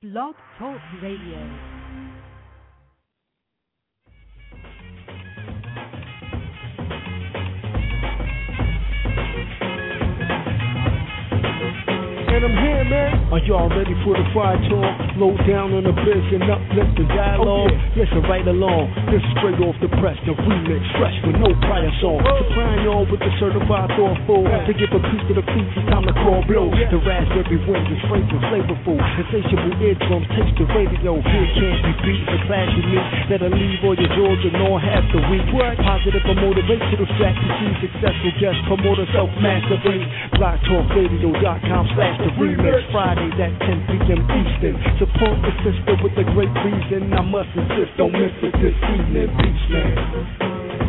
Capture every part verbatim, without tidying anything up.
Blog Talk Radio. And I'm here, man. Are y'all ready for the fire talk? Low down on the biz and uplift the dialogue. Oh, yeah. Listen right along. This is straight off the press, the remix, fresh with no prior song. Oh. Supplying y'all with the certified thoughtful. Yeah. To give a piece to the feet, it's time to call blow. Yeah. The raspberry wind is fragrant, flavorful. Insatiable eardrums, taste the radio. Here can't be beat. The clash with me that'll leave all your jaws and all half the week. What? Positive or motivational strategy. Successful guest promoter, self-mastery. blog talk radio dot com slash the remix. Fridays at ten p.m. Eastern. Support the sister with a great reason. I must insist, don't miss it this evening. Peace, man.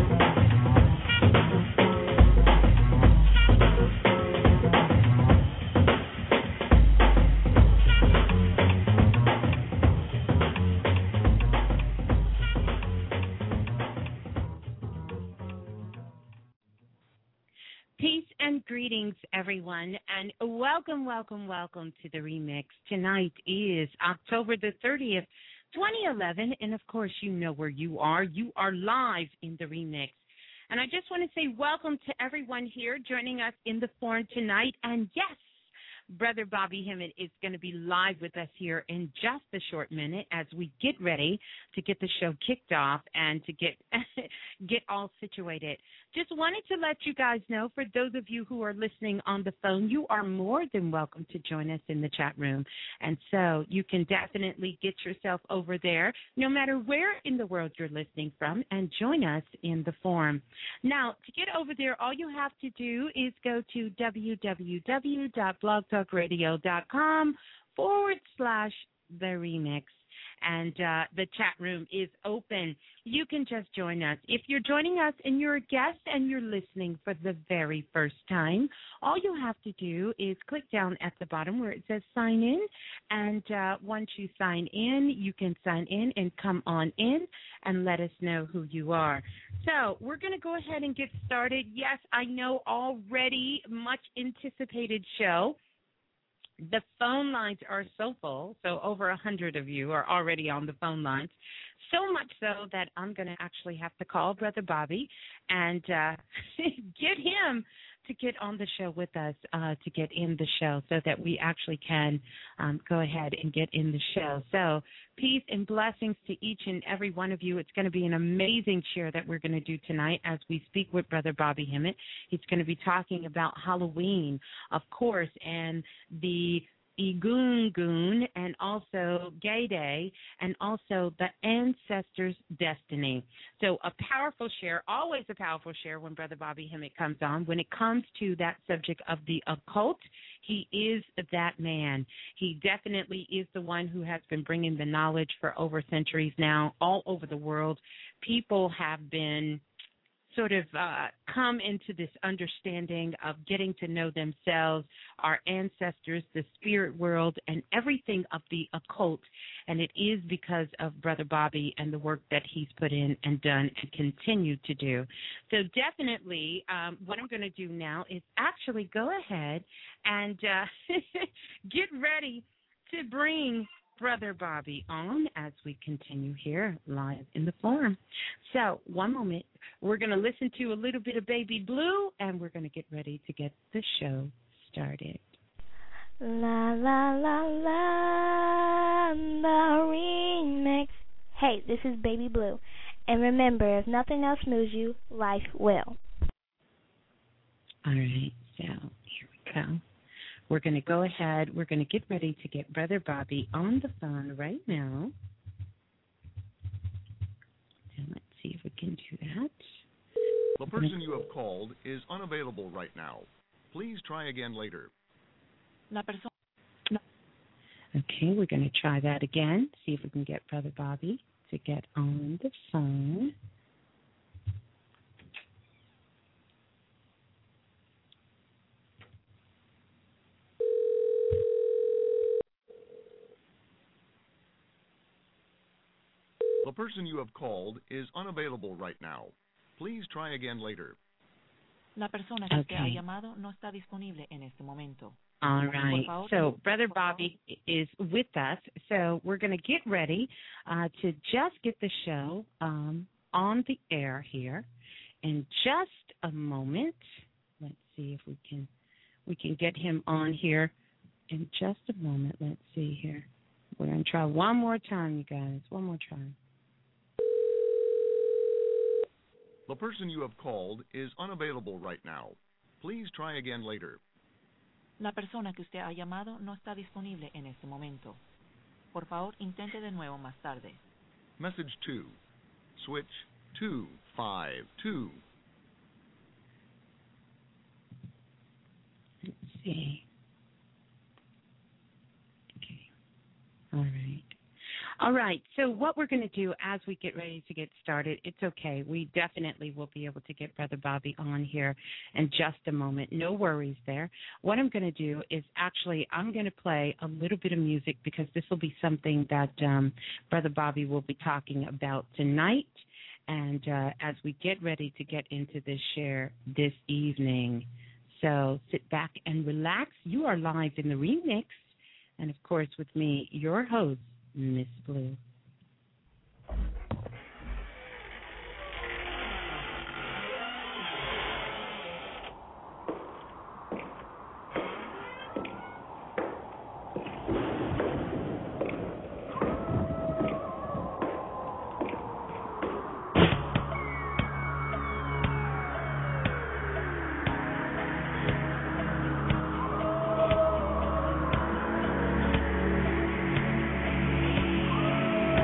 Greetings, everyone, and welcome, welcome, welcome to the remix. Tonight is October the thirtieth, twenty eleven, and of course, you know where you are. You are live in the remix. And I just want to say welcome to everyone here joining us in the forum tonight. And yes, Brother Bobby Hemmett is going to be live with us here in just a short minute as we get ready to get the show kicked off and to get get all situated. Just wanted to let you guys know, for those of you who are listening on the phone, you are more than welcome to join us in the chat room. And so you can definitely get yourself over there, no matter where in the world you're listening from, and join us in the forum. Now, to get over there, all you have to do is go to www.blogtalkradio.com forward slash the remix. And uh, the chat room is open. You can just join us. If you're joining us and you're a guest and you're listening for the very first time, all you have to do is click down at the bottom where it says sign in. And uh, once you sign in, you can sign in and come on in and let us know who you are. So we're going to go ahead and get started. Yes, I know, already much anticipated show. The phone lines are so full, so over a hundred of you are already on the phone lines, so much so that I'm going to actually have to call Brother Bobby and uh, get him to get on the show with us, uh, to get in the show so that we actually can um, go ahead and get in the show. So peace and blessings to each and every one of you. It's going to be an amazing share that we're going to do tonight as we speak with Brother Bobby Hemmett. He's going to be talking about Halloween, of course, and the Egungun, and also Gay Day, and also the Ancestors' Destiny. So a powerful share, always a powerful share when Brother Bobby Hemmett comes on. When it comes to that subject of the occult, he is that man. He definitely is the one who has been bringing the knowledge for over centuries now all over the world. People have been sort of uh, come into this understanding of getting to know themselves, our ancestors, the spirit world, and everything of the occult. And it is because of Brother Bobby and the work that he's put in and done and continue to do. So definitely um, what I'm going to do now is actually go ahead and uh, get ready to bring Brother Bobby on as we continue here live in the forum. So one moment, we're going to listen to a little bit of Baby Blue, and we're going to get ready to get the show started. La la la la, the remix. Hey, this is Baby Blue, and remember, if nothing else moves you, life will. All right, so here we go. We're going to go ahead. We're going to get ready to get Brother Bobby on the phone right now. So let's see if we can do that. The person you have called is unavailable right now. Please try again later. La persona. Okay, we're going to try that again. See if we can get Brother Bobby to get on the phone. The person you have called is unavailable right now. Please try again later. La persona que usted ha llamado no está disponible en este momento. All right. So Brother Bobby is with us. So we're going to get ready uh, to just get the show um, on the air here in just a moment. Let's see if we can we can get him on here in just a moment. Let's see here. We're going to try one more time, you guys. One more try. The person you have called is unavailable right now. Please try again later. La persona que usted ha llamado no está disponible en este momento. Por favor, intente de nuevo más tarde. Message two. Switch two five two. Let's see. Okay. All right. All right, so what we're going to do as we get ready to get started, it's okay. We definitely will be able to get Brother Bobby on here in just a moment. No worries there. What I'm going to do is actually I'm going to play a little bit of music because this will be something that um, Brother Bobby will be talking about tonight. And uh, as we get ready to get into this share this evening. So sit back and relax. You are live in the remix. And, of course, with me, your host, Miss Blue. Thank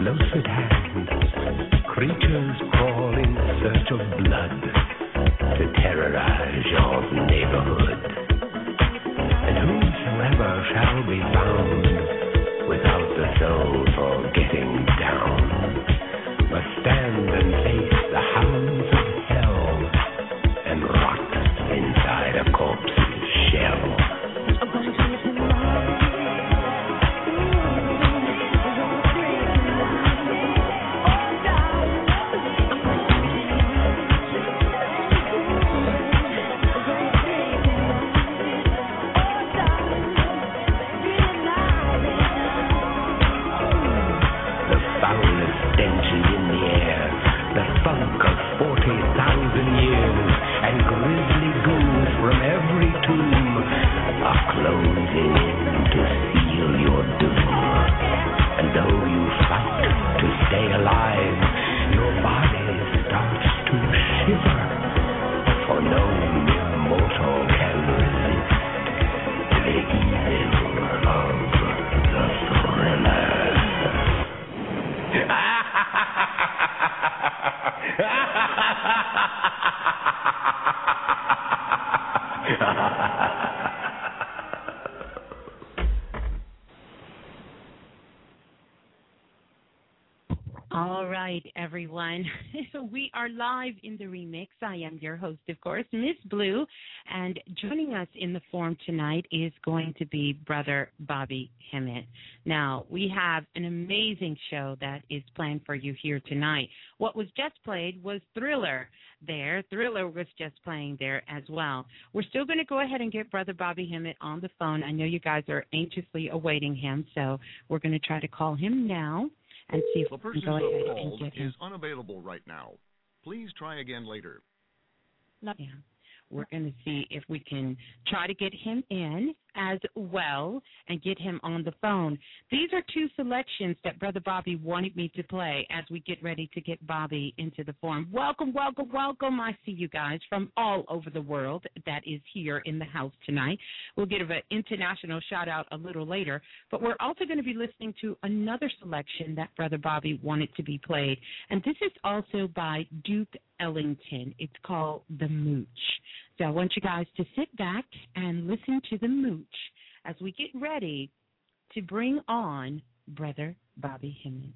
close at hand. Creatures crawl in search of blood to terrorize your neighborhood. And whosoever shall be found without the soul for getting down must stand and face the hounds of hell and rot inside a corpse's shell. All right, everyone. We are live in the remix. I am your host, of course, Miss Blue. And joining us in the forum tonight is going to be Brother Bobby Hemmitt. Now, we have an amazing show that is planned for you here tonight. What was just played was Thriller there. Thriller was just playing there as well. We're still going to go ahead and get Brother Bobby Hemmitt on the phone. I know you guys are anxiously awaiting him, so we're going to try to call him now. And see if the we person can go you ahead have and called get him. is unavailable right now. Please try again later. Yeah. We're going to see if we can try to get him in as well and get him on the phone. These are two selections that Brother Bobby wanted me to play as we get ready to get Bobby into the forum. Welcome, welcome, welcome. I see you guys from all over the world that is here in the house tonight. We'll give an international shout-out a little later, but we're also going to be listening to another selection that Brother Bobby wanted to be played, and this is also by Duke Ellington. It's called The Mooch. So I want you guys to sit back and listen to The Mooch as we get ready to bring on Brother Bobby Hemmitt.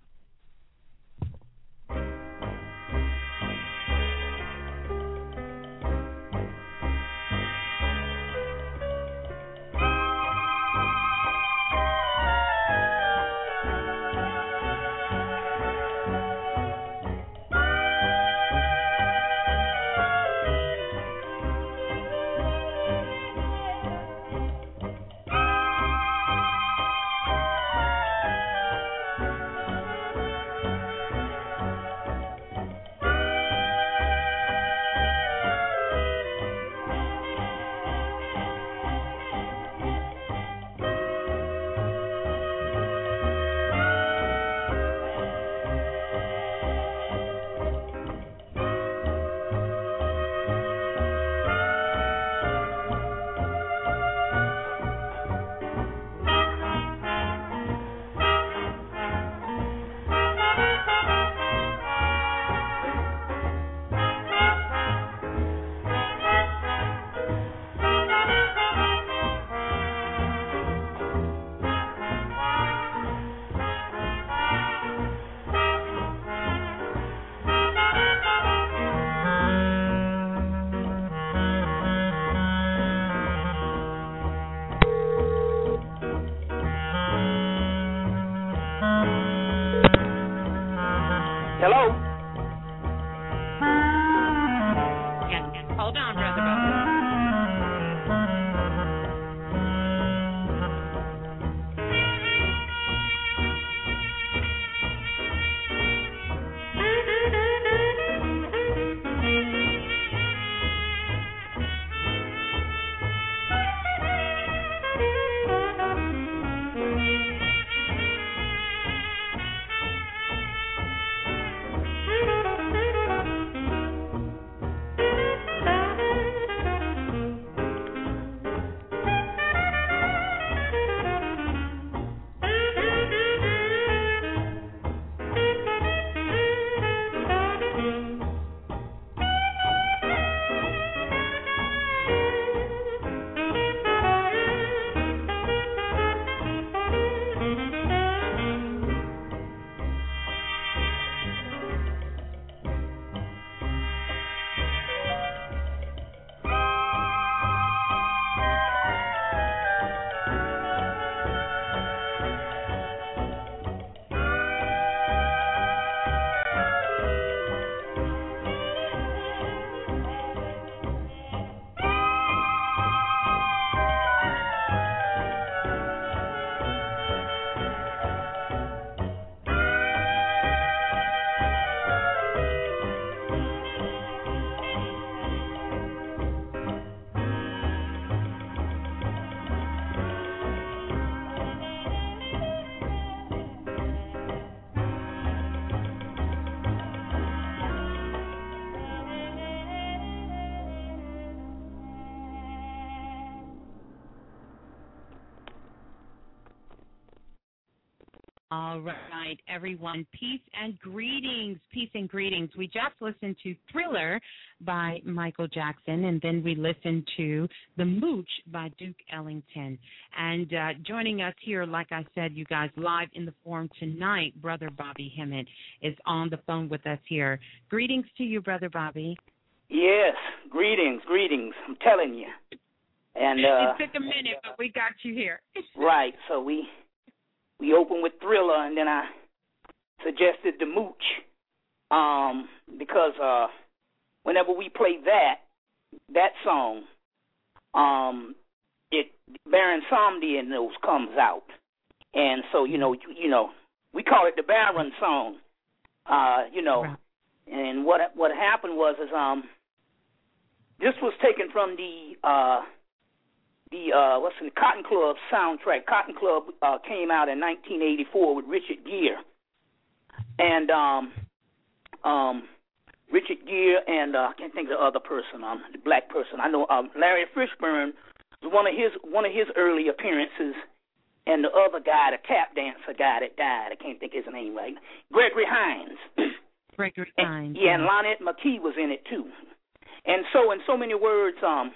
Hello? Yeah, yeah. Hold on, Brother Bobby. All right, everyone. Peace and greetings. Peace and greetings. We just listened to Thriller by Michael Jackson, and then we listened to The Mooch by Duke Ellington. And uh, joining us here, like I said, you guys, live in the forum tonight, Brother Bobby Hemmitt is on the phone with us here. Greetings to you, Brother Bobby. Yes, greetings, greetings. I'm telling you. And uh, it took a minute, but we got you here. Right, so we... We opened with Thriller, and then I suggested The Mooch um, because uh, whenever we play that that song, um, it Baron Samedi and those comes out, and so you know you, you know we call it the Baron song, uh, you know, right. And what what happened was is um this was taken from the. Uh, The uh, what's in the Cotton Club soundtrack. Cotton Club uh, came out in nineteen eighty-four with Richard Gere, and um, um, Richard Gere and uh, I can't think of the other person, um, the black person. I know um, Larry Fishburne was one of his one of his early appearances, and the other guy, the tap dancer guy that died, I can't think his name right. Gregory Hines. Gregory and, Hines. Yeah, and Lonette McKee was in it too. And so, in so many words, um.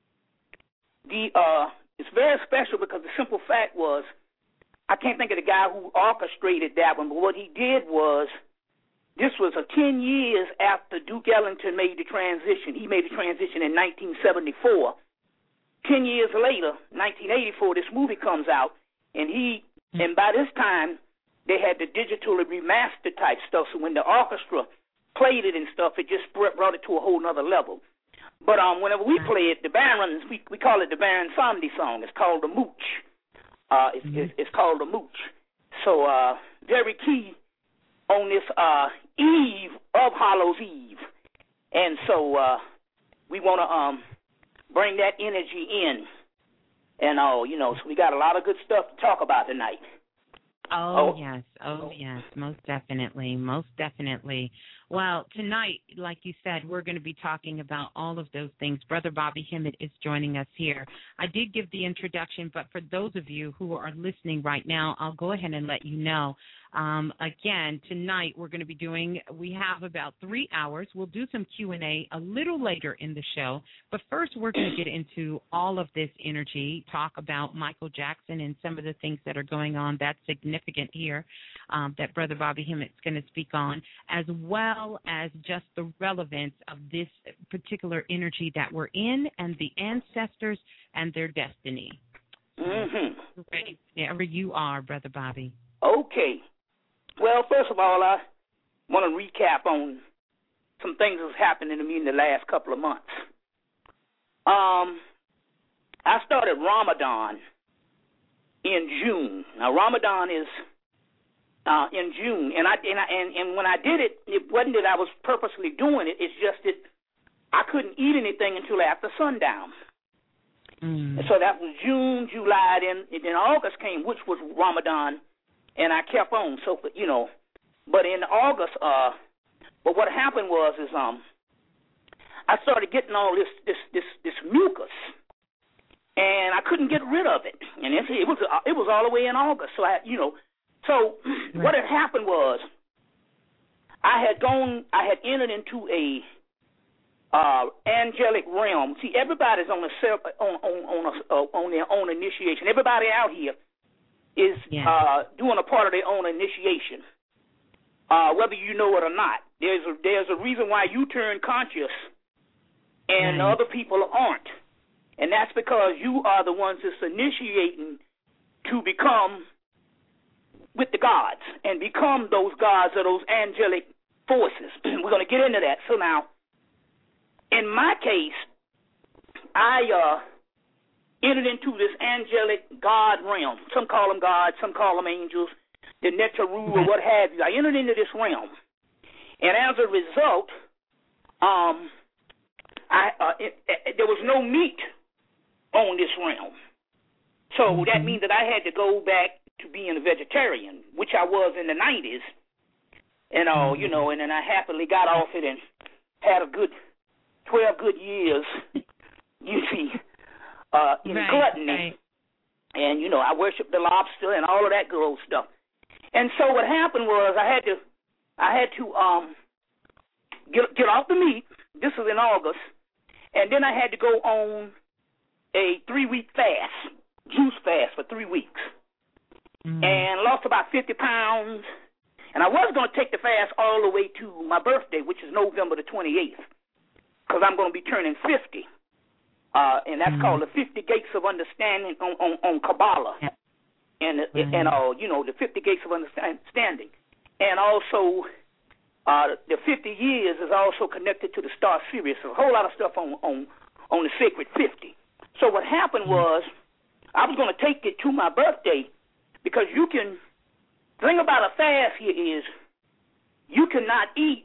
The uh, it's very special because the simple fact was, I can't think of the guy who orchestrated that one, but what he did was, this was a ten years after Duke Ellington made the transition. He made the transition in nineteen seventy-four. Ten years later, nineteen eighty-four, this movie comes out, and he mm-hmm. and by this time they had the digitally remastered type stuff. So when the orchestra played it and stuff, it just brought it to a whole nother level. But um, whenever we play it, the Barons, we, we call it the Baron Samedi song. It's called the Mooch. Uh, it's, mm-hmm. it's, it's called the Mooch. So uh, very key on this uh, eve of Hallows Eve. And so uh, we want to um, bring that energy in. And, uh, you know, so we got a lot of good stuff to talk about tonight. Oh, oh, yes. Oh, yes. Most definitely. Most definitely. Well, tonight, like you said, we're going to be talking about all of those things. Brother Bobby Hemmitt is joining us here. I did give the introduction, but for those of you who are listening right now, I'll go ahead and let you know. Um, again, tonight we're going to be doing, we have about three hours. We'll do some Q and A a little later in the show. But first, we're going to get into all of this energy, talk about Michael Jackson and some of the things that are going on that's significant here um, that Brother Bobby Hemmitt's going to speak on, as well as just the relevance of this particular energy that we're in and the ancestors and their destiny. Mm-hmm. Ready whenever you are, Brother Bobby. Okay. Well, first of all, I want to recap on some things that's happened to me in the last couple of months. Um, I started Ramadan in June. Now, Ramadan is uh, in June, and I and, I and and when I did it, it wasn't that I was purposely doing it. It's just that I couldn't eat anything until after sundown. Mm. And so that was June, July, then and then August came, which was Ramadan. And I kept on, so you know. But in August, uh, but what happened was is um, I started getting all this this this this mucus, and I couldn't get rid of it. And it, it was it was all the way in August. So I, you know, so right. What had happened was I had gone, I had entered into a uh, angelic realm. See, everybody's on a self, on on on, a, uh, on their own initiation. Everybody out here is yeah. uh, doing a part of their own initiation, uh, whether you know it or not. There's a, there's a reason why you turn conscious and right. other people aren't, and that's because you are the ones that's initiating to become with the gods and become those gods or those angelic forces. We're going to get into that. So now, in my case, I... Uh, entered into this angelic God realm. Some call them gods, some call them angels, the Netaru or what have you. I entered into this realm. And as a result, um, I uh, it, it, there was no meat on this realm. So mm-hmm. that means that I had to go back to being a vegetarian, which I was in the nineties. And, uh, mm-hmm. you know, and then I happily got off it and had a good twelve good years, you see. Uh, in right, gluttony, right. And, you know, I worship the lobster and all of that good old stuff. And so what happened was I had to, I had to um, get get off the meat. This was in August, and then I had to go on a three-week fast, juice fast for three weeks, mm. and lost about fifty pounds. And I was going to take the fast all the way to my birthday, which is November the twenty-eighth, because I'm going to be turning fifty, uh, and that's mm. called the fifty Gates of Understanding on on, on Kabbalah. Yeah. And mm-hmm. and uh, you know, the fifty Gates of Understanding, and also uh, the fifty years is also connected to the Star Sirius. So a whole lot of stuff on on on the Sacred fifty. So what happened mm-hmm. was I was going to take it to my birthday, because you can. The thing about a fast here is you cannot eat.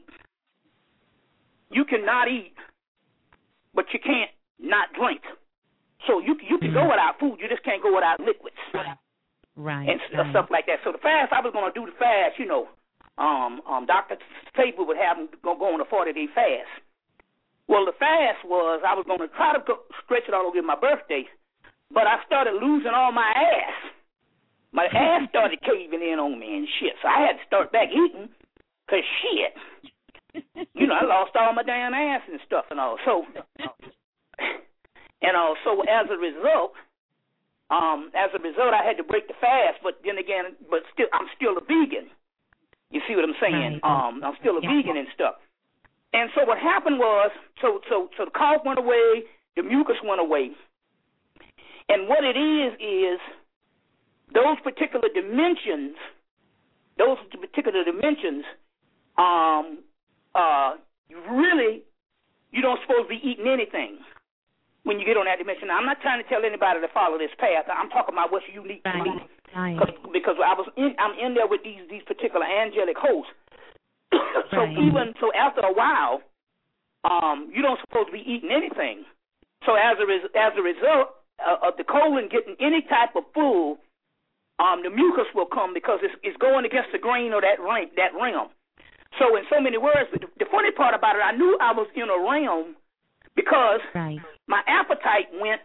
You cannot eat, but you can't not drink. So you you can mm-hmm. go without food. You just can't go without liquids. Right, and right. stuff like that. So the fast, I was going to do the fast, you know. Um, um, Doctor Faber would have him go, go on a forty-day fast. Well, the fast was I was going to try to go, stretch it all over my birthday, but I started losing all my ass. My ass started caving in on me and shit, so I had to start back eating, because shit, you know, I lost all my damn ass and stuff and all. So, and all, so as a result, Um, as a result, I had to break the fast, but then again, but still, I'm still a vegan. You see what I'm saying? Right. Um, I'm still a yeah. vegan and stuff. And so what happened was, so so so the cough went away, the mucus went away, and what it is is those particular dimensions, those particular dimensions, um, uh, you really, you don't supposed to be eating anything when you get on that dimension. Now, I'm not trying to tell anybody to follow this path. I'm talking about what's unique to me, right. because I was in, I'm in there with these these particular angelic hosts. so right. even so, after a while, um, you don't supposed to be eating anything. So as a res- as a result uh, of the colon getting any type of food, um, the mucus will come, because it's it's going against the grain of that ring, that realm. So in so many words, the, the funny part about it, I knew I was in a realm. Because right. my appetite went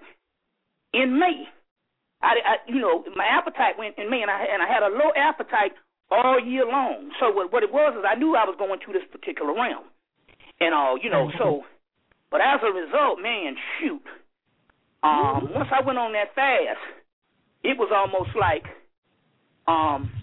in May. I, I, you know, my appetite went in May, and I and I had a low appetite all year long. So what, what it was is I knew I was going to this particular realm, and all, you know. So, but as a result, man, shoot. Um, once I went on that fast, it was almost like, um,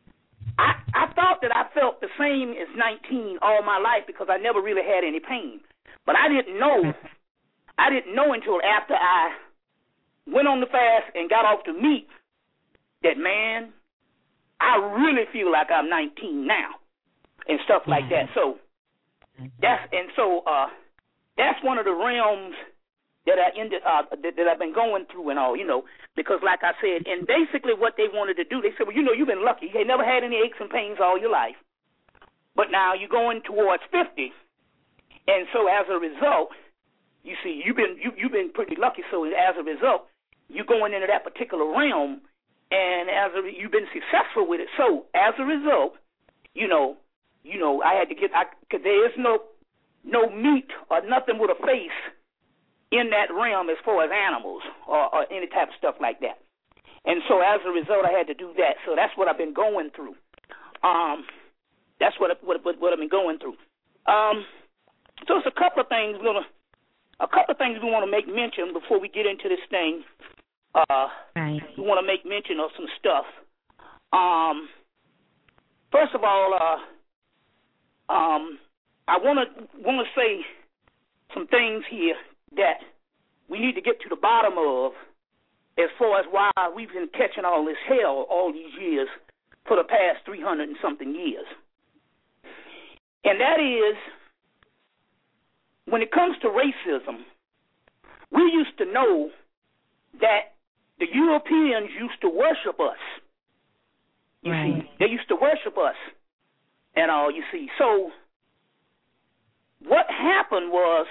I I thought that I felt the same as nineteen all my life, because I never really had any pain. But I didn't know, I didn't know until after I went on the fast and got off the meat that, man, I really feel like I'm nineteen now and stuff like that. So that's and so uh, that's one of the realms that I ended uh, that, that I've been going through and all, you know, because like I said, and basically what they wanted to do, they said, well, you know, you've been lucky. You ain't never had any aches and pains all your life, but now you're going towards fifty. And so as a result, you see, you've been you, you've been pretty lucky. So as a result, you're going into that particular realm, and as a, you've been successful with it. So as a result, you know, you know, I had to get because there is no no meat or nothing with a face in that realm as far as animals or, or any type of stuff like that. And so as a result, I had to do that. So that's what I've been going through. Um, that's what what what, what I've been going through. Um. So it's a couple of things we're gonna, a couple of things we want to make mention before we get into this thing. Uh, right. We want to make mention of some stuff. Um, first of all, uh, um, I want to want to say some things here that we need to get to the bottom of, as far as why we've been catching all this hell all these years for the past three hundred and something years, and that is. When it comes to racism, we used to know that the Europeans used to worship us. You right. see, they used to worship us and all, you see. So what happened was,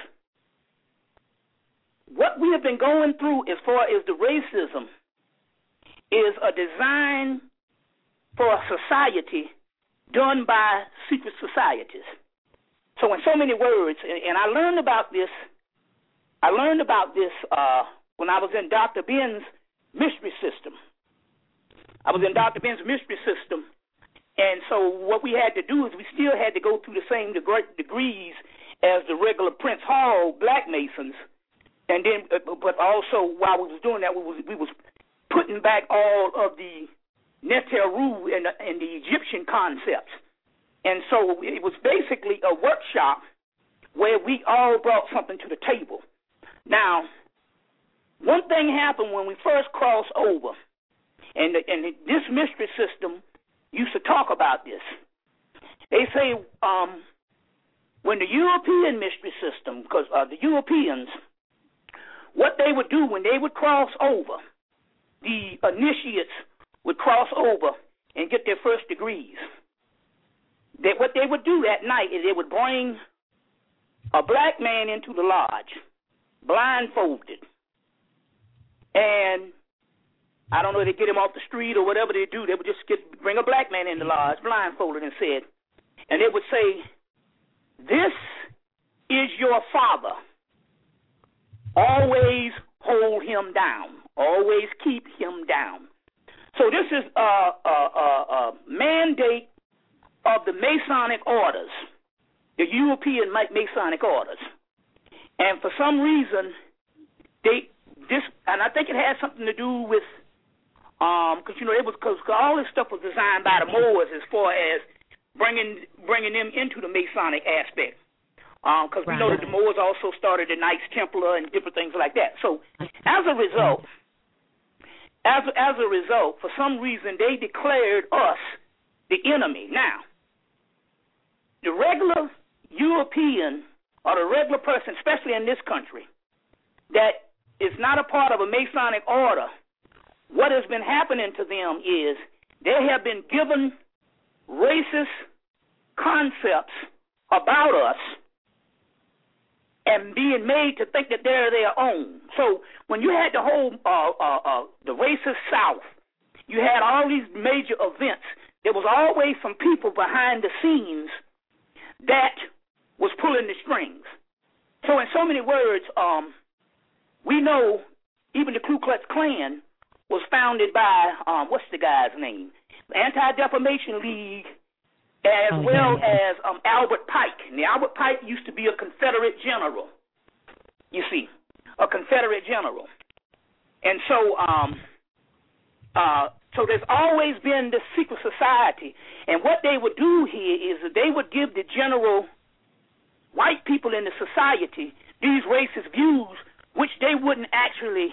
what we have been going through as far as the racism is a design for a society done by secret societies. So in so many words, and I learned about this, I learned about this uh, when I was in Doctor Ben's mystery system. I was in Doctor Ben's mystery system, and so what we had to do is we still had to go through the same deg- degrees as the regular Prince Hall Black Masons, and then, but also while we was doing that, we was we was putting back all of the Neteru and the, and the Egyptian concepts, and so it was basically a workshop where we all brought something to the table. Now, one thing happened when we first crossed over, and the, and the, this mystery system used to talk about this. They say um, when the European mystery system, because uh, the Europeans, what they would do when they would cross over, the initiates would cross over and get their first degrees. That what they would do that night is they would bring a black man into the lodge, blindfolded, and I don't know if they get him off the street or whatever they do. They would just get bring a black man in the lodge, blindfolded, and said, and they would say, "This is your father. Always hold him down. Always keep him down." So this is a, a, a, a mandate of the Masonic orders, the European Masonic orders, and for some reason, they this, and I think it had something to do with, um, because you know it was because all this stuff was designed by the Moors as far as bringing bringing them into the Masonic aspect. Because um, we know that the Moors also started the Knights Templar and different things like that. So as a result, as as a result, for some reason they declared us the enemy. Now, the regular European or the regular person, especially in this country, that is not a part of a Masonic order, what has been happening to them is they have been given racist concepts about us and being made to think that they're their own. So when you had the whole uh, uh, uh, the racist South, you had all these major events. There was always some people behind the scenes that was pulling the strings. So in so many words, um, we know even the Ku Klux Klan was founded by, um, what's the guy's name? Anti-Defamation League, as oh, well yeah. as um, Albert Pike. And the Albert Pike used to be a Confederate general, you see, a Confederate general. And so um, uh, so there's always been this secret society. And what they would do here is that they would give the general white people in the society these racist views, which they wouldn't actually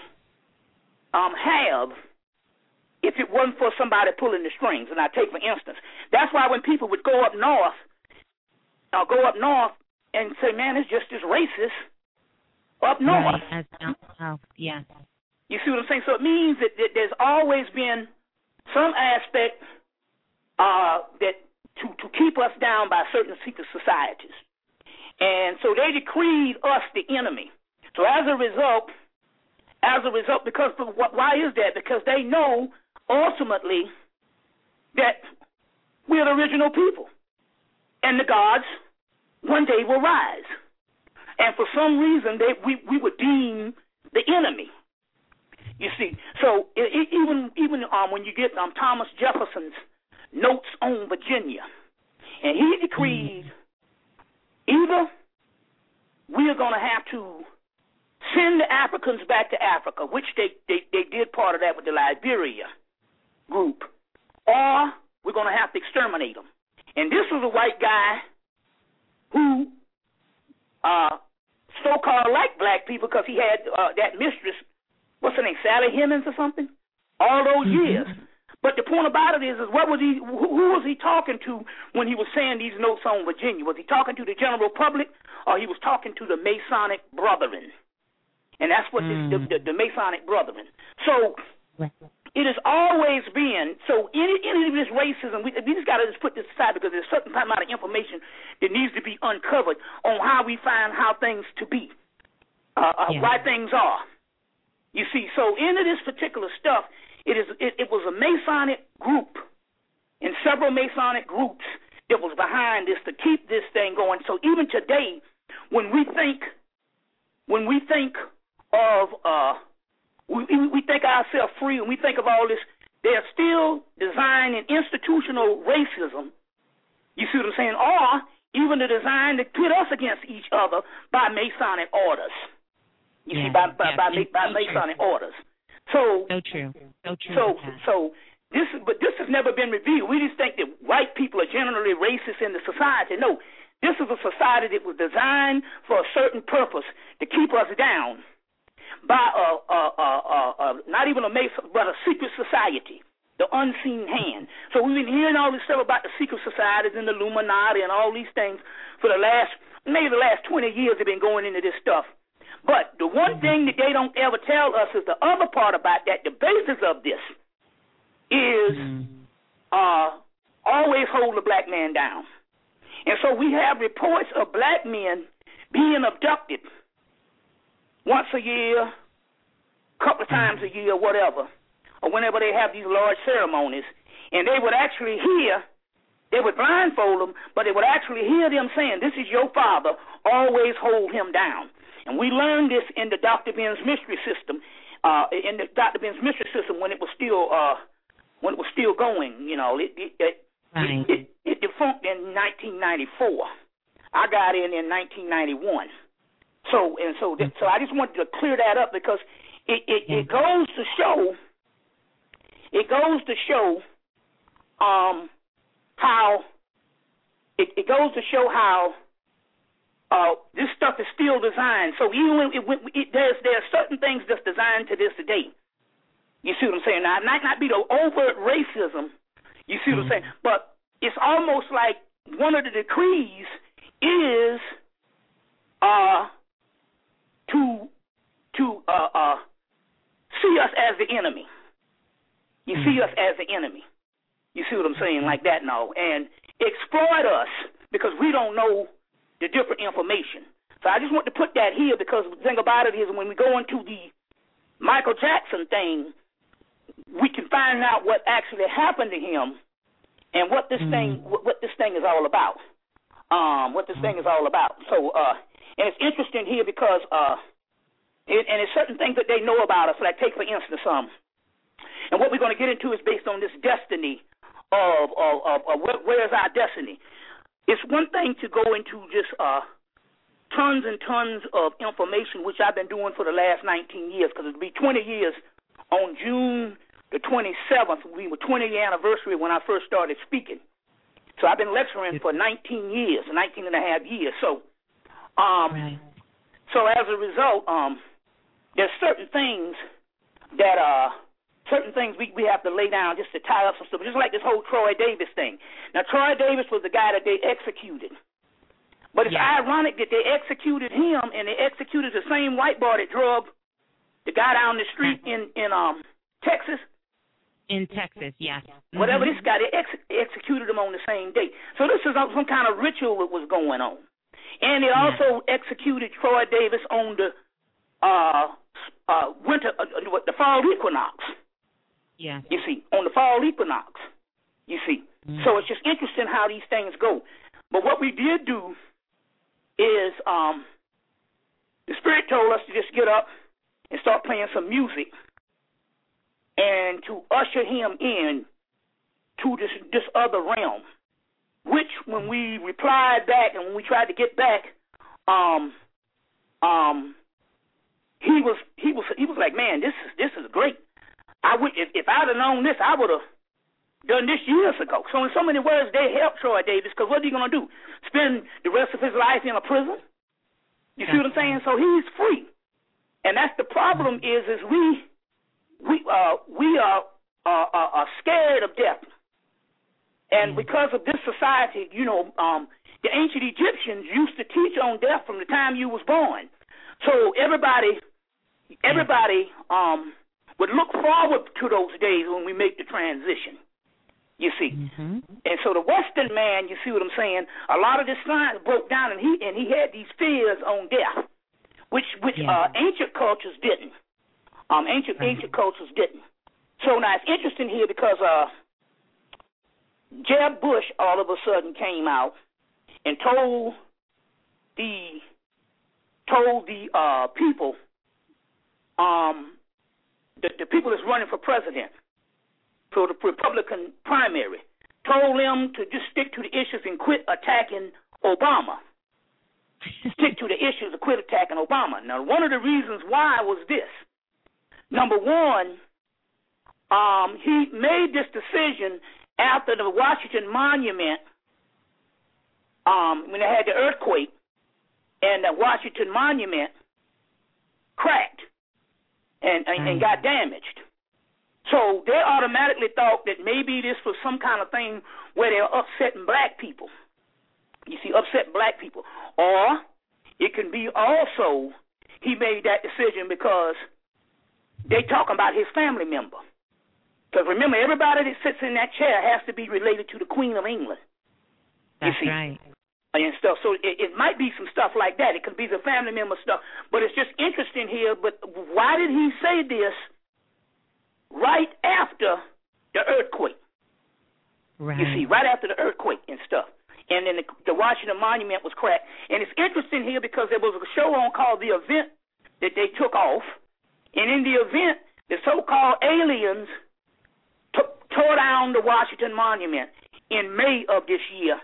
um, have if it wasn't for somebody pulling the strings. And I take, for instance, that's why when people would go up north, uh, go up north and say, man, it's just as racist up north. Right, as south, yeah. You see what I'm saying? So it means that, that there's always been some aspect uh, that to, to keep us down by certain secret societies. And so they decreed us the enemy. So as a result, as a result, because why is that? Because they know ultimately that we're the original people, and the gods one day will rise. And for some reason, they we, we were deemed the enemy. You see, so it, it, even even um, when you get um, Thomas Jefferson's Notes on Virginia, and he decreed either we are going to have to send the Africans back to Africa, which they, they, they did part of that with the Liberia group, or we're going to have to exterminate them. And this was a white guy who uh, so-called liked black people because he had uh, that mistress, what's her name, Sally Hemings or something, all those mm-hmm. years. But the point about it is, is what was he? Who, who was he talking to when he was saying these notes on Virginia? Was he talking to the general public, or he was talking to the Masonic Brethren? And that's what mm. this, the, the, the Masonic Brethren. So it has always been. So any any of this racism, we, we just got to just put this aside because there's a certain amount of information that needs to be uncovered on how we find how things to be, uh, uh, yeah. why things are. You see, so into this particular stuff. It is. It, it was a Masonic group and several Masonic groups that was behind this to keep this thing going. So even today, when we think, when we think of, uh, we, we think ourselves free, and we think of all this they are still designing institutional racism. You see what I'm saying? Or even the design to pit us against each other by Masonic orders. You yeah, see, by by, yeah, by, it's by so Masonic true. orders. So so true. So true. So so this is, but this has never been revealed. We just think that white people are generally racist in the society. No, this is a society that was designed for a certain purpose to keep us down by a, a, a, a, a not even a Mason, but a secret society, the unseen hand. So we've been hearing all this stuff about the secret societies and the Illuminati and all these things for the last, maybe the last twenty years they've been going into this stuff. But the one thing that they don't ever tell us is the other part about that, the basis of this is uh, always hold the black man down. And so we have reports of black men being abducted once a year, a couple of times a year, whatever, or whenever they have these large ceremonies. And they would actually hear, they would blindfold them, but they would actually hear them saying, this is your father, always hold him down. And we learned this in the Doctor Ben's mystery system, uh, in the Doctor Ben's mystery system when it was still uh, when it was still going. You know, it it, it, right. it, it, it defunct in nineteen ninety-four. I got in in nineteen ninety-one. So and so that, so I just wanted to clear that up because it, it, it goes to show it goes to show um how it, it goes to show how. Uh, this stuff is still designed. So even when it, it, there's there are certain things that's designed to this day. You see what I'm saying? Now, it might not be the overt racism. You see what I'm saying? But it's almost like one of the decrees is uh, to to uh, uh, see us as the enemy. You see us as the enemy. You see what I'm saying? Like that now. And exploit us because we don't know the different information. So I just want to put that here because the thing about it is when we go into the Michael Jackson thing, we can find out what actually happened to him and what this mm. thing what, what this thing is all about. Um, what this thing is all about. So uh, and it's interesting here because uh, it, and it's certain things that they know about us. Like take for instance, um, and what we're going to get into is based on this destiny of of, of, of where, where's our destiny. It's one thing to go into just uh, tons and tons of information, which I've been doing for the last nineteen years, because it'll be twenty years on June the twenty-seventh. We were twentieth anniversary when I first started speaking. So I've been lecturing for nineteen years, nineteen and a half years. So, um, right. so as a result, um, there's certain things that uh. Certain things we, we have to lay down just to tie up some stuff, just like this whole Troy Davis thing. Now, Troy Davis was the guy that they executed. But it's yeah. ironic that they executed him and they executed the same white boy that drug the guy down the street in, in um Texas. In Texas, yes. Mm-hmm. Whatever this guy, they ex- executed him on the same day. So this is some kind of ritual that was going on. And they yeah. also executed Troy Davis on the uh, uh, winter, uh, the fall equinox. Yeah. You see, on the fall equinox, you see. Mm-hmm. So it's just interesting how these things go. But what we did do is um, the Spirit told us to just get up and start playing some music and to usher him in to this, this other realm, which when we replied back and when we tried to get back, um, um, he was he was he was like, man, this is this is great. I would, if, if I'd have known this, I would have done this years ago. So in so many words, they helped Troy Davis because what are you going to do? Spend the rest of his life in a prison? You see what I'm saying? So he's free, and that's the problem. Is is we we uh, we are uh, uh, are scared of death, and because of this society, you know, um, the ancient Egyptians used to teach on death from the time you was born. So everybody, everybody. Um, would look forward to those days when we make the transition, you see. Mm-hmm. And so the Western man, you see what I'm saying, a lot of this science broke down, and he and he had these fears on death, which which yeah. uh, ancient cultures didn't. Um, ancient mm-hmm. ancient cultures didn't. So now it's interesting here because uh, Jeb Bush all of a sudden came out and told the told the uh, people um. The, the people that's running for president, for the Republican primary, told them to just stick to the issues and quit attacking Obama. Stick to the issues and quit attacking Obama. Now, one of the reasons why was this. Number one, um, he made this decision after the Washington Monument, um, when they had the earthquake, and the Washington Monument cracked and, and, and got damaged. So they automatically thought that maybe this was some kind of thing where they were upsetting black people. You see, upset black people. Or it can be also he made that decision because they talking about his family member. Because remember, everybody that sits in that chair has to be related to the Queen of England. That's you see? right. And stuff. So it, it might be some stuff like that. It could be the family member stuff. But it's just interesting here. But why did he say this right after the earthquake? Right. You see, right after the earthquake and stuff. And then the, the Washington Monument was cracked. And it's interesting here because there was a show on called The Event that they took off. And in the event, the so-called aliens t- tore down the Washington Monument in May of this year.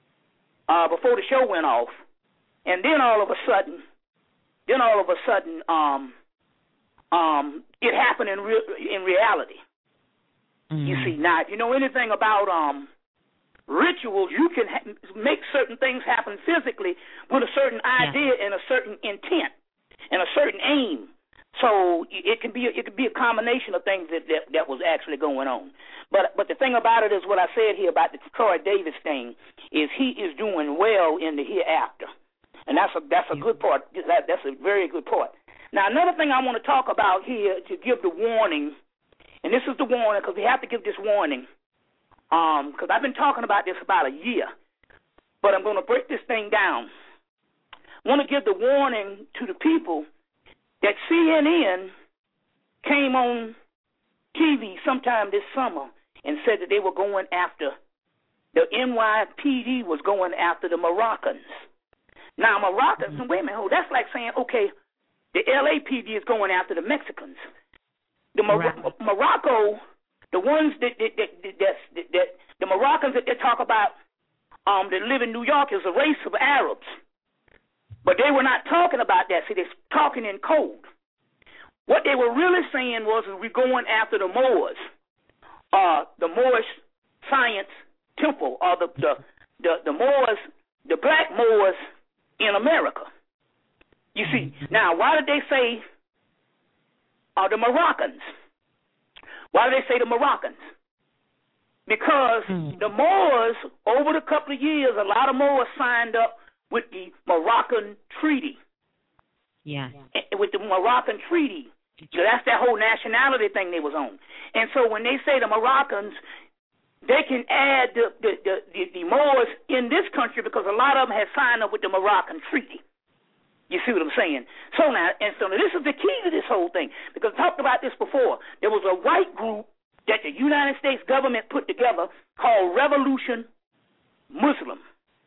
Uh, before the show went off, and then all of a sudden, then all of a sudden, um, um, it happened in re- in reality. Mm-hmm. You see, now if you know anything about um, rituals, you can ha- make certain things happen physically with a certain idea yeah. and a certain intent and a certain aim. So it can be a, it can be a combination of things that, that that was actually going on. But but the thing about it is what I said here about the Troy Davis thing is he is doing well in the hereafter, and that's a that's a good part. That, that's a very good part. Now another thing I want to talk about here to give the warning, and this is the warning because we have to give this warning, um, because I've been talking about this about a year, but I'm going to break this thing down. I want to give the warning to the people that C N N came on T V sometime this summer and said that they were going after, the N Y P D was going after the Moroccans. Now, Moroccans, mm-hmm. wait a minute, that's like saying, okay, the L A P D is going after the Mexicans. The Mor- right. Morocco, the ones that, that, that, that, that, that, the Moroccans that they talk about um, that live in New York is a race of Arabs. But they were not talking about that. See, they're talking in code. What they were really saying was we're going after the Moors, uh, the Moorish Science Temple, or the, the, the, the Moors, the black Moors in America. You see, now, why did they say uh, the Moroccans? Why did they say the Moroccans? Because the Moors, over the couple of years, a lot of Moors signed up with the Moroccan Treaty. Yeah. With the Moroccan Treaty. So that's that whole nationality thing they was on. And so when they say the Moroccans, they can add the the, the, the, the Moors in this country because a lot of them have signed up with the Moroccan Treaty. You see what I'm saying? So now, and so now this is the key to this whole thing, because I talked about this before. There was a white group that the United States government put together called Revolution Muslim.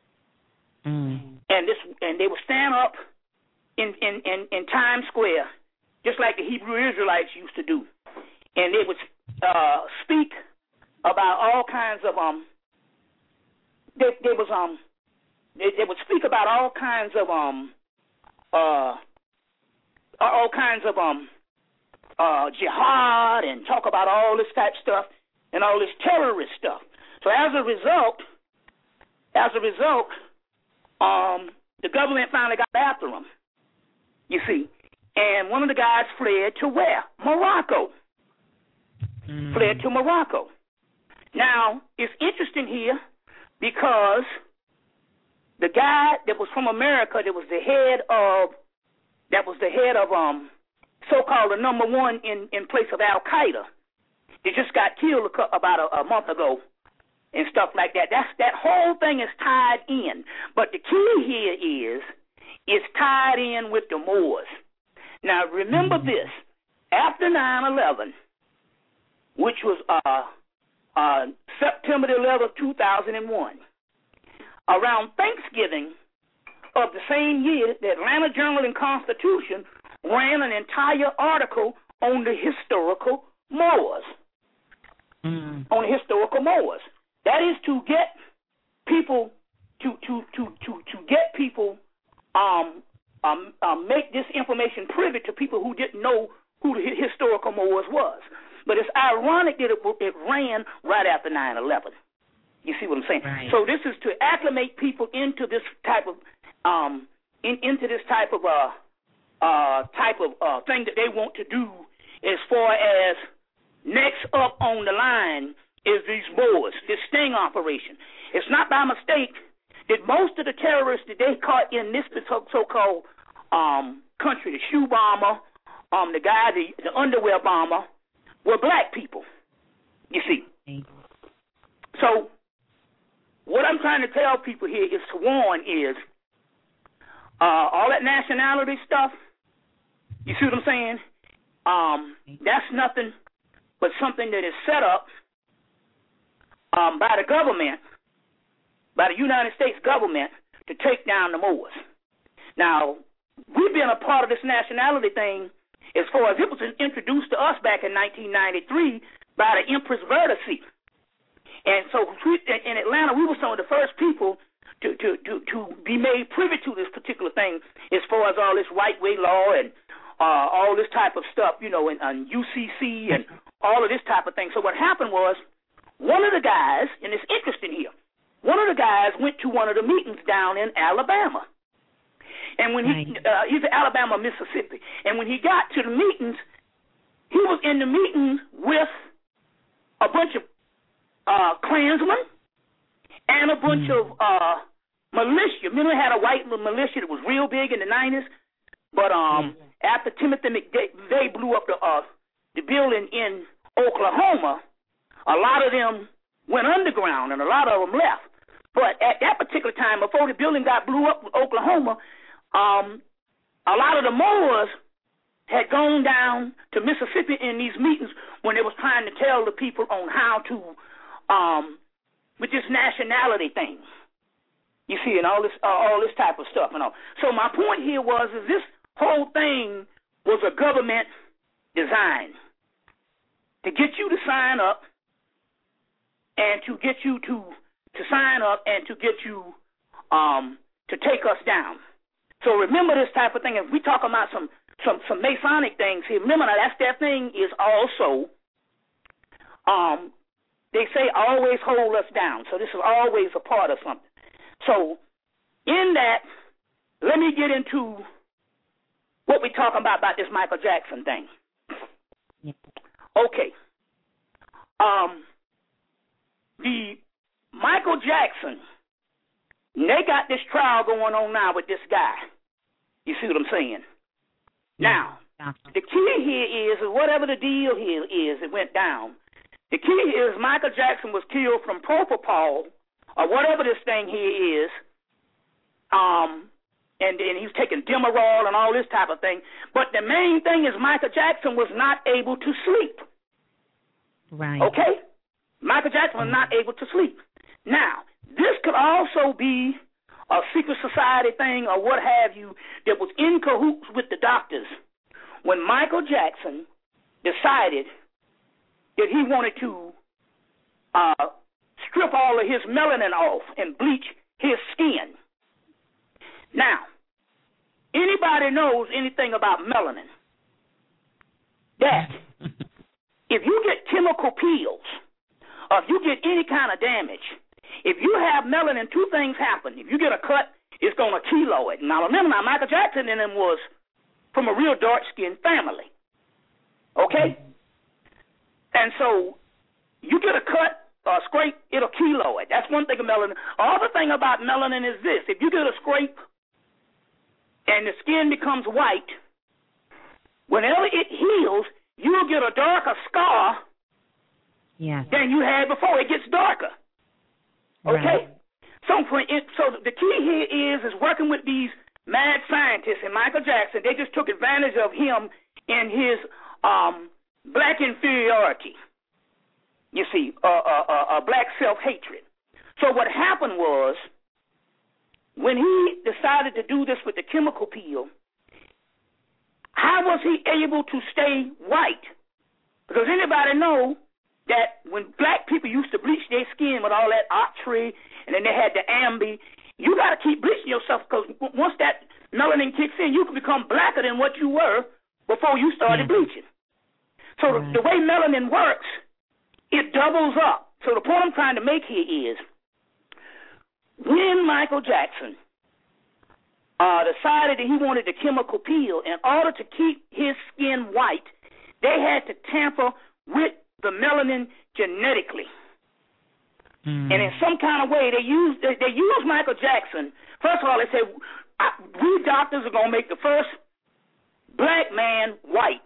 Mm. And this, and they would stand up in, in, in, in Times Square, just like the Hebrew Israelites used to do, and they would uh, speak about all kinds of um. They, they was um. They, they would speak about all kinds of um. Uh. All kinds of um. Uh, jihad, and talk about all this type stuff and all this terrorist stuff. So as a result, as a result. Um, the government finally got after him, you see. And one of the guys fled to where? Morocco. Mm. Fled to Morocco. Now, it's interesting here because the guy that was from America that was the head of, that was the head of um, so-called the number one in, in place of Al-Qaeda, they just got killed a, about a, a month ago. And stuff like that. That's that whole thing is tied in. But the key here is it's tied in with the Moors. Now remember this: after nine eleven, which was uh, uh, September the eleventh, two thousand one, around Thanksgiving of the same year, the Atlanta Journal and Constitution ran an entire article on the historical Moors. mm. on the historical Moors. That is to get people to to to to, to get people um, um um make this information privy to people who didn't know who the historical Moors was. But it's ironic that it, it ran right after nine eleven. You see what I'm saying? Right. So this is to acclimate people into this type of um in, into this type of uh uh type of uh thing that they want to do. As far as next up on the line is these Moors, this sting operation. It's not by mistake that most of the terrorists that they caught in this so-called um country, the shoe bomber, um the guy, the, the underwear bomber, were black people. You see. So what I'm trying to tell people here is to warn is uh, all that nationality stuff, you see what I'm saying? Um, that's nothing but something that is set up um, by the government, by the United States government, to take down the Moors. Now, we've been a part of this nationality thing as far as it was introduced to us back in nineteen ninety-three by the Empress Vertice. And so in Atlanta, we were some of the first people to, to, to, to be made privy to this particular thing as far as all this right-way law and uh, all this type of stuff, you know, and, and U C C and all of this type of thing. So what happened was one of the guys, and it's interesting here, one of the guys went to one of the meetings down in Alabama. And when he, uh, he's in Alabama, Mississippi. And when he got to the meetings, he was in the meetings with a bunch of Uh, Klansmen and a bunch mm. of uh, militia. Remember, had a white militia that was real big in the nineties. But um, mm. after Timothy McVeigh blew up the uh, the building in Oklahoma, a lot of them went underground and a lot of them left. But at that particular time, before the building got blew up in Oklahoma, um, a lot of the Moors had gone down to Mississippi in these meetings when they was trying to tell the people on how to Um, with this nationality thing, you see, and all this, uh, all this type of stuff, and all. So my point here was, is this whole thing was a government design to get you to sign up, and to get you to to sign up, and to get you um, to take us down. So remember this type of thing. If we talk about some some some Masonic things here, remember now that's their thing is also um. They say always hold us down. So this is always a part of something. So in that, let me get into what we're talking about, about this Michael Jackson thing. Okay. Um, the Michael Jackson, they got this trial going on now with this guy. You see what I'm saying? Now, the key here is, whatever the deal here is, it went down. The key is Michael Jackson was killed from propofol, or whatever this thing here is, um, and, and he was taking Demerol and all this type of thing. But the main thing is Michael Jackson was not able to sleep. Right. Okay? Michael Jackson was not able to sleep. Now, this could also be a secret society thing or what have you that was in cahoots with the doctors when Michael Jackson decided that he wanted to uh, strip all of his melanin off and bleach his skin. Now, anybody knows anything about melanin, that if you get chemical peels, or if you get any kind of damage, if you have melanin, two things happen. If you get a cut, it's going to kilo it. Now, remember, now Michael Jackson and him was from a real dark-skinned family. Okay? And so you get a cut or a scrape, it'll kilo it. That's one thing of melanin. Other thing about melanin is this. If you get a scrape and the skin becomes white, whenever it heals, you'll get a darker scar yes. than you had before. It gets darker. Okay? Right. So for it, so the key here is, is working with these mad scientists and Michael Jackson. They just took advantage of him in his um black inferiority, you see, uh, uh, uh, uh, black self-hatred. So what happened was, when he decided to do this with the chemical peel, how was he able to stay white? Because anybody know that when black people used to bleach their skin with all that Otry, and then they had the Ambi, you got to keep bleaching yourself because once that melanin kicks in, you can become blacker than what you were before you started mm-hmm. bleaching. So right. the, the way melanin works, it doubles up. So the point I'm trying to make here is when Michael Jackson uh, decided that he wanted the chemical peel, in order to keep his skin white, they had to tamper with the melanin genetically. Mm. And in some kind of way, they used they, they used Michael Jackson. First of all, they said, we doctors are going to make the first black man white,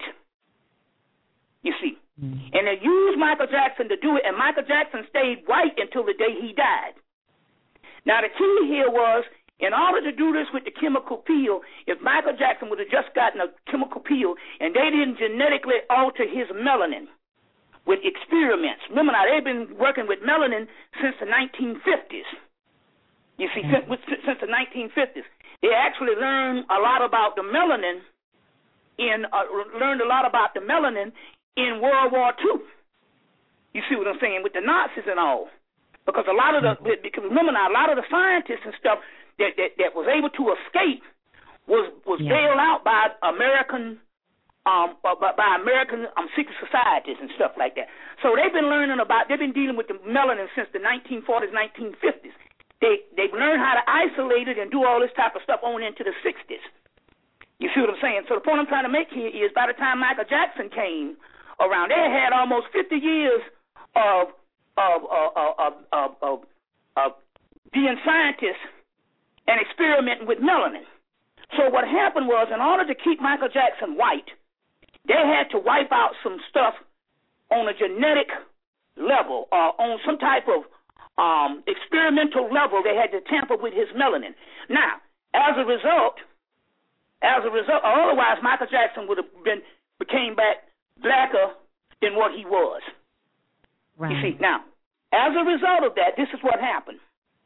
you see. Mm. And they used Michael Jackson to do it, and Michael Jackson stayed white until the day he died. Now, the key here was, in order to do this with the chemical peel, if Michael Jackson would have just gotten a chemical peel and they didn't genetically alter his melanin with experiments. Remember now, they've been working with melanin since the nineteen fifties. You see, mm-hmm. since, since the nineteen fifties. They actually learned a lot about the melanin in, uh, learned a lot about the melanin in World War Two. You see what I'm saying, with the Nazis and all. Because a lot of the, because remember now, a lot of the scientists and stuff that, that, that was able to escape was, was yeah. bailed out by American Um, by, by American um, secret societies and stuff like that. So they've been learning about, they've been dealing with the melanin since the nineteen forties, nineteen fifties. They, they've learned how to isolate it and do all this type of stuff on into the sixties. You see what I'm saying? So the point I'm trying to make here is by the time Michael Jackson came around, they had almost fifty years of, of, of, of, of, of, of being scientists and experimenting with melanin. So what happened was, in order to keep Michael Jackson white, they had to wipe out some stuff on a genetic level or on some type of um, experimental level. They had to tamper with his melanin. Now, as a result, as a result, or otherwise Michael Jackson would have been became back blacker than what he was. Right. You see, now, as a result of that, this is what happened.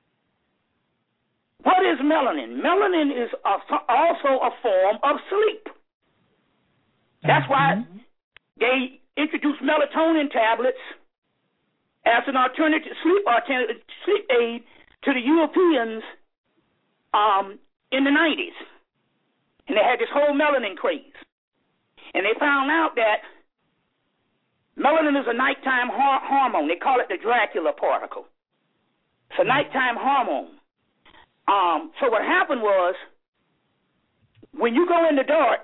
What is melanin? Melanin is a, also a form of sleep. That's why they introduced melatonin tablets as an alternative sleep alternative sleep aid to the Europeans um, in the nineties, and they had this whole melanin craze. And they found out that melanin is a nighttime hor- hormone. They call it the Dracula particle. It's a nighttime hormone. Um, so what happened was, when you go in the dark,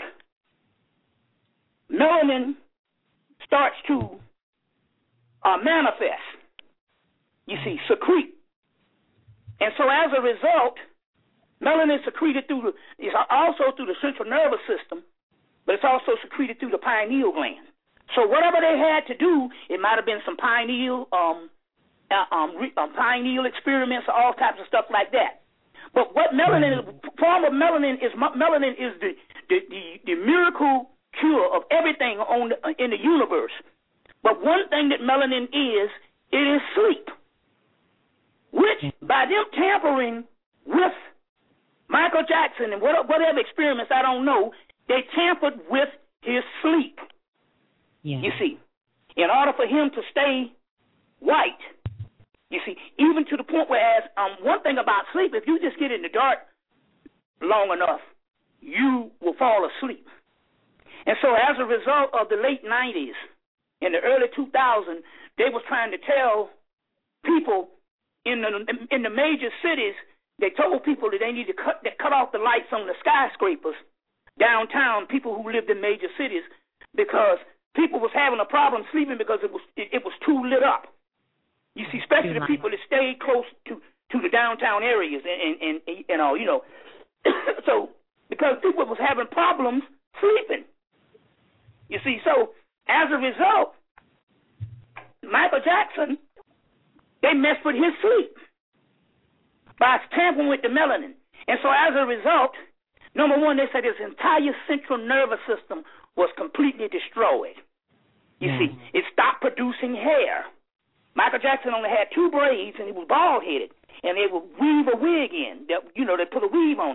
melanin starts to uh, manifest, you see, secrete. And so as a result, melanin is secreted through the, it's also through the central nervous system, but it's also secreted through the pineal gland. So whatever they had to do, it might have been some pineal, um, uh, um, re, um, pineal experiments, or all types of stuff like that. But what melanin is, form of melanin is, melanin is the, the, the, the miracle cure of everything on the, in the universe. But one thing that melanin is, it is sleep. Which, by them tampering with Michael Jackson and whatever experiments, I don't know, they tampered with his sleep. Yeah. You see, in order for him to stay white, you see, even to the point where, as um, one thing about sleep, if you just get in the dark long enough, you will fall asleep. And so as a result of the late nineties, in the early two thousands, they was trying to tell people in the in the major cities, they told people that they need to cut that cut off the lights on the skyscrapers downtown, people who lived in major cities, because people was having a problem sleeping because it was it, it was too lit up. You see, especially the people that stayed close to, to the downtown areas and, and, and, and all, you know. So, because people was having problems sleeping. You see, so as a result, Michael Jackson, they messed with his sleep by tampering with the melanin. And so as a result, number one, they said his entire central nervous system was completely destroyed. You mm. see, it stopped producing hair. Michael Jackson only had two braids, and he was bald-headed, and they would weave a wig in. That, you know, they put a weave on it.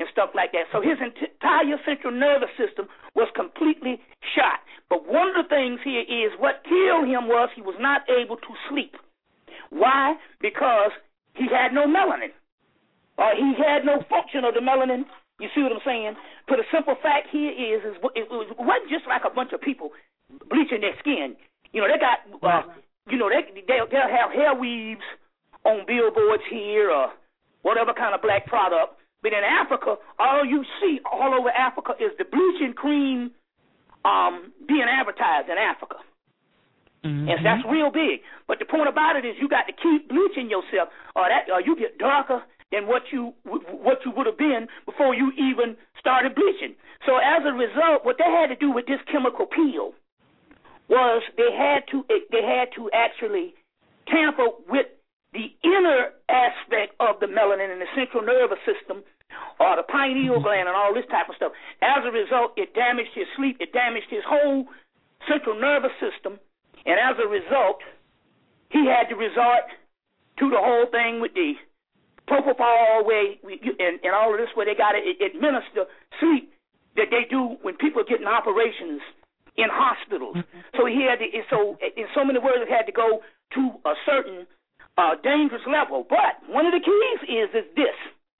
and stuff like that. So his entire central nervous system was completely shot. But one of the things here is what killed him was he was not able to sleep. Why? Because he had no melanin. Or he had no function of the melanin. You see what I'm saying? But the simple fact here is, is it wasn't just like a bunch of people bleaching their skin. You know, they got, uh, you know, they, they'll, they'll have hair weaves on billboards here or whatever kind of black product. But in Africa, all you see all over Africa is the bleaching cream um, being advertised in Africa. Mm-hmm. And that's real big. But the point about it is you got to keep bleaching yourself or, that, or you get darker than what you what you would have been before you even started bleaching. So as a result, what they had to do with this chemical peel was they had to they had to actually tamper with the inner aspect of the melanin in the central nervous system or the pineal gland and all this type of stuff. As a result, it damaged his sleep. It damaged his whole central nervous system. And as a result, he had to resort to the whole thing with the propofol way and, and all of this where they got to administer sleep that they do when people are getting operations in hospitals. Mm-hmm. So he had to, so in so many words, it had to go to a certain uh, dangerous level. But one of the keys is is this.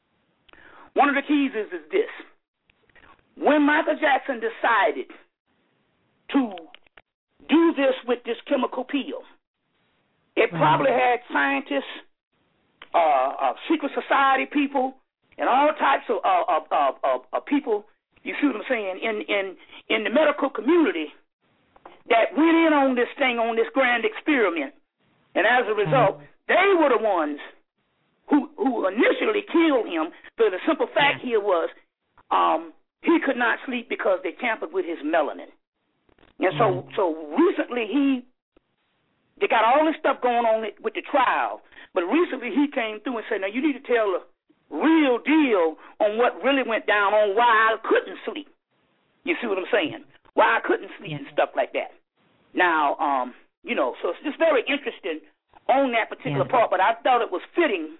One of the keys is is this. When Michael Jackson decided to do this with this chemical peel, it mm-hmm. probably had scientists, uh, uh, secret society people, and all types of, uh, of, of, of, of people. You see what I'm saying? In in in the medical community that went in on this thing, on this grand experiment, and as a result, mm-hmm. they were the ones who who initially killed him. But the simple fact here was um, he could not sleep because they tampered with his melanin. And so, mm-hmm. so recently he they got all this stuff going on with the trial. But recently he came through and said, "Now you need to tell the real deal on what really went down, on why I couldn't sleep." You see what I'm saying? Why I couldn't sleep yeah. and stuff like that. Now, um, you know, so it's just very interesting on that particular yeah. part. But I thought it was fitting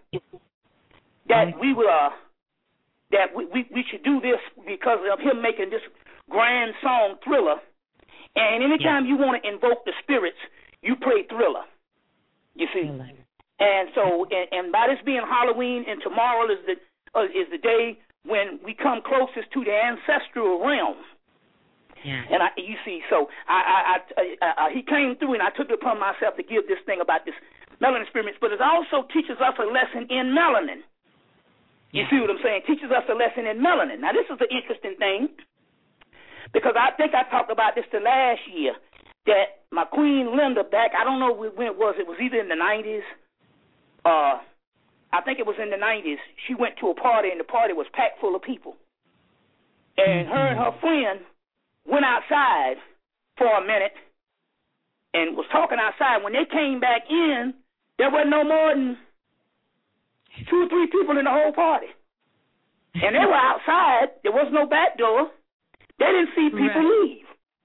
that we were uh, that we, we we should do this because of him making this grand song, Thriller. And anytime yeah. you want to invoke the spirits, you play Thriller. You see. Mm-hmm. And so, and, and by this being Halloween, and tomorrow is the uh, is the day when we come closest to the ancestral realm. Yeah. And I, you see, so I, I, I, I, I, he came through, and I took it upon myself to give this thing about this melanin experiments. But it also teaches us a lesson in melanin. You yeah. see what I'm saying? It teaches us a lesson in melanin. Now, this is the interesting thing because I think I talked about this the last year that my Queen Linda back. I don't know when it was. It was either in the nineties. Uh, I think it was in the nineties. She went to a party, and the party was packed full of people. And her and her friend went outside for a minute and was talking outside. When they came back in, there wasn't no more than two or three people in the whole party. And they were outside. There was no back door. They didn't see people right. leave.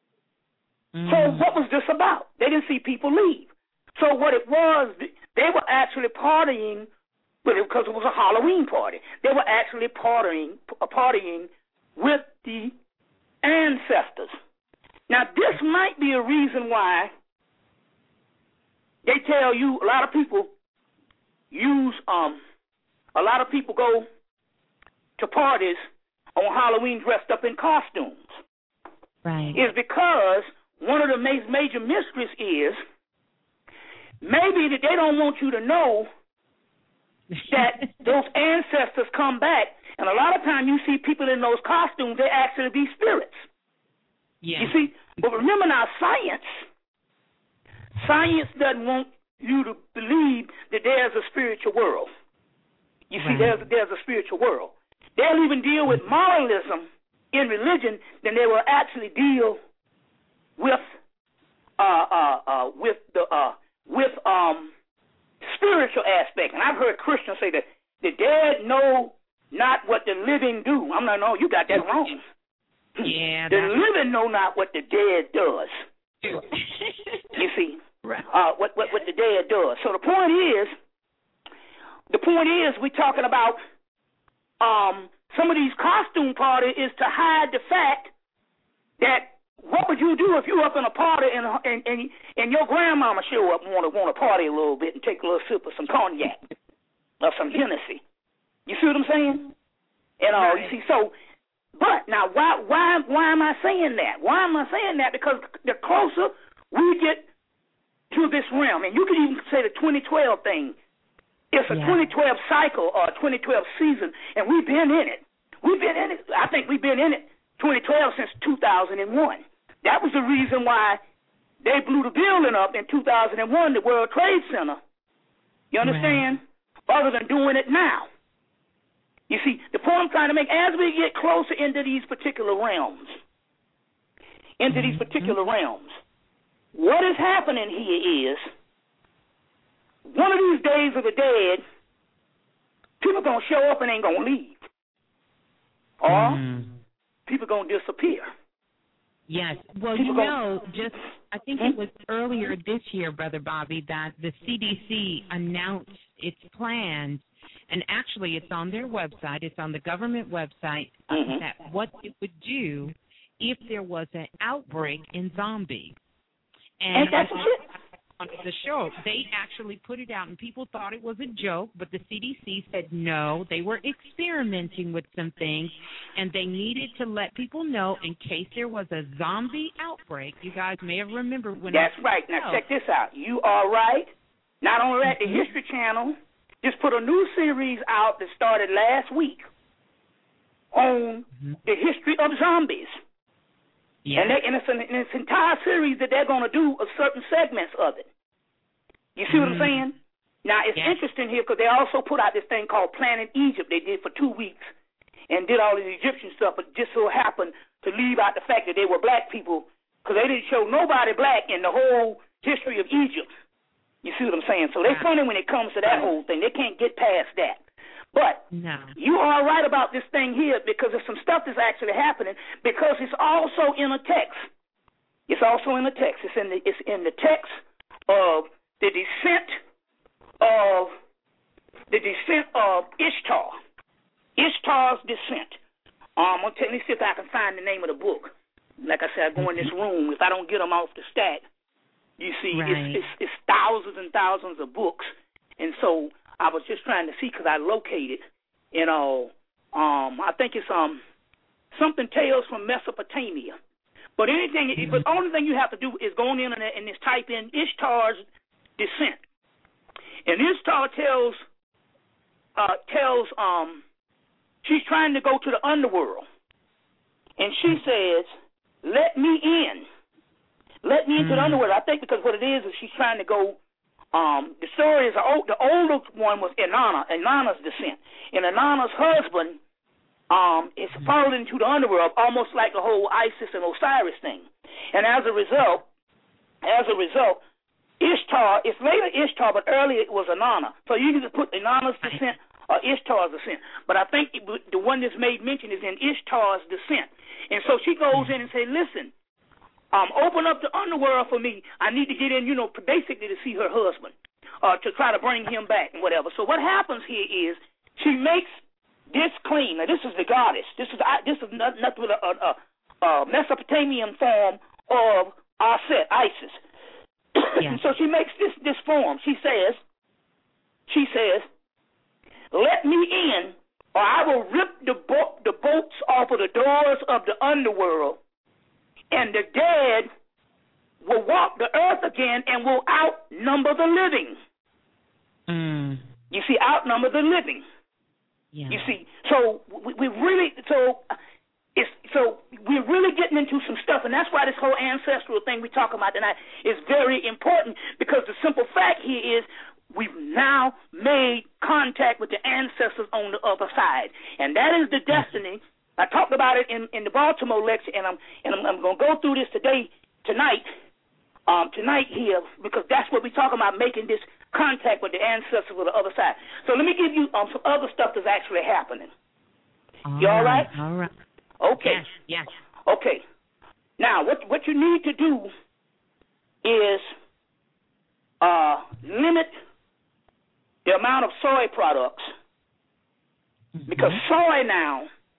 Mm. So what was this about? They didn't see people leave. So what it was, they were actually partying, but it, because it was a Halloween party. They were actually partying, partying with the ancestors. Now, this might be a reason why they tell you a lot of people use, um, a lot of people go to parties on Halloween dressed up in costumes. Right. Is because one of the ma- major mysteries is maybe that they don't want you to know that those ancestors come back, and a lot of time you see people in those costumes, they actually be spirits. Yeah. You see, but remember now, science, science doesn't want you to believe that there's a spiritual world. You see, right. there's there's a spiritual world. They'll even deal with moralism in religion than they will actually deal with uh uh uh with the uh with um spiritual aspect. And I've heard Christians say that the dead know not what the living do. I'm not, no, you got that wrong. Yeah. The living know not what the dead does. You see, right. uh, what, what what the dead does. So the point is, the point is, we're talking about um some of these costume parties is to hide the fact that what would you do if you were up in a party and and and, and your grandmama show up and want to want to party a little bit and take a little sip of some cognac or some Hennessy? You see what I'm saying? And all right. You see, so, but now why why why am I saying that? Why am I saying that? Because the closer we get to this realm, and you can even say the twenty twelve thing. It's a yeah. twenty twelve cycle or a twenty twelve season, and we've been in it. We've been in it. I think we've been in it twenty twelve since two thousand one. That was the reason why they blew the building up in two thousand one, the World Trade Center. You understand? Right. Other than doing it now. You see, the point I'm trying to make, as we get closer into these particular realms, into mm-hmm. these particular realms, what is happening here is, one of these days of the dead, people going to show up and ain't going to leave. Or mm. people going to disappear. Yes. Well, people you know, gonna... just I think hmm? it was earlier this year, Brother Bobby, that the C D C announced its plans, and actually it's on their website, it's on the government website, mm-hmm. that what it would do if there was an outbreak in zombies. And, and that's it. On the show, they actually put it out, and people thought it was a joke, but the C D C said no, they were experimenting with some things, and they needed to let people know in case there was a zombie outbreak. You guys may have remembered when That's I right. Now, check this out. You are right. Not only that, the History Channel just put a new series out that started last week on mm-hmm. the history of zombies. Yeah. And, they, and it's an and it's entire series that they're going to do a certain segments of it. You see mm. what I'm saying? Now, it's yeah. interesting here because they also put out this thing called Planet Egypt they did for two weeks and did all this Egyptian stuff, but just so happened to leave out the fact that they were black people because they didn't show nobody black in the whole history of Egypt. You see what I'm saying? So they're funny when it comes to that whole thing. They can't get past that. But no. you are right about this thing here because there's some stuff that's actually happening because it's also in a text. It's also in the text. It's in the it's in the text of the descent of the descent of Ishtar. Ishtar's descent. Um, I'm let me see if I can find the name of the book. Like I said, I go in this room. If I don't get them off the stack, you see, right. it's, it's it's thousands and thousands of books, and so. I was just trying to see because I located, you know, um, I think it's um something Tales from Mesopotamia. But anything, mm-hmm. but the only thing you have to do is go on the internet and just type in Ishtar's descent. And Ishtar tells, uh, tells, um, she's trying to go to the underworld. And she says, let me in. Let me into mm-hmm. the underworld. I think because what it is is she's trying to go. Um, the story is the older one was Inanna, Inanna's descent, and Inanna's husband um, is followed into the underworld, almost like the whole Isis and Osiris thing. And as a result, as a result, Ishtar, it's later Ishtar, but earlier it was Inanna. So you can just put Inanna's descent or Ishtar's descent. But I think it, the one that's made mention is in Ishtar's descent. And so she goes in and says, listen, Um, open up the underworld for me. I need to get in, you know, basically to see her husband, uh, to try to bring him back and whatever. So what happens here is she makes this claim. Now, this is the goddess. This is this is nothing but a, a, a Mesopotamian form of Aset, Isis. Yeah. So she makes this this form. She says, she says, let me in, or I will rip the bo- the bolts off of the doors of the underworld. And the dead will walk the earth again and will outnumber the living. Mm. You see, outnumber the living. Yeah. You see, so we, we really, so it's so we're really getting into some stuff, and that's why this whole ancestral thing we talk about tonight is very important because the simple fact here is we've now made contact with the ancestors on the other side, and that is the destiny. I talked about it in, in the Baltimore lecture, and I'm and I'm, I'm going to go through this today, tonight, um, tonight here, because that's what we're talking about, making this contact with the ancestors with the other side. So let me give you um, some other stuff that's actually happening. All you all right? right? All right. Okay. Yes, yes. Okay. Now, what what you need to do is uh, limit the amount of soy products, mm-hmm. because soy now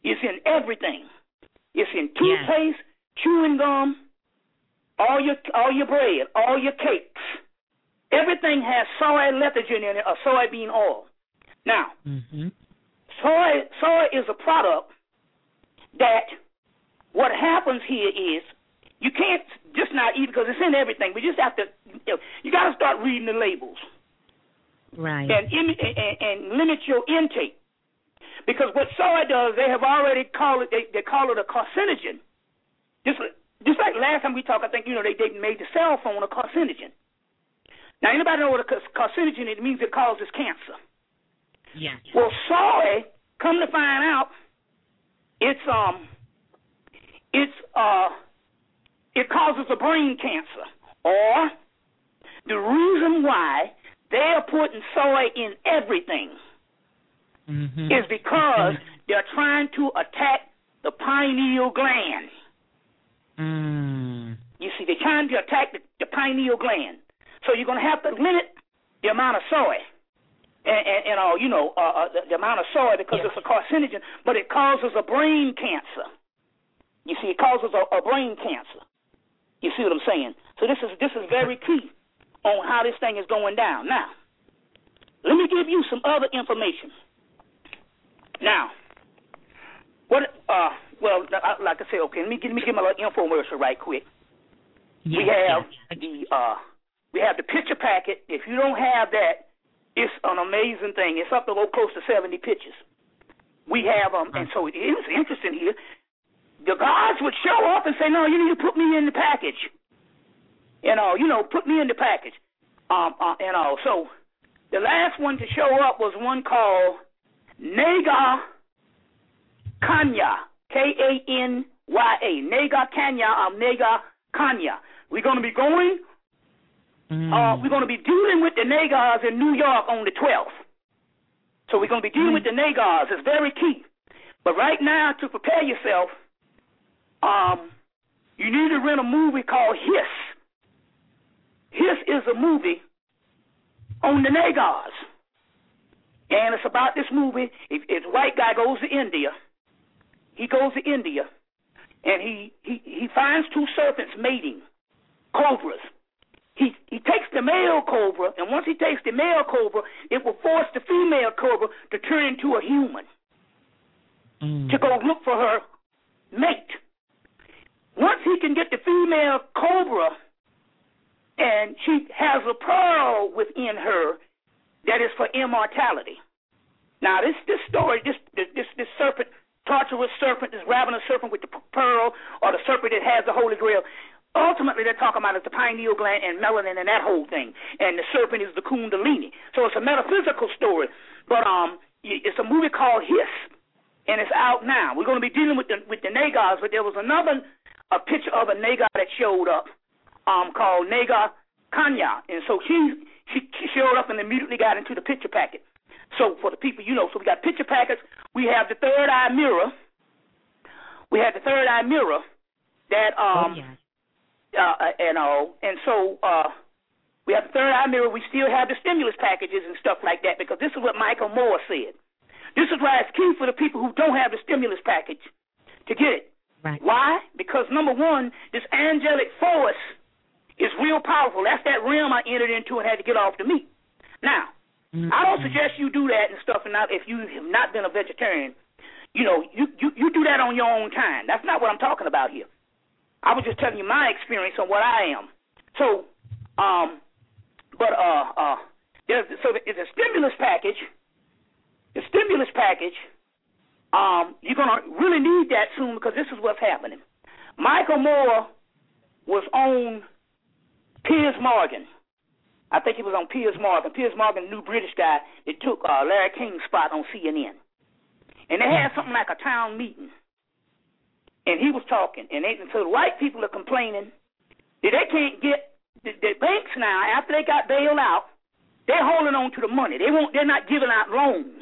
It's in everything. It's in toothpaste, yes. chewing gum, all your all your bread, all your cakes. Everything has soy lecithin in it or soybean oil. Now, mm-hmm. soy soy is a product that what happens here is you can't just not eat because it's in everything. We just have to, you know, you got to start reading the labels. Right. And, and, and limit your intake. Because what soy does, they have already called it, they, they call it a carcinogen. Just, just like last time we talked, I think, you know, they, they made the cell phone a carcinogen. Now, anybody know what a carcinogen is? It means it causes cancer. Yes. Well, soy, come to find out, it's, um, it's, uh, it causes a brain cancer. Or the reason why they are putting soy in everything mm-hmm. is because they're trying to attack the pineal gland. Mm. You see, they're trying to attack the, the pineal gland. So you're going to have to limit the amount of soy. And, and, and uh, you know, uh, uh, the, the amount of soy because yeah. it's a carcinogen, but it causes a brain cancer. You see, it causes a, a brain cancer. You see what I'm saying? So this is this is very key on how this thing is going down. Now, let me give you some other information. Now, what? Uh, well, like I said, okay. Let me give, let me give my little infomercial right quick. Yes, we have yes. the uh, we have the picture packet. If you don't have that, it's an amazing thing. It's up to close to seventy pictures. We have them, um, and so it is interesting here. The guards would show up and say, "No, you need to put me in the package." You know, you know, put me in the package. Um, uh, you know, so the last one to show up was one called Nega Kanya, K A N Y A, Nega Kanya, um, Nega Kanya. We're going to be going. Mm. Uh, we're going to be dealing with the Negas in New York on the twelfth. So we're going to be dealing mm. with the Negas. It's very key. But right now, to prepare yourself, um, you need to rent a movie called Hiss. Hiss is a movie on the Negas. And it's about this movie. If, if a white guy goes to India, he goes to India, and he, he, he finds two serpents mating, cobras. He he takes the male cobra, and once he takes the male cobra, it will force the female cobra to turn into a human mm. to go look for her mate. Once he can get the female cobra, and she has a pearl within her that is for immortality. Now, this this story, this this this serpent, torturous serpent, this ravenous serpent with the pearl, or the serpent that has the Holy Grail, ultimately they're talking about is the pineal gland and melanin and that whole thing. And the serpent is the Kundalini. So it's a metaphysical story. But um, it's a movie called Hiss, and it's out now. We're going to be dealing with the with the Negas, but there was another a picture of a Nega that showed up um, called Nega Kanya. And so she, she she showed up and immediately got into the picture packet. So for the people, you know, so we got picture packets. We have the third eye mirror. We have the third eye mirror that, um, oh, yeah. uh, and all. And so uh, we have the third eye mirror. We still have the stimulus packages and stuff like that because this is what Michael Moore said. This is why it's key for the people who don't have the stimulus package to get it. Right. Why? Because, number one, this angelic force is real powerful. That's that realm I entered into and had to get off to meet. Now, mm-hmm. I don't suggest you do that and stuff, and not, if you have not been a vegetarian, you know, you, you, you do that on your own time. That's not what I'm talking about here. I was just telling you my experience on what I am. So, um, but, uh, uh, there's, so it's a stimulus package. The stimulus package, Um, you're going to really need that soon because this is what's happening. Michael Moore was on Piers Morgan. I think he was on Piers Morgan. Piers Morgan, the new British guy that took uh, Larry King's spot on C N N. And they had something like a town meeting. And he was talking. And, they, and so the white people are complaining that they can't get, the, the banks now, after they got bailed out, they're holding on to the money. They won't, they're not giving out loans.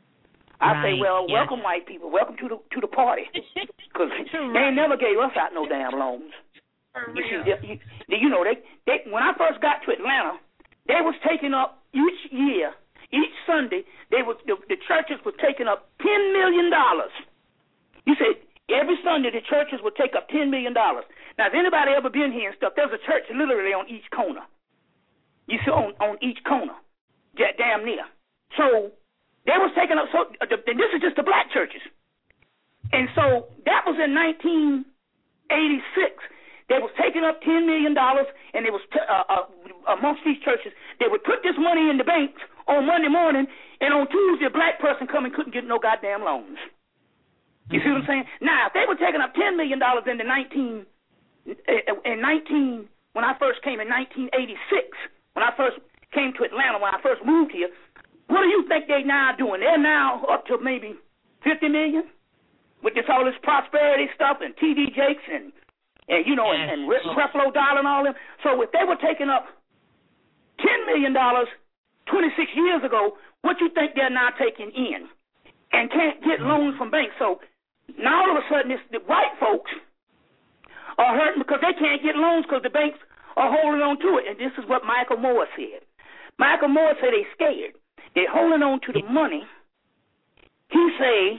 I right. say, well, yes. welcome, white people. Welcome to the to the party. Because they ain't never gave us out no damn loans. You see, you, you know, they, they when I first got to Atlanta, they was taking up each year, each Sunday, they was the, the churches was taking up ten million dollars You said every Sunday the churches would take up ten million dollars. Now, if anybody ever been here and stuff, there's a church literally on each corner. You see, on, on each corner, damn near. So they was taking up, so uh, and this is just the black churches. And so that was in nineteen eighty-six. They was taking up ten million dollars, and they was t- uh, uh, amongst these churches. They would put this money in the banks on Monday morning, and on Tuesday, a black person come and couldn't get no goddamn loans. You mm-hmm. see what I'm saying? Now, if they were taking up ten million dollars in the nineteen in nineteen when I first came in nineteen eighty-six, when I first came to Atlanta, when I first moved here, what do you think they now doing? They're now up to maybe fifty million with this all this prosperity stuff and T D Jakes and and you know yes. and, and Creflo Dollar and all them. So if they were taking up ten million dollars twenty-six years ago, what you think they're now taking in and can't get loans from banks? So now all of a sudden, it's the white folks are hurting because they can't get loans because the banks are holding on to it. And this is what Michael Moore said. Michael Moore said they're scared. They're holding on to the money. He say,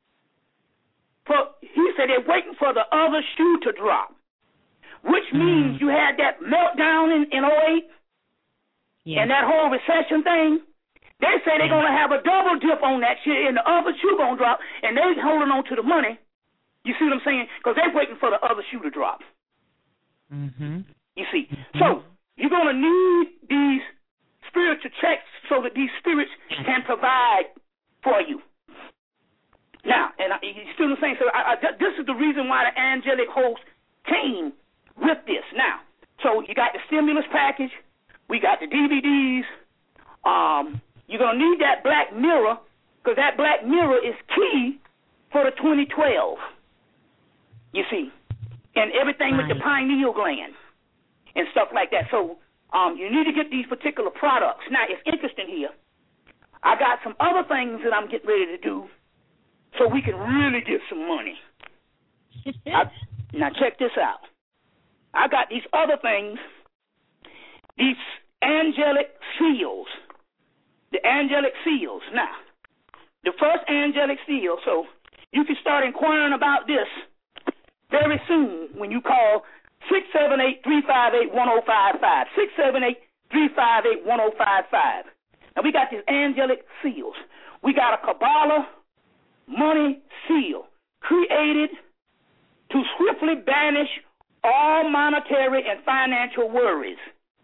for he said they're waiting for the other shoe to drop, which means mm. you had that meltdown in, in oh eight yeah. and that whole recession thing. They say they're yeah. going to have a double dip on that shit and the other shoe going to drop, and they holding on to the money. You see what I'm saying? Because they're waiting for the other shoe to drop. Mm-hmm. You see? Mm-hmm. So you're going to need these spiritual checks so that these spirits can provide for you. Now, and I, you see what I'm saying? So I, I, this is the reason why the angelic host came with this. Now, so you got the stimulus package. We got the D V Ds. Um, you're going to need that black mirror because that black mirror is key for the twenty twelve. You see? And everything right. with the pineal gland and stuff like that. So um, you need to get these particular products. Now, it's interesting here. I got some other things that I'm getting ready to do so we can really get some money. I, now, check this out. I got these other things, these angelic seals, the angelic seals. Now, the first angelic seal, so you can start inquiring about this very soon when you call six seven eight, three five eight, one oh five five, six seven eight, three five eight, one oh five five. Now, we got these angelic seals. We got a Kabbalah money seal created to swiftly banish all monetary and financial worries.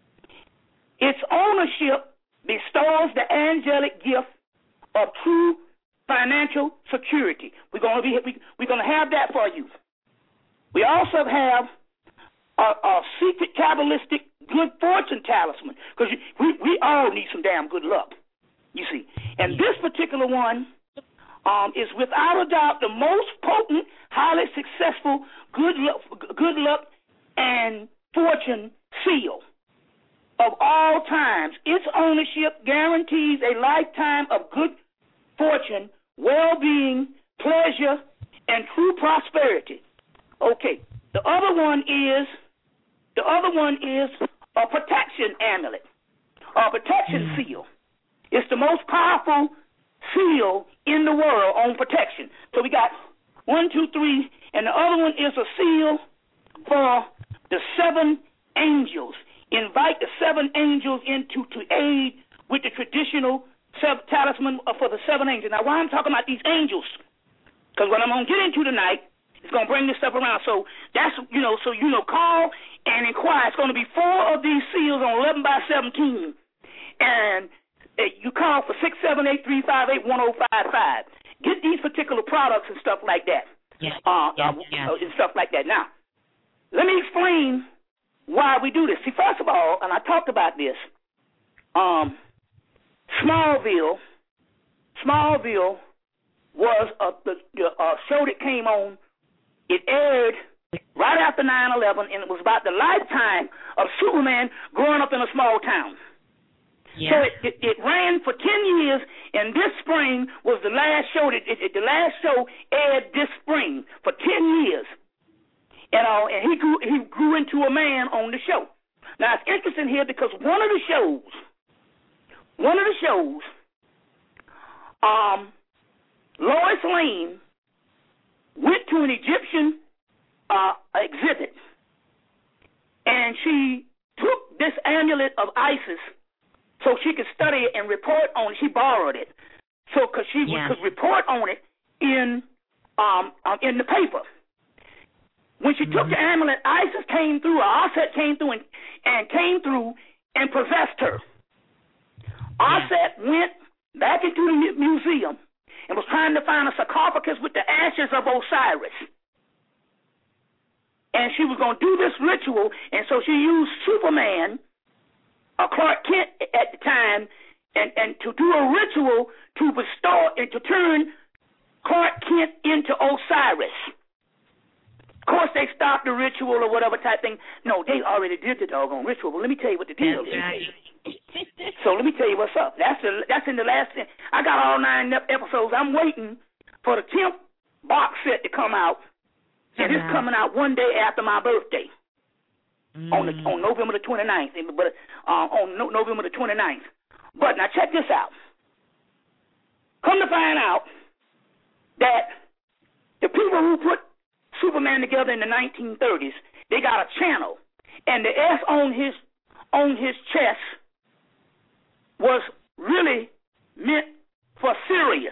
Its ownership bestows the angelic gift of true financial security. We're going to be we, we're going to have that for you. We also have a, a secret Kabbalistic good fortune talisman because we we all need some damn good luck. You see, and this particular one um, is without a doubt the most potent, highly successful good luck, good luck and fortune seal of all times. Its ownership guarantees a lifetime of good fortune, well-being, pleasure, and true prosperity. Okay, the other one is the other one is a protection amulet, a protection mm. seal. It's the most powerful seal in the world on protection. So we got one, two, three, and the other one is a seal for the seven angels. Invite the seven angels into to aid with the traditional seven talisman for the seven angels. Now, why I'm talking about these angels? Because what I'm going to get into tonight is going to bring this stuff around. So that's, you know, so, you know, call and inquire. It's going to be four of these seals on eleven by seventeen. And uh, you call for six seven eight, three five eight, one oh five five. Get these particular products and stuff like that. Yes, uh, yes, uh, yes. And stuff like that. Now, let me explain why we do this. See, first of all, and I talked about this, um, Smallville, Smallville was a, the, the uh, show that came on. It aired right after nine eleven, and it was about the lifetime of Superman growing up in a small town. Yeah. So it, it, it ran for ten years, and this spring was the last show. That, it, it, the last show aired this spring for ten years. You know, and he grew he grew into a man on the show. Now it's interesting here because one of the shows, one of the shows, um, Lois Lane went to an Egyptian uh, exhibit, and she took this amulet of Isis so she could study it and report on it. She borrowed it, so because she yeah. could report on it in um, um in the paper. When she mm-hmm. took the amulet, Isis came through, or Aset came through, and, and came through and possessed her. Yeah. Aset went back into the museum and was trying to find a sarcophagus with the ashes of Osiris. And she was going to do this ritual, and so she used Superman, uh, Clark Kent at the time, and, and to do a ritual to bestow and to turn Clark Kent into Osiris. Of course, they stopped the ritual or whatever type thing. No, they already did the doggone ritual. But let me tell you what the deal is. So let me tell you what's up. That's the that's in the last. I got all nine episodes. I'm waiting for the tenth box set to come out, and it's coming out one day after my birthday, mm. on the on November the twenty-ninth. But uh, on no, November the twenty-ninth. But now check this out. Come to find out that the people who put Superman together in the nineteen thirties, they got a channel, and the S on his on his chest was really meant for Sirius,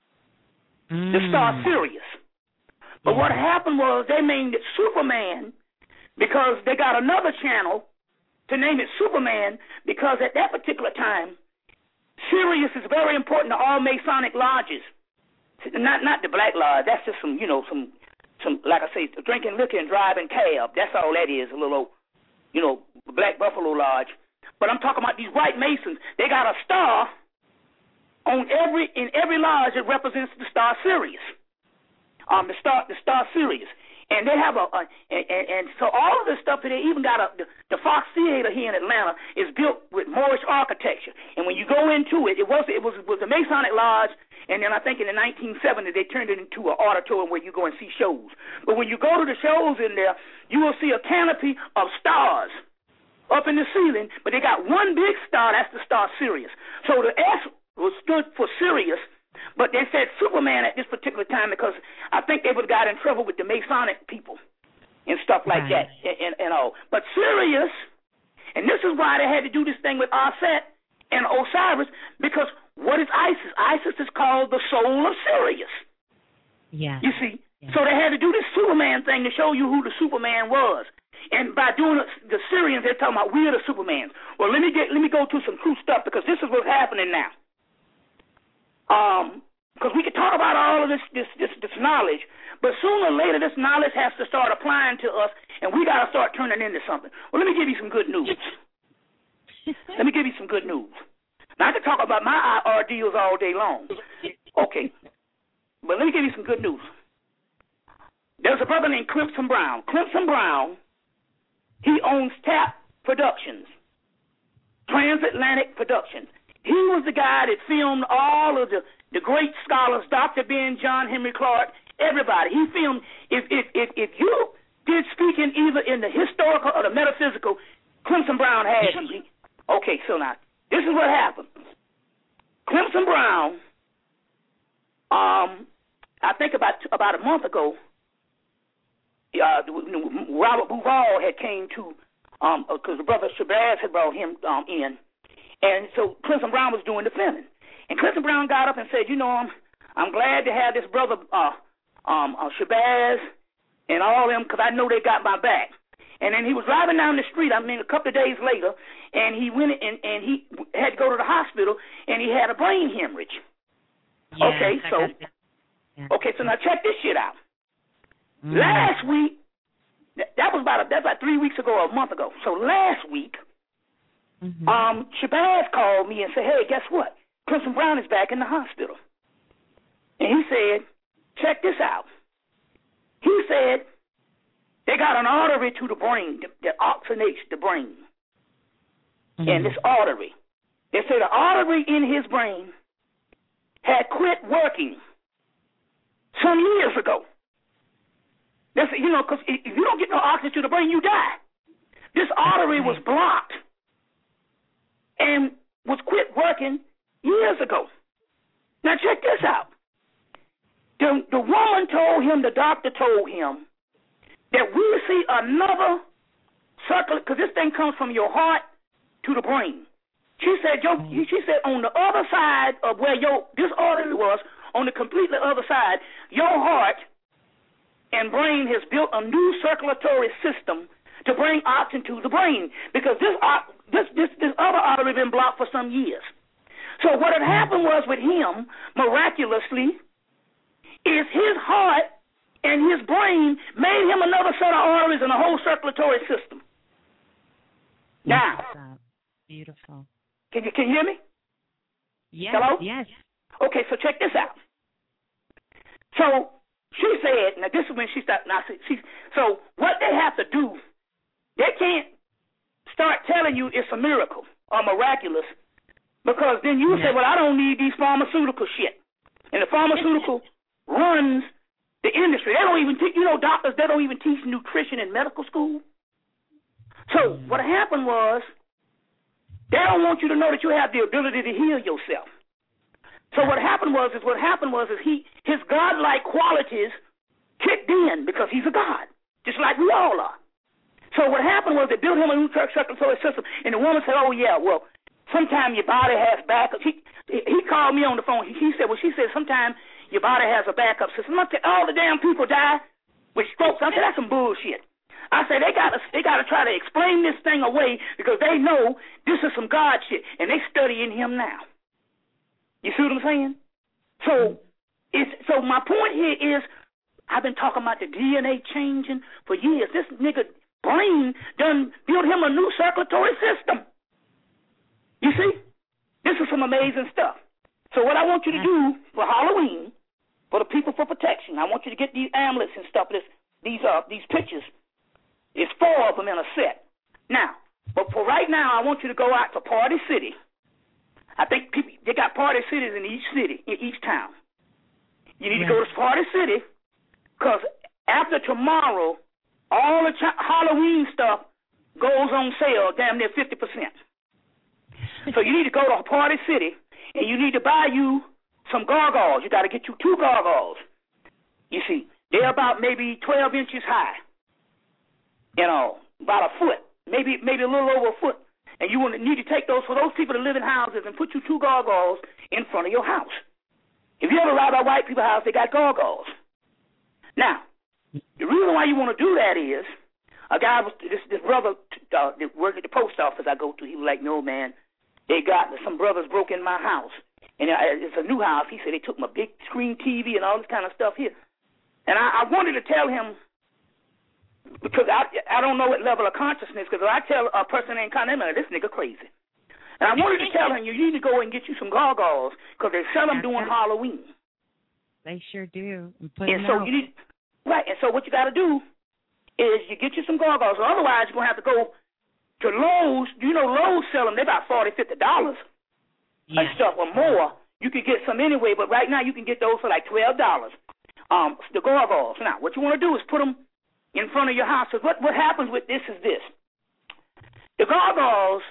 mm. the star Sirius. But yeah. what happened was they named it Superman because they got another channel to name it Superman because at that particular time, Sirius is very important to all Masonic lodges. Not not the Black Lodge. That's just some you know some. Some, like I say, drinking liquor and driving cab. That's all that is, a little, you know, Black Buffalo Lodge. But I'm talking about these white Masons. They got a star on every in every lodge that represents the star Sirius. Um, the star the star Sirius, and they have a, a and, and, and so all of this stuff. They even got a the, the Fox Theater here in Atlanta is built with Moorish architecture. And when you go into it, it was it was it was a Masonic lodge. And then I think in the nineteen seventies, they turned it into an auditorium where you go and see shows. But when you go to the shows in there, you will see a canopy of stars up in the ceiling, but they got one big star, that's the star Sirius. So the S was stood for Sirius, but they said Superman at this particular time because I think they would have got in trouble with the Masonic people and stuff like right. that and, and, and all. But Sirius, and this is why they had to do this thing with Aset and Osiris, because what is Isis? Isis is called the soul of Sirius. Yeah. You see? Yeah. So they had to do this Superman thing to show you who the Superman was. And by doing the Syrians, they're talking about we're the Supermans. Well, let me get let me go to some true stuff because this is what's happening now. Um, because we can talk about all of this this this, this knowledge, but sooner or later this knowledge has to start applying to us, and we got to start turning into something. Well, let me give you some good news. Let me give you some good news. Now, I can talk about my ordeals all day long. Okay. But let me give you some good news. There's a brother named Clemson Brown. Clemson Brown, he owns TAP Productions, Transatlantic Productions. He was the guy that filmed all of the, the great scholars, Doctor Ben, John Henry Clark, everybody. He filmed, if, if, if, if you did speaking either in the historical or the metaphysical, Clemson Brown had you. Okay, so now, this is what happened. Clemson Brown, um, I think about about a month ago, uh, Robert Bouval had came to, um, because the brother Shabazz had brought him um, in, and so Clemson Brown was doing the filming. And Clemson Brown got up and said, you know, I'm, I'm glad to have this brother uh, um, uh, Shabazz and all of them because I know they got my back. And then he was driving down the street, I mean, a couple of days later, and he went and, and he had to go to the hospital, and he had a brain hemorrhage. Yeah, okay, so yeah. okay, so now check this shit out. Mm. Last week, that was about a, that was about three weeks ago or a month ago. So last week, mm-hmm. um, Shabazz called me and said, hey, guess what? Clemson Brown is back in the hospital. And he said, check this out. He said, they got an artery to the brain that, that oxygenates the brain. Mm-hmm. And this artery, they say the artery in his brain had quit working some years ago. That's, you know, because if you don't get no oxygen to the brain, you die. This artery was blocked and was quit working years ago. Now check this out. The the, the woman told him, the doctor told him, that we'll see another circle, because this thing comes from your heart to the brain. She said, yo, she said on the other side of where your this artery was, on the completely other side, your heart and brain has built a new circulatory system to bring oxygen to the brain, because this this this, this other artery had been blocked for some years. So what had happened was with him, miraculously, is his heart and his brain made him another set of arteries and a whole circulatory system. Now, beautiful. Can you can you hear me? Yes. Hello? Yes. Okay, so check this out. So she said, now this is when she started. Now she, so what they have to do, they can't start telling you it's a miracle or miraculous, because then you say, well, I don't need these pharmaceutical shit, and the pharmaceutical runs the industry. They don't even teach, you know, doctors, they don't even teach nutrition in medical school. So mm. what happened was, they don't want you to know that you have the ability to heal yourself. So what happened was, is what happened was, is he, his godlike qualities kicked in because he's a god, just like we all are. So what happened was they built him a new circulatory system, and the woman said, oh, yeah, well, sometimes your body has backup. He, he called me on the phone. He, he said, well, she said, sometimes your body has a backup system. I said, all the damn people die with strokes. I said, that's some bullshit. I said, they got to they got to try to explain this thing away, because they know this is some God shit, and they studying him now. You see what I'm saying? So, it's, so my point here is, I've been talking about the D N A changing for years. This nigga brain done built him a new circulatory system. You see? This is some amazing stuff. So what I want you to do for Halloween, for the people for protection, I want you to get these amulets and stuff, this, these uh, these pictures. It's four of them in a set. Now, but for right now, I want you to go out to Party City. I think people, they got party cities in each city, in each town. You need yeah. to go to Party City, because after tomorrow, all the ch- Halloween stuff goes on sale, damn near fifty percent. So you need to go to Party City, and you need to buy you some gargoyles. You got to get you two gargoyles. You see, they're about maybe twelve inches high. You know, about a foot, maybe maybe a little over a foot. And you will need to take those for those people that live in houses and put you two gargoyles in front of your house. If you ever ride by white people's house, they got gargoyles. Now, the reason why you want to do that is, a guy was this this brother uh, that worked at the post office I go to. He was like, no man, they got some brothers broke in my house, and it's a new house. He said they took my big screen T V and all this kind of stuff here. And I, I wanted to tell him, because I I don't know what level of consciousness, because if I tell a person ain't kind of, this nigga crazy. And I wanted to tell him, you need to go and get you some gargoyles, because they sell them during Halloween. They sure do. And, and so out. you need, right, and so what you got to do is you get you some gargoyles, or otherwise you're going to have to go to Lowe's. You know, Lowe's sell them, they about forty dollars, fifty dollars yeah. and stuff, or more. You can get some anyway, but right now you can get those for like twelve dollars, um, the gargoyles. Now, what you want to do is put them in front of your house. Because what, what happens with this is this. The gargoyles,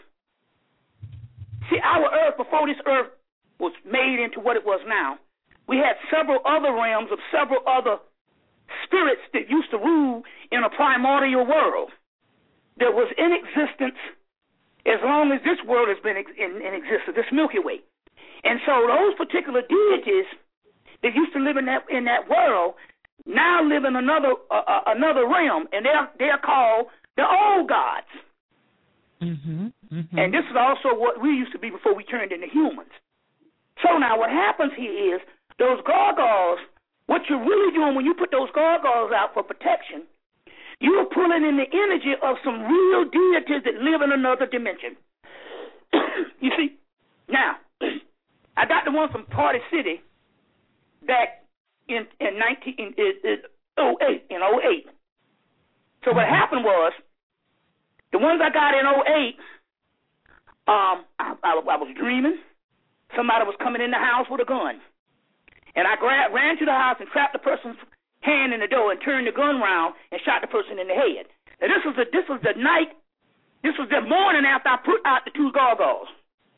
see, our earth, before this earth was made into what it was now, we had several other realms of several other spirits that used to rule in a primordial world that was in existence as long as this world has been in, in existence, this Milky Way. And so those particular deities that used to live in that in that world now live in another uh, another realm, and they're they're called the old gods. Mm-hmm, mm-hmm. And this is also what we used to be before we turned into humans. So now what happens here is those gargoyles, what you're really doing when you put those gargoyles out for protection, you're pulling in the energy of some real deities that live in another dimension. You see? Now, I got the one from Party City back in in nineteen in, in, in oh eight in oh eight. So what happened was, the ones I got in oh eight, um, I, I, I was dreaming. Somebody was coming in the house with a gun, and I grabbed, ran to the house and trapped the person's hand in the door and turned the gun around and shot the person in the head. Now this was the this was the night, this was the morning after I put out the two gargoyles.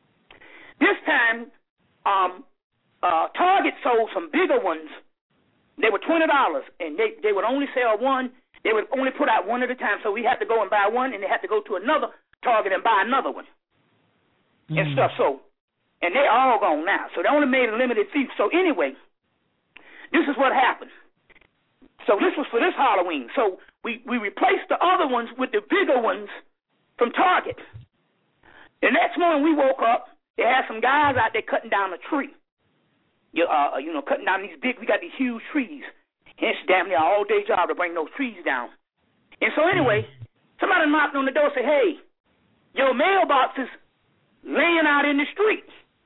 This time, um, uh, Target sold some bigger ones, They were twenty dollars, and they, they would only sell one. They would only put out one at a time, so we had to go and buy one, and they had to go to another Target and buy another one mm. and stuff. So, and they all gone now. So they only made a limited few. So anyway, this is what happened. So this was for this Halloween. So we, we replaced the other ones with the bigger ones from Target. The next morning we woke up, they had some guys out there cutting down a tree. You, uh, you know, cutting down these big, we got these huge trees. And it's damn near an all-day job to bring those trees down. And so anyway, somebody knocked on the door and said, hey, your mailbox is laying out in the street.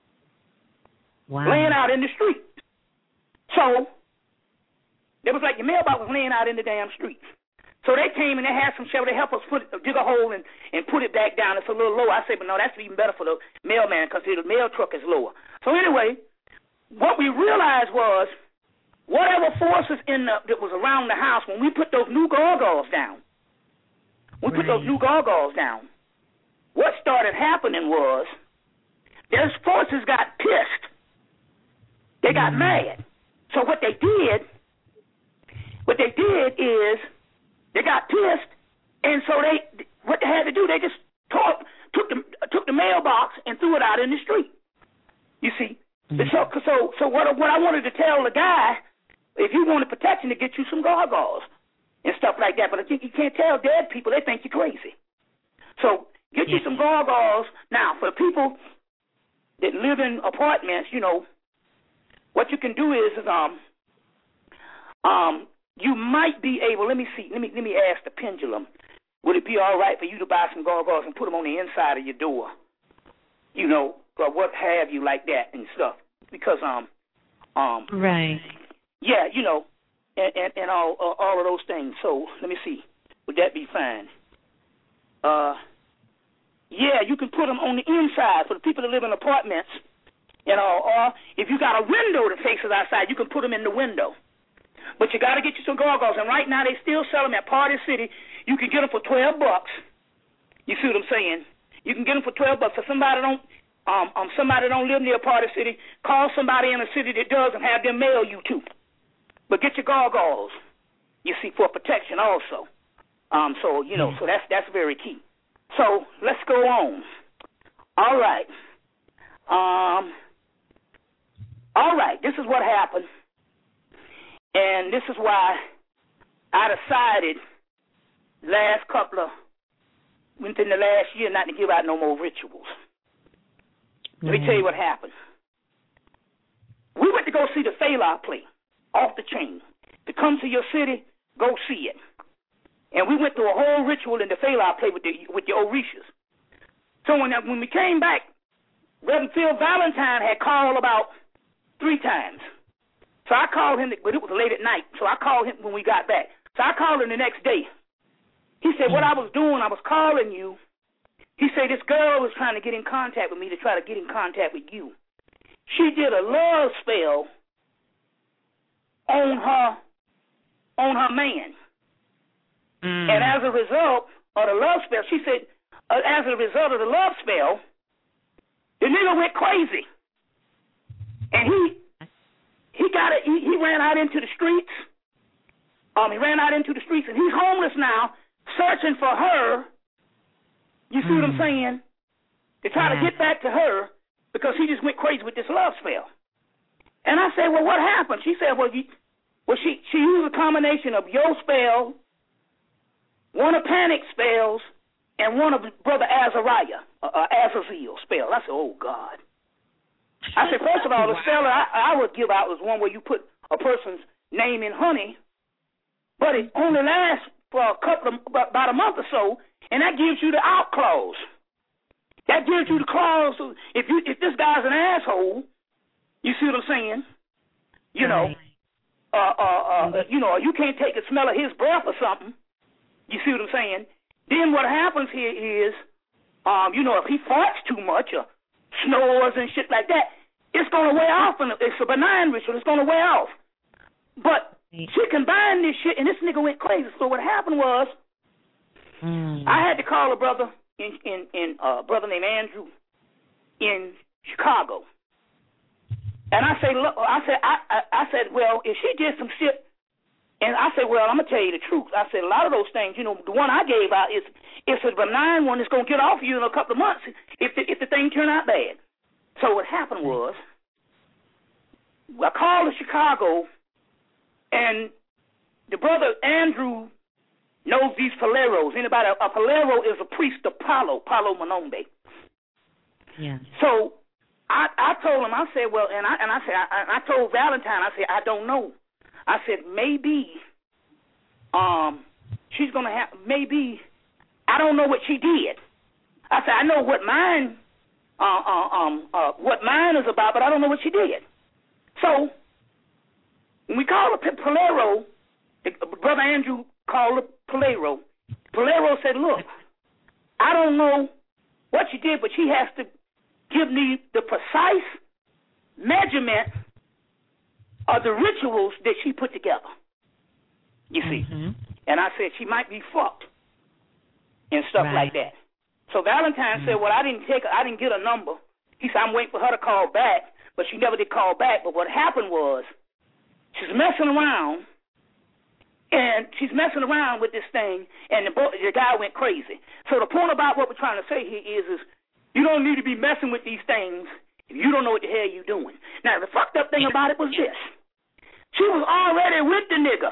Wow. Laying out in the street. So it was like your mailbox was laying out in the damn street. So they came and they had some shovel to help us put dig a hole and, and put it back down. It's a little lower. I said, but no, that's even better for the mailman because the mail truck is lower. So anyway, what we realized was whatever forces in the, that was around the house, when we put those new gargoyles down, we right. put those new gargoyles down, what started happening was those forces got pissed. They got mm. mad. So what they did, what they did is they got pissed, and so they, what they had to do, they just tore, took the took the mailbox and threw it out in the street. You see, mm. so so so what what I wanted to tell the guy. If you wanted protection, to get you some gargoyles and stuff like that. But I think you can't tell dead people. They think you're crazy. So get you some gargoyles. Now, for people that live in apartments, you know, what you can do is, is um, um, you might be able, let me see, let me let me ask the pendulum, would it be all right for you to buy some gargoyles and put them on the inside of your door? You know, or what have you like that and stuff. Because, um, um, right. Yeah, you know, and, and, and all uh, all of those things. So let me see. Would that be fine? Uh, yeah, you can put them on the inside for the people that live in apartments. You know, or if you got a window that faces outside, you can put them in the window. But you got to get you some gargoyles. And right now they still sell them at Party City. You can get them for twelve bucks. You see what I'm saying? You can get them for twelve bucks. If somebody don't, um, um, somebody don't live near Party City, call somebody in a city that does and have them mail you to. But get your gargoyles, you see, for protection also. Um, so, you know, mm. so that's that's very key. So let's go on. All right. Um, all right, this is what happened. And this is why I decided last couple of, within the last year, not to give out no more rituals. Mm. Let me tell you what happened. We went to go see the Fela play. Off the chain. To come to your city, go see it. And we went through a whole ritual in the Fela play with the with the Orishas. So when when we came back, Reverend Phil Valentine had called about three times. So I called him, but it was late at night. So I called him when we got back. So I called him the next day. He said, what I was doing, I was calling you. He said, this girl was trying to get in contact with me to try to get in contact with you. She did a love spell on her on her man. Mm. And as a result of the love spell, she said, uh, as a result of the love spell, the nigga went crazy. And he he got it, he, he ran out into the streets. Um, he ran out into the streets, and he's homeless now, searching for her. You see mm. what I'm saying? To try yeah. to get back to her because he just went crazy with this love spell. And I said, well, what happened? She said, well, you, well, she, she used a combination of your spell, one of Panic spells, and one of Brother Azariah, uh, uh, Azazel spell. I said, oh, God. I said, first of all, the spell I, I would give out was one where you put a person's name in honey, but it only lasts for a couple of, about a month or so, and that gives you the out clause. That gives you the clause. If you if this guy's an asshole, you see what I'm saying? You know, uh, uh, uh, you know, you can't take a smell of his breath or something. You see what I'm saying? Then what happens here is, um, you know, if he farts too much or snores and shit like that, it's going to wear off. And it's a benign ritual. It's going to wear off. But she combined this shit, and this nigga went crazy. So what happened was, mm. I had to call a brother in in, in uh, brother named Andrew in Chicago. And I say, look, I said, I, I, I said, well, if she did some shit, and I said, well, I'm gonna tell you the truth. I said, a lot of those things, you know, the one I gave out is it's a benign one that's gonna get off you in a couple of months if the, if the thing turned out bad. So what happened was, I called to Chicago, and the brother Andrew knows these Paleros. Anybody? A Palero is a priest of Palo, Palo Monombe. Yeah. So I, I told him, I said, well, and I and I said, I, I told Valentine, I said, I don't know. I said, maybe um, she's going to have, maybe, I don't know what she did. I said, I know what mine, uh, uh, um, uh, what mine is about, but I don't know what she did. So when we called the Palero, Brother Andrew called the Palero. Palero said, look, I don't know what she did, but she has to give me the precise measurement of the rituals that she put together. You see. Mm-hmm. And I said she might be fucked and stuff right. like that. So Valentine mm-hmm. said, well, I didn't take, I didn't get a number. He said, I'm waiting for her to call back, but she never did call back. But what happened was she's messing around, and she's messing around with this thing, and the, boy, the guy went crazy. So the point about what we're trying to say here is, is you don't need to be messing with these things if you don't know what the hell you're doing. Now, the fucked up thing about it was this. She was already with the nigga.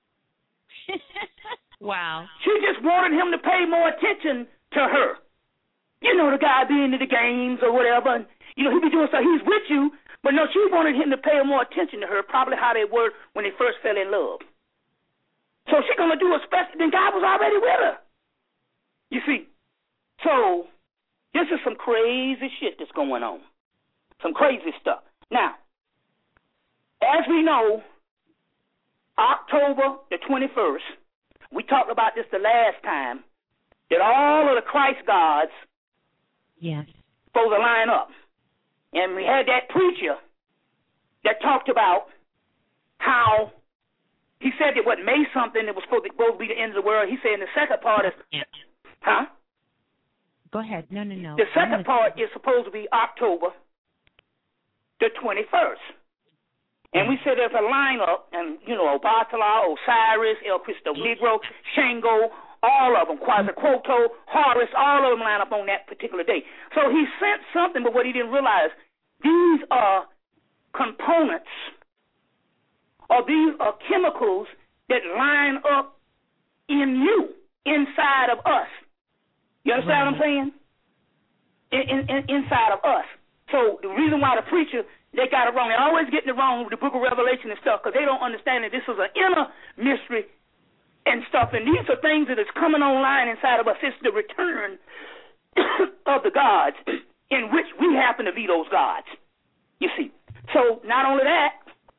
Wow. She just wanted him to pay more attention to her. You know, the guy being into the games or whatever, and, you know, he be doing stuff. He's with you, but no, she wanted him to pay more attention to her, probably how they were when they first fell in love. So she's going to do a special, then God was already with her. You see? So this is some crazy shit that's going on. Some crazy stuff. Now, as we know, October the twenty-first, we talked about this the last time, that all of the Christ gods yes. supposed to line up. And we had that preacher that talked about how he said that what May something that was supposed to, supposed to be the end of the world. He said in the second part is, yeah. huh? Go ahead. No, no, no. The second part is supposed to be October the twenty-first. And we said there's a lineup, and, you know, Obatala, Osiris, El Cristo Negro, Shango, all of them, Quetzalcoatl, Horus, all of them line up on that particular day. So he sent something, but what he didn't realize, these are components, or these are chemicals that line up in you, inside of us. You understand right. what I'm saying? In, in, in, inside of us. So the reason why the preacher, they got it wrong. They're always getting it wrong with the book of Revelation and stuff because they don't understand that this is an inner mystery and stuff. And these are things that is coming online inside of us. It's the return of the gods in which we happen to be those gods, you see. So not only that,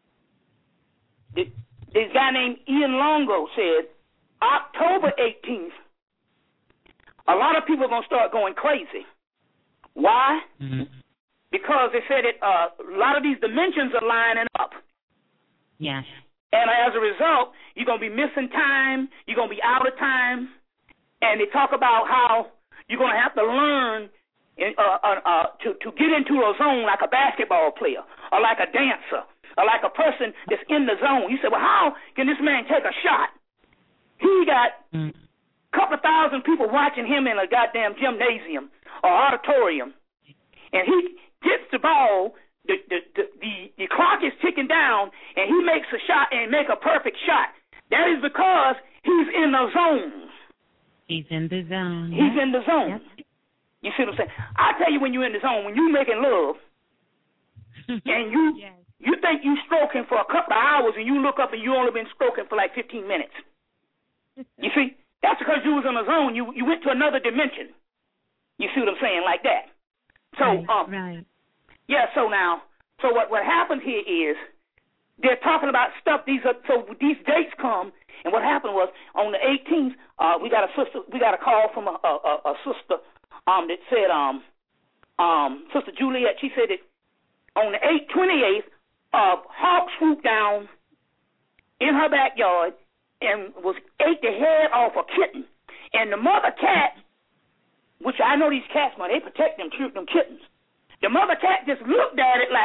this guy named Ian Longo said October eighteenth, a lot of people are going to start going crazy. Why? Mm-hmm. Because they said that uh, a lot of these dimensions are lining up. Yes. And as a result, you're going to be missing time. You're going to be out of time. And they talk about how you're going to have to learn in, uh, uh, uh, to, to get into a zone like a basketball player or like a dancer or like a person that's in the zone. You say, well, how can this man take a shot? He got mm. a couple of thousand people watching him in a goddamn gymnasium or auditorium. And he gets the ball, the the, the the the clock is ticking down, and he makes a shot and make a perfect shot. That is because he's in the zone. He's in the zone. He's yes. in the zone. Yep. You see what I'm saying? I tell you, when you're in the zone, when you're making love, and you yes. you think you stroking for a couple of hours, and you look up and you only been stroking for like fifteen minutes. You see, that's because you was in the zone. You you went to another dimension. You see what I'm saying? Like that. So right. um. Right. Yeah, so now, so what, what happens here is they're talking about stuff. These are so these dates come, and what happened was on the eighteenth, uh, we got a sister, we got a call from a, a, a sister um, that said, um, um, Sister Juliet. She said that on the twenty-eighth, a hawk swooped down in her backyard and was ate the head off a kitten, and the mother cat, which I know these cats, man, they protect them, them kittens. The mother cat just looked at it like,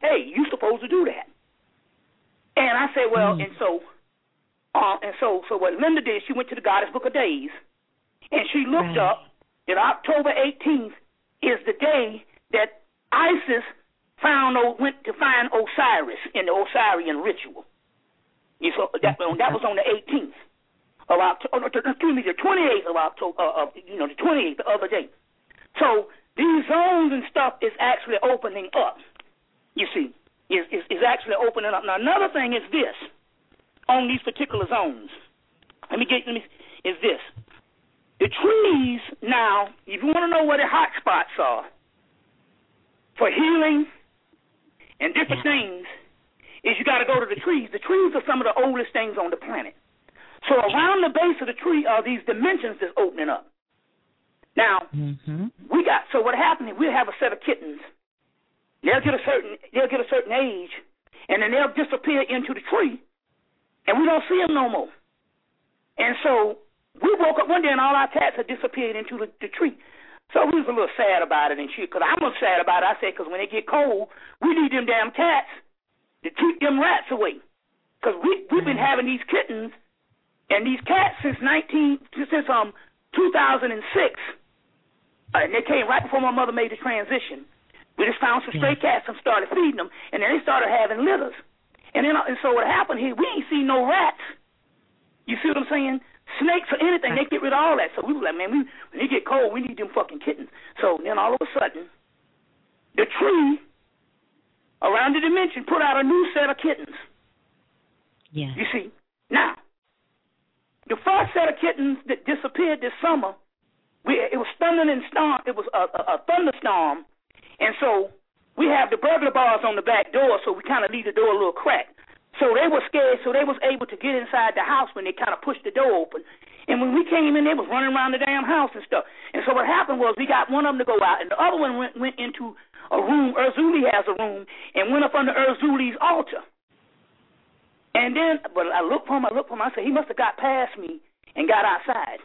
hey, you supposed to do that. And I said, well, mm. and so, uh, and so, so what Linda did, she went to the Goddess Book of Days, and she looked right. up that October eighteenth is the day that Isis found went to find Osiris in the Osirian ritual. You saw that, that was on the eighteenth of October. Excuse me, the twenty-eighth of October. Uh, of, you know, the twenty-eighth the other day. So these zones and stuff is actually opening up. You see, is is, is actually opening up. Now another thing is this on these particular zones. Let me get let me is this. The trees now, if you want to know where the hot spots are for healing and different things, is you got to go to the trees. The trees are some of the oldest things on the planet. So around the base of the tree are these dimensions that's opening up. Now, mm-hmm. we got, so what happened is we'll have a set of kittens. They'll get a certain, they'll get a certain age, and then they'll disappear into the tree, and we don't see them no more. And so we woke up one day and all our cats had disappeared into the, the tree. So we was a little sad about it and shit, because I'm a little sad about it. I said, because when they get cold, we need them damn cats to keep them rats away. Because we, we've been having these kittens and these cats since nineteen since um two thousand six. Uh, and they came right before my mother made the transition. We just found some stray cats and started feeding them, and then they started having litters. And then and so what happened here, we ain't seen no rats. You see what I'm saying? Snakes or anything, they get rid of all that. So we was like, man, we, when it get cold, we need them fucking kittens. So then all of a sudden, the tree around the dimension put out a new set of kittens. Yeah. You see? Now, the first set of kittens that disappeared this summer, we, it was thunder and storm. It was a, a, a thunderstorm, and so we have the burglar bars on the back door, so we kind of leave the door a little cracked. So they were scared, so they was able to get inside the house when they kind of pushed the door open. And when we came in, they was running around the damn house and stuff. And so what happened was we got one of them to go out, and the other one went, went into a room. Erzuli has a room, and went up under Erzuli's altar. And then, but I looked for him, I looked for him, I said, he must have got past me and got outside.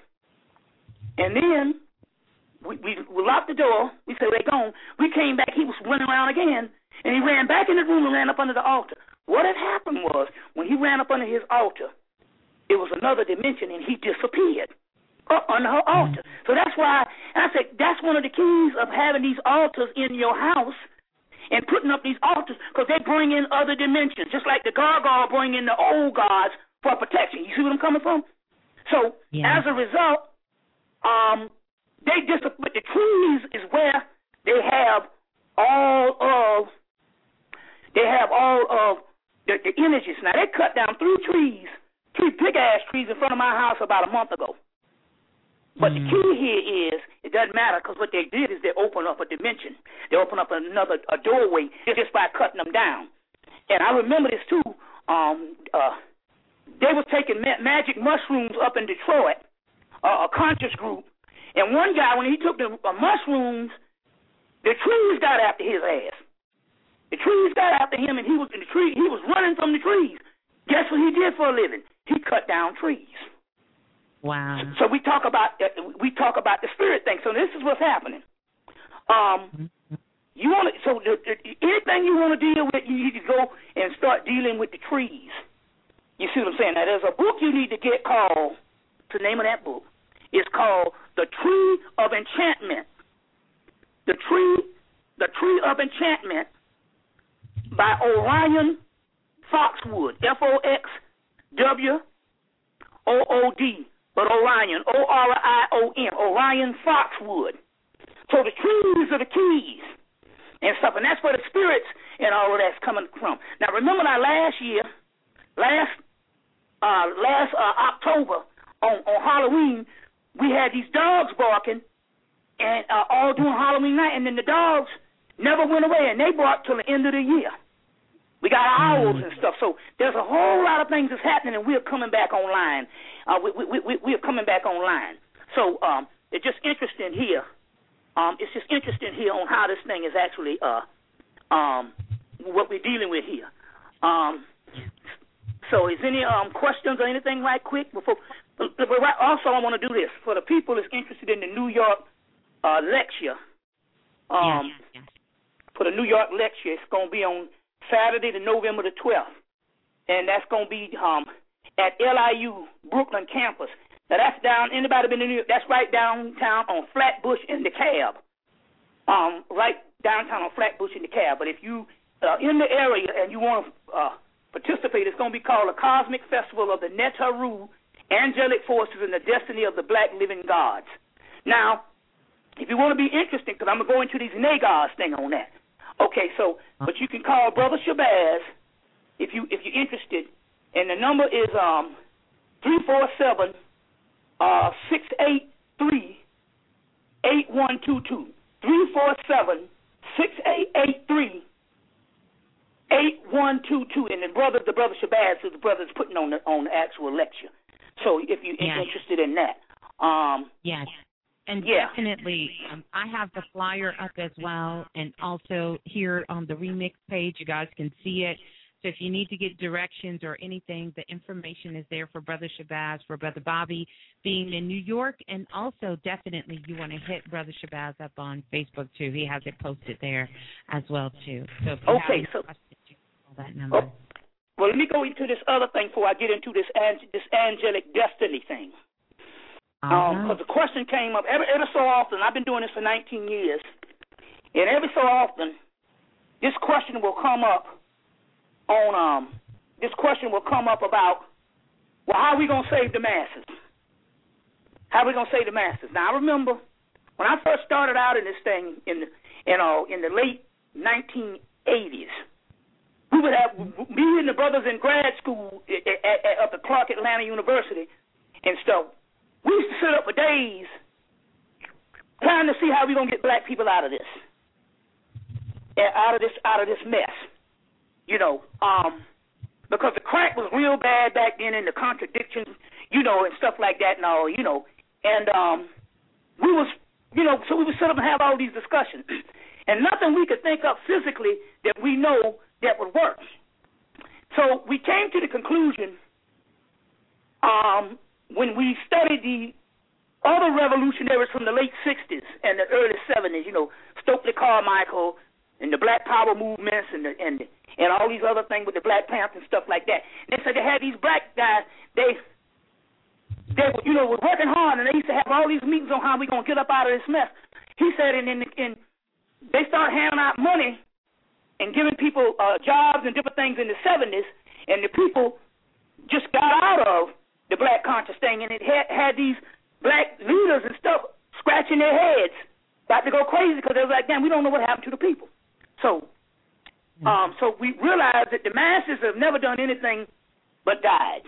And then we, we, we locked the door. We said, they're gone. We came back, he was running around again, and he ran back in the room and ran up under the altar. What had happened was, when he ran up under his altar, it was another dimension, and he disappeared up under her altar. So that's why, and I said, that's one of the keys of having these altars in your house and putting up these altars, because they bring in other dimensions, just like the gargoyle bring in the old gods for protection. You see what I'm coming from? So yeah. As a result, um, they disappear. The trees is where they have all of, they have all of, The, the images. Now, they cut down three trees, three big-ass trees in front of my house about a month ago. But mm. the key here is it doesn't matter, because what they did is they opened up a dimension. They opened up another a doorway just by cutting them down. And I remember this, too. Um, uh, they were taking ma- magic mushrooms up in Detroit, uh, a conscious group. And one guy, when he took the uh, mushrooms, the trees got after his ass. The trees got after him, and he was in the tree. He was running from the trees. Guess what he did for a living? He cut down trees. Wow. So, so we talk about uh, we talk about the spirit thing. So this is what's happening. Um, mm-hmm. you want to so the, the, anything you want to deal with, you need to go and start dealing with the trees. You see what I'm saying? Now there's a book you need to get called. The name of that book is called The Tree of Enchantment. The tree, the Tree of Enchantment. By Orion Foxwood, F O X W O O D, but Orion, O R I O N, Orion Foxwood. So the trees are the keys and stuff, and that's where the spirits and all of that's coming from. Now, remember that last year, last uh, last uh, October on, on Halloween, we had these dogs barking and uh, all during Halloween night, and then the dogs never went away, and they barked till the end of the year. We got owls and stuff, so there's a whole lot of things that's happening, and we're coming back online. Uh, we, we, we, we're coming back online. So um, it's just interesting here. Um, it's just interesting here on how this thing is actually uh, um, what we're dealing with here. Um, so is any um, questions or anything right quick? Before, but also, I want to do this. For the people that's interested in the New York uh, lecture, um, yes, yes. for the New York lecture, it's going to be on Saturday to November the twelfth. And that's going to be um, at L I U Brooklyn campus. Now, that's down, anybody been in New York, that's right downtown on Flatbush in DeKalb. Um, right downtown on Flatbush in DeKalb. But if you are in the area and you want to uh, participate, it's going to be called the Cosmic Festival of the Neteru, Angelic Forces and the Destiny of the Black Living Gods. Now, if you want to be interested, because I'm going to go into these Nagars thing on that. Okay, so, but you can call Brother Shabazz if, you, if you're interested, and the number is um three four seven, six eight three, eight one two two. three four seven, six eight eight three, eight one two two. And the brother, the Brother Shabazz is the brother that's putting on the, on the actual lecture. So if you're yes. interested in that. Um, yes. And yeah. definitely, um, I have the flyer up as well, and also here on the Remix page, you guys can see it. So if you need to get directions or anything, the information is there for Brother Shabazz, for Brother Bobby being in New York, and also definitely you want to hit Brother Shabazz up on Facebook, too. He has it posted there as well, too. So if you okay, have so questions, you can call that number. Oh, well, let me go into this other thing before I get into this, this angelic destiny thing. Because uh-huh. um, the question came up every, every so often. I've been doing this for nineteen years, and every so often, this question will come up on um. This question will come up about, well, how are we gonna save the masses? How are we gonna save the masses? Now, I remember when I first started out in this thing in the, you know, in the late nineteen eighties. We would have me and the brothers in grad school at, at, at, up at Clark Atlanta University and stuff. We used to sit up for days trying to see how we're gonna get black people out of this, out of this, out of this mess. You know, um, because the crack was real bad back then, and the contradictions, you know, and stuff like that, and all, you know, and um, we was, you know, so we would sit up and have all these discussions, and nothing we could think of physically that we know that would work. So we came to the conclusion. Um. When we studied the other revolutionaries from the late sixties and the early seventies, you know, Stokely Carmichael and the Black Power movements and the, and and all these other things with the Black Panthers and stuff like that. And they said they had these black guys, they, they you know, were working hard, and they used to have all these meetings on how we're going to get up out of this mess. He said, and, and, and they started handing out money and giving people uh, jobs and different things in the seventies, and the people just got out of the black conscious thing, and it had, had these black leaders and stuff scratching their heads, about to go crazy because they was like, damn, we don't know what happened to the people. So, um, so we realized that the masses have never done anything but died.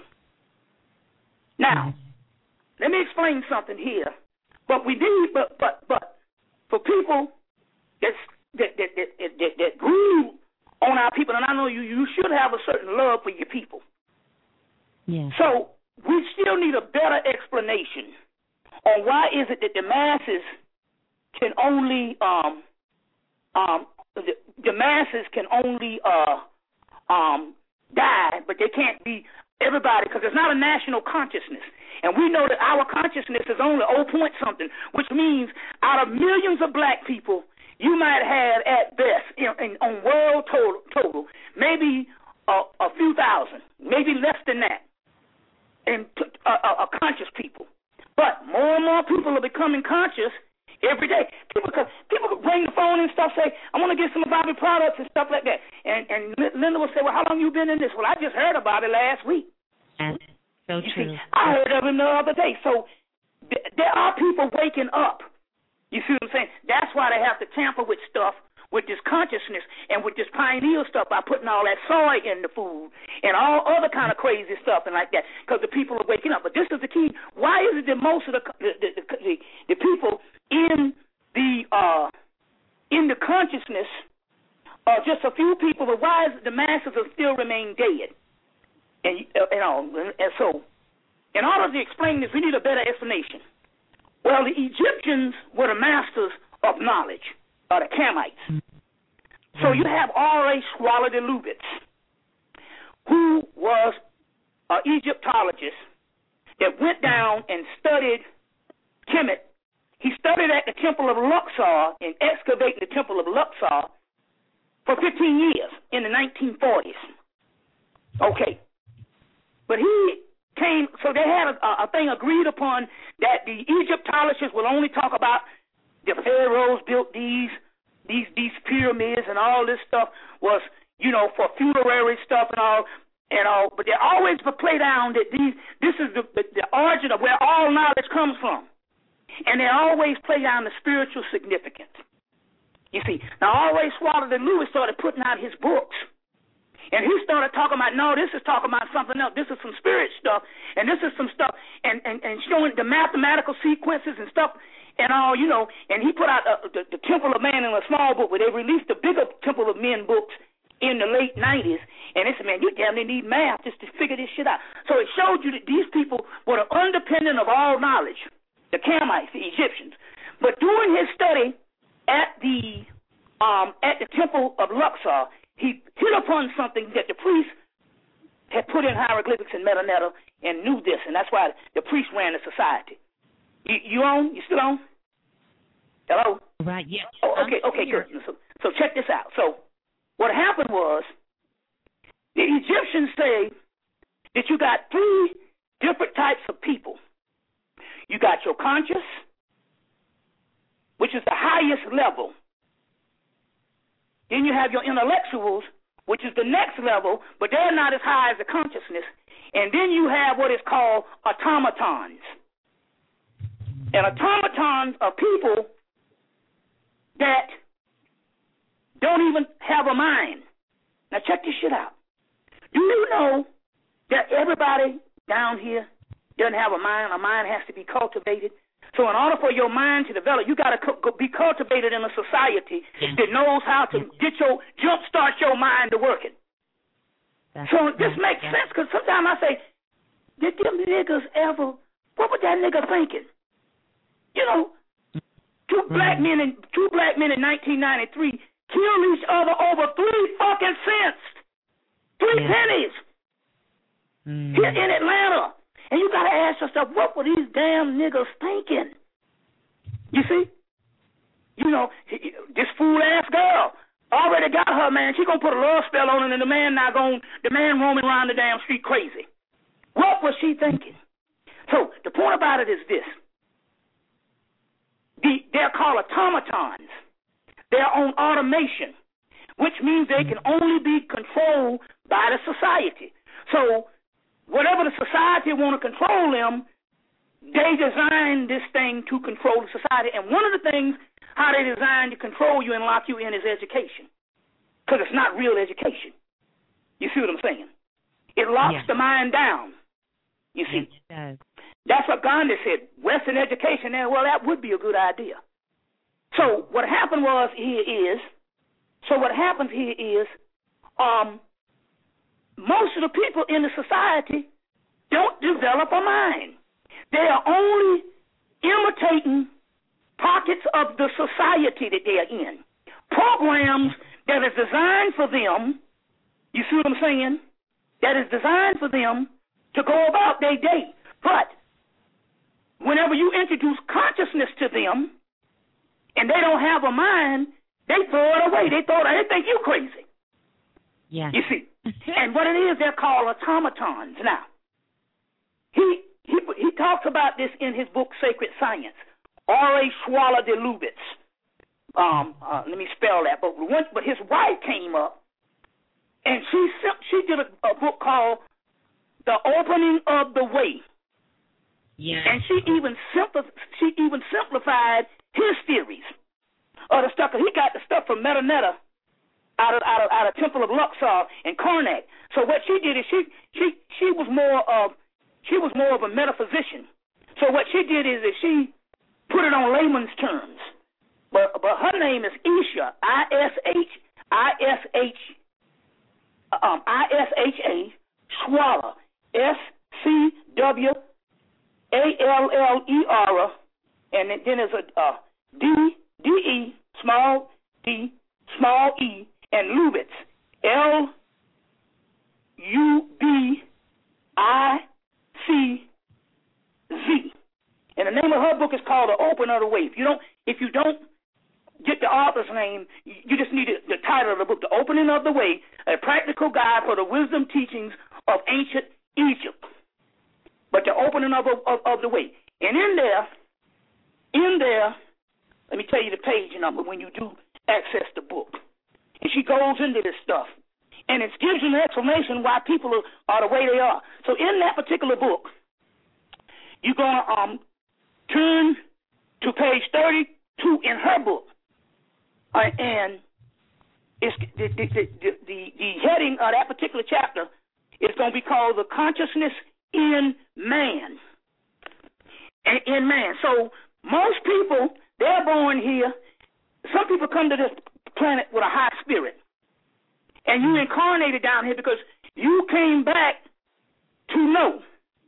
Now, let me explain something here. But we need, but but but for people that's, that that that that, that grew on our people, and I know you you should have a certain love for your people. Yeah. So we still need a better explanation on why is it that the masses can only um um the, the masses can only uh um die, but they can't be everybody, because it's not a national consciousness, and we know that our consciousness is only oh point something, which means out of millions of black people, you might have at best in, in, on world total total maybe a, a few thousand, maybe less than that. And uh, uh, conscious people, but more and more people are becoming conscious every day. People, could, people could bring the phone and stuff, say, "I want to get some Bobby products and stuff like that." And and Linda will say, "Well, how long you been in this?" "Well, I just heard about it last week." And so you true. See, I heard of it the other day. So th- there are people waking up. You see what I'm saying? That's why they have to tamper with stuff, with this consciousness and with this pioneer stuff by putting all that soy in the food and all other kind of crazy stuff and like that, because the people are waking up. But this is the key. Why is it that most of the the, the, the, the people in the uh, in the consciousness are just a few people, but why is it the masses are still remain dead? And uh, you know, and so in order to explain this, we need a better explanation. Well, the Egyptians were the masters of knowledge, or the Kamites. So you have R A Swallow-de-Lubitz, who was an Egyptologist that went down and studied Kemet. He studied at the Temple of Luxor and excavated the Temple of Luxor for fifteen years in the nineteen forties. Okay. But he came, so they had a, a thing agreed upon that the Egyptologists will only talk about the pharaohs built these these these pyramids and all this stuff was, you know, for funerary stuff and all and all. But they always play down that these this is the, the, the origin of where all knowledge comes from. And they always play down the spiritual significance. You see, now always Swallow the Lewis started putting out his books. And he started talking about, no, this is talking about something else. This is some spirit stuff, and this is some stuff, and, and, and showing the mathematical sequences and stuff and all, you know. And he put out uh, the, the Temple of Man in a small book, where they released the bigger Temple of Men books in the late nineties. And they said, man, you damn near need math just to figure this shit out. So it showed you that these people were the independent of all knowledge, the Kamites, the Egyptians. But during his study at the um, at the Temple of Luxor, he hit upon something that the priest had put in hieroglyphics in Metanetta and knew this, and that's why the priest ran the society. You, you on? You still on? Hello? Right, yes. Oh, okay, okay, good. So, so check this out. So what happened was the Egyptians say that you got three different types of people. You got your conscious, which is the highest level. Then you have your intellectuals, which is the next level, but they're not as high as the consciousness. And then you have what is called automatons. And automatons are people that don't even have a mind. Now check this shit out. Do you know that everybody down here doesn't have a mind? A mind has to be cultivated. So in order for your mind to develop, you got to co- be cultivated in a society that knows how to get your jumpstart your mind to working. That's so this makes sense, because sometimes I say, did them niggas ever? What was that nigga thinking? You know, two black men in two black men in nineteen ninety-three killed each other over three fucking cents, three yeah. pennies mm. here in Atlanta. And you got to ask yourself, what were these damn niggas thinking? You see? You know, this fool-ass girl already got her man. She going to put a love spell on him, and the man not going, the man roaming around the damn street crazy. What was she thinking? So the point about it is this. The, they're called automatons. They're on automation, which means they can only be controlled by the society. So whatever the society want to control them, they design this thing to control the society. And one of the things how they design to control you and lock you in is education, because it's not real education. You see what I'm saying? It locks yeah. the mind down. You see? Yes, it does. That's what Gandhi said. Western education, well, that would be a good idea. So what happened was here is, so what happens here is, um, most of the people in the society don't develop a mind. They are only imitating pockets of the society that they are in. Programs that is designed for them, you see what I'm saying? That is designed for them to go about their day. But whenever you introduce consciousness to them and they don't have a mind, they throw it away. They throw it, they think you crazy. Yeah. You see? And what it is, they're called automatons. Now, he he he talks about this in his book Sacred Science. R A Swallow de Lubitz. Um, uh, let me spell that. But once, but his wife came up, and she she did a, a book called The Opening of the Way. Yeah. And she even simpli- she even simplified his theories of the stuff. Cause he got the stuff from Metanetta. Out of, out of out of Temple of Luxor and Karnak. So what she did is she she she was more of she was more of a metaphysician. So what she did is that she put it on layman's terms. But but her name is Isha, I S H I S H um I S H A Swallow, S C W A L L E R, and then there's a uh, D D E small D small E. And Lubitz, L U B I C Z. And the name of her book is called The Opener of the Way. If you don't, if you don't get the author's name. You just need the title of the book, The Opening of the Way, A Practical Guide for the Wisdom Teachings of Ancient Egypt. But the opening of, of, of the way. And in there, in there, let me tell you the page number when you do access the book. And she goes into this stuff. And it gives you an explanation why people are, are the way they are. So in that particular book, you're going to um, turn to page thirty-two in her book. Uh, and it's, the, the, the, the, the heading of that particular chapter is going to be called The Consciousness in Man. In man. So most people, they're born here. Some people come to this planet with a high spirit. And you incarnated down here because you came back to know.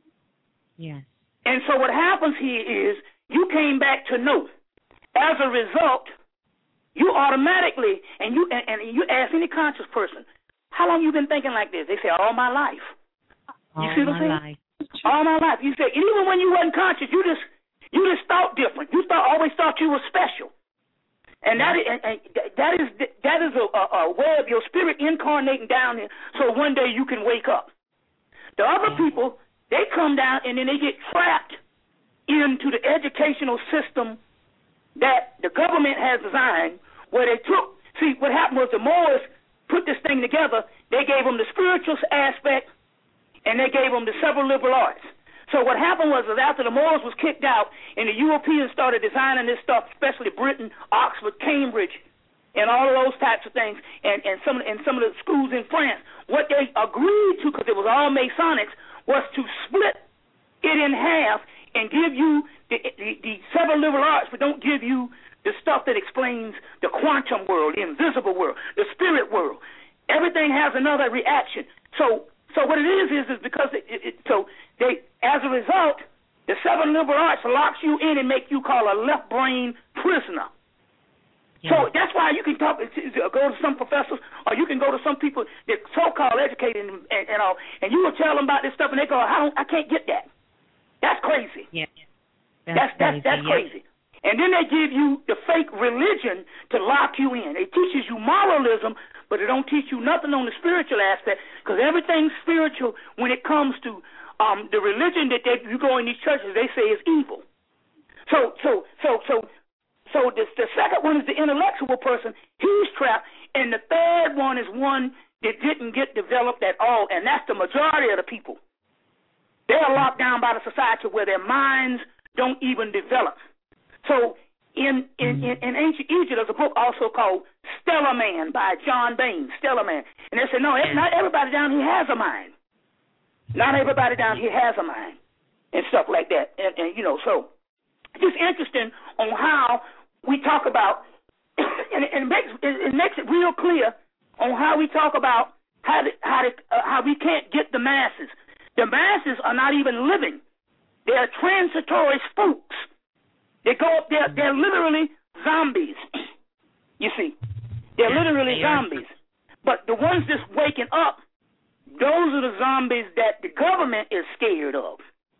Yes. And so what happens here is you came back to know. As a result, you automatically, and you and, and you ask any conscious person, how long you been thinking like this? They say, all my life. You all see what I'm saying? Life. All my life. You say, even when you wasn't conscious, you just you just thought different. You thought always thought you were special. And that is, and, and that is that is a, a, a way of your spirit incarnating down here so one day you can wake up. The other people, they come down and then they get trapped into the educational system that the government has designed where they took, see, what happened was the Moors put this thing together. They gave them the spiritual aspect and they gave them the several liberal arts. So what happened was that after the Moors was kicked out and the Europeans started designing this stuff, especially Britain, Oxford, Cambridge, and all of those types of things, and, and some and some of the schools in France, what they agreed to, because it was all Masonics, was to split it in half and give you the, the, the several liberal arts, but don't give you the stuff that explains the quantum world, the invisible world, the spirit world. Everything has another reaction. So So what it is is is because it, it, it, so they as a result, the seven liberal arts locks you in and make you call a left brain prisoner. Yeah. So that's why you can talk, go to some professors, or you can go to some people that so-called educated and, and, and all, and you will tell them about this stuff, and they go, "I don't, I can't get that. That's crazy. Yeah, that's that's crazy. that's, that's yeah. crazy." And then they give you the fake religion to lock you in. It teaches you moralism, but it don't teach you nothing on the spiritual aspect, because everything's spiritual when it comes to um, the religion that they, you go in these churches, they say is evil. So, so, so, so, so the, the second one is the intellectual person. He's trapped, and the third one is one that didn't get developed at all, and that's the majority of the people. They're locked down by the society where their minds don't even develop. So in in, in, in ancient Egypt, there's a book also called Stellar Man by John Bain, Stellar Man. And they said, no, not everybody down here has a mind. Not everybody down here has a mind and stuff like that. And, and you know, so just interesting on how we talk about, and, and it, makes, it makes it real clear on how we talk about how to, how, to, uh, how we can't get the masses. The masses are not even living. They're transitory spooks. They go up there, they're literally zombies. You see, they're literally zombies. But the ones that's waking up, those are the zombies that the government is scared of.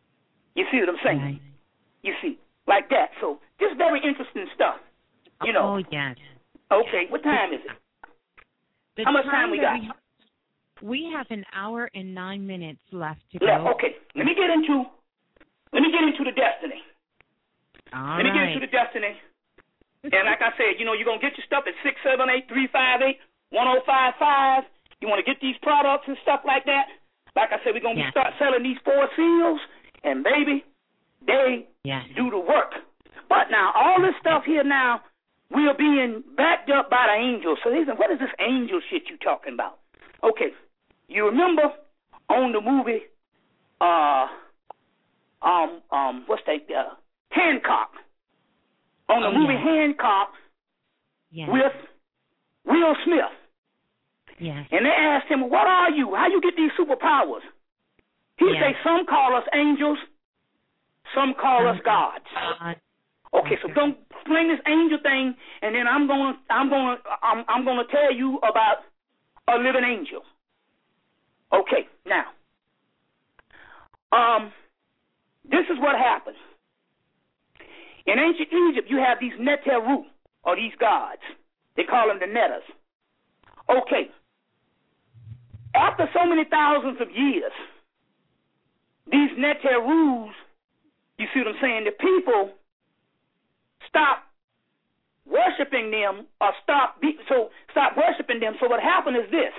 You see what I'm saying? Right. You see, like that. So just very interesting stuff. You know. Oh, yes. Okay, what time is it? The How much time time we got? We, we have an hour and nine minutes left to go. Left. Okay, let me get into, let me get into the destiny. All Let me right. get into the destiny. And like I said, you know, you're going to get your stuff at six seven eight, three five eight, one oh five five. You want to get these products and stuff like that. Like I said, we're going to yes. start selling these four seals. And, baby, they yes. do the work. But now, all this stuff here now, we are being backed up by the angels. So they said, what is this angel shit you talking about? Okay. You remember on the movie, uh, um, um, what's that, uh, Hancock. On the oh, movie yes. Hancock yes. with Will Smith. Yes. And they asked him, what are you? How you get these superpowers? He yes. say, some call us angels, some call us gods. God. Okay, so don't explain this angel thing, and then I'm gonna I'm gonna I'm I'm gonna tell you about a living angel. Okay, now. Um this is what happened. In ancient Egypt, you have these Neteru. are these gods. They call them the Netters. Okay. After so many thousands of years, these Neterus, you see what I'm saying, the people stop worshiping them or stop be, so stop worshiping them. So what happened is this.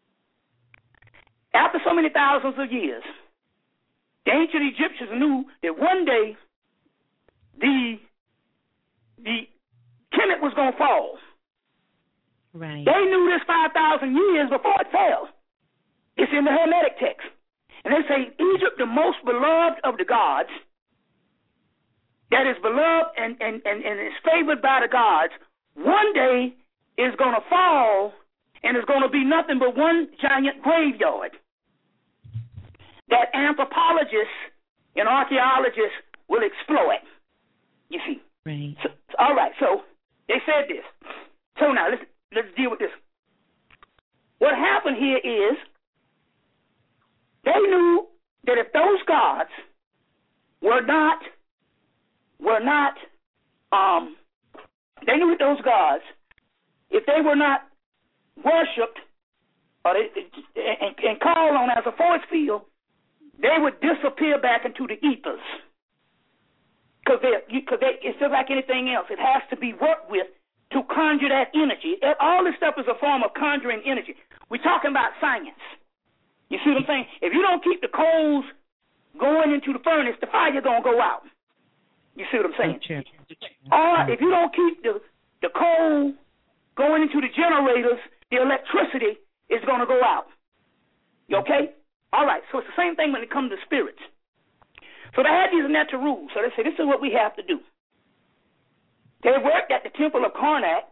After so many thousands of years, the ancient Egyptians knew that one day the the Kemet was going to fall. Right. They knew this five thousand years before it fell. It's in the Hermetic text. And they say Egypt, the most beloved of the gods, that is beloved and, and, and, and is favored by the gods, one day is going to fall and is going to be nothing but one giant graveyard that anthropologists and archaeologists will exploit. You see? Right. So, all right, so they said this. So now let's let's deal with this. What happened here is they knew that if those gods were not were not um they knew that those gods, if they were not worshipped or they, and, and called on as a force field, they would disappear back into the ethers. Because because it's just like anything else. It has to be worked with to conjure that energy. All this stuff is a form of conjuring energy. We're talking about science. You see what I'm saying? If you don't keep the coals going into the furnace, the fire's going to go out. You see what I'm saying? True. Or if you don't keep the, the coal going into the generators, the electricity is going to go out. You okay? All right, so it's the same thing when it comes to spirits. So they had these Netter rules. So they said, this is what we have to do. They worked at the temple of Karnak,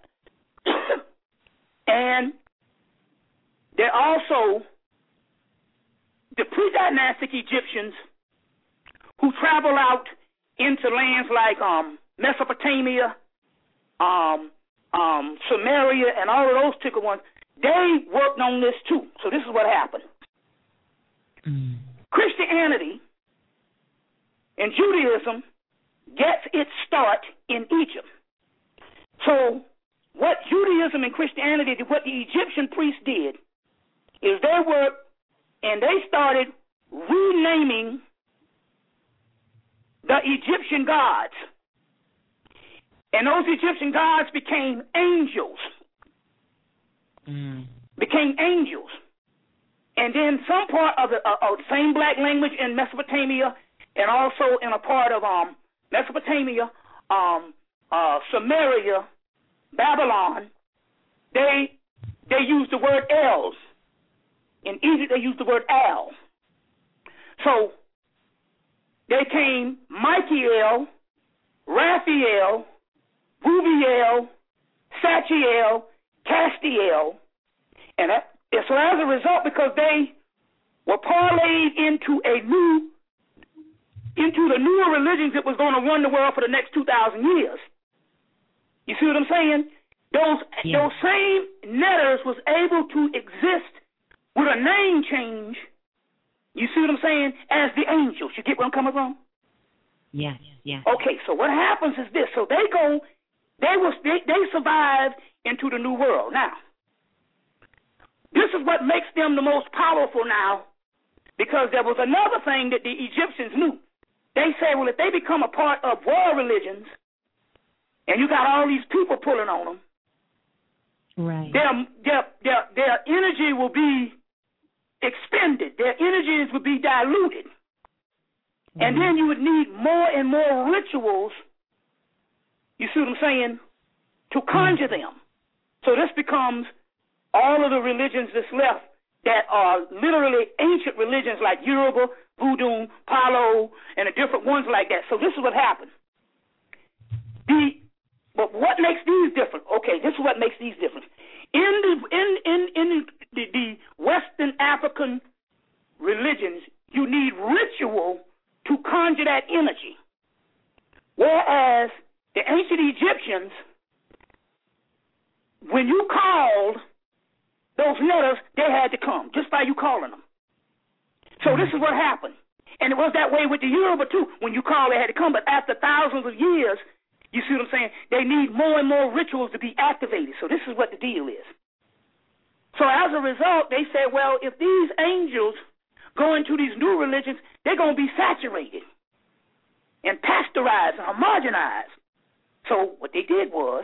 and they're also the pre-dynastic Egyptians who travel out into lands like um, Mesopotamia, um, um, Samaria, and all of those particular ones. They worked on this too. So this is what happened. Mm. Christianity and Judaism gets its start in Egypt. So what Judaism and Christianity did, what the Egyptian priests did, is they worked and they started renaming the Egyptian gods. And those Egyptian gods became angels. Mm. Became angels. And then some part of the uh, uh, same black language in Mesopotamia, and also in a part of um, Mesopotamia, um, uh, Samaria, Babylon, they they use the word Els. In Egypt, they use the word Al. So they came Michael, Raphael, Rubiel, Sachiel, Castiel, and that, so as a result, because they were parlayed into a new, into the newer religions that was going to run the world for the next two thousand years. You see what I'm saying? Those yeah. those same Netters was able to exist with a name change. You see what I'm saying? As the angels. You get where I'm coming from? Yes, yes. Okay, so what happens is this. So they go, they was they, they survived into the new world. Now, this is what makes them the most powerful now, because there was another thing that the Egyptians knew. They say, well, if they become a part of world religions, and you got all these people pulling on them, right? Their their their their energy will be expended. Their energies would be diluted, mm-hmm. and then you would need more and more rituals. You see what I'm saying? To conjure mm-hmm. them. So this becomes all of the religions that's left that are literally ancient religions like Yoruba, Voodoo, Palo, and the different ones like that. So this is what happened. The but what makes these different? Okay, this is what makes these different. In the in in in the, the Western African religions, you need ritual to conjure that energy, whereas the ancient Egyptians, when you called those Netters, they had to come just by you calling them. So this is what happened. And it was that way with the Yoruba too. When you called, they had to come. But after thousands of years, You see what I'm saying? They need more and more rituals to be activated. So this is what the deal is. So as a result, they say, well, if these angels go into these new religions, they're going to be saturated and pasteurized and homogenized. So what they did was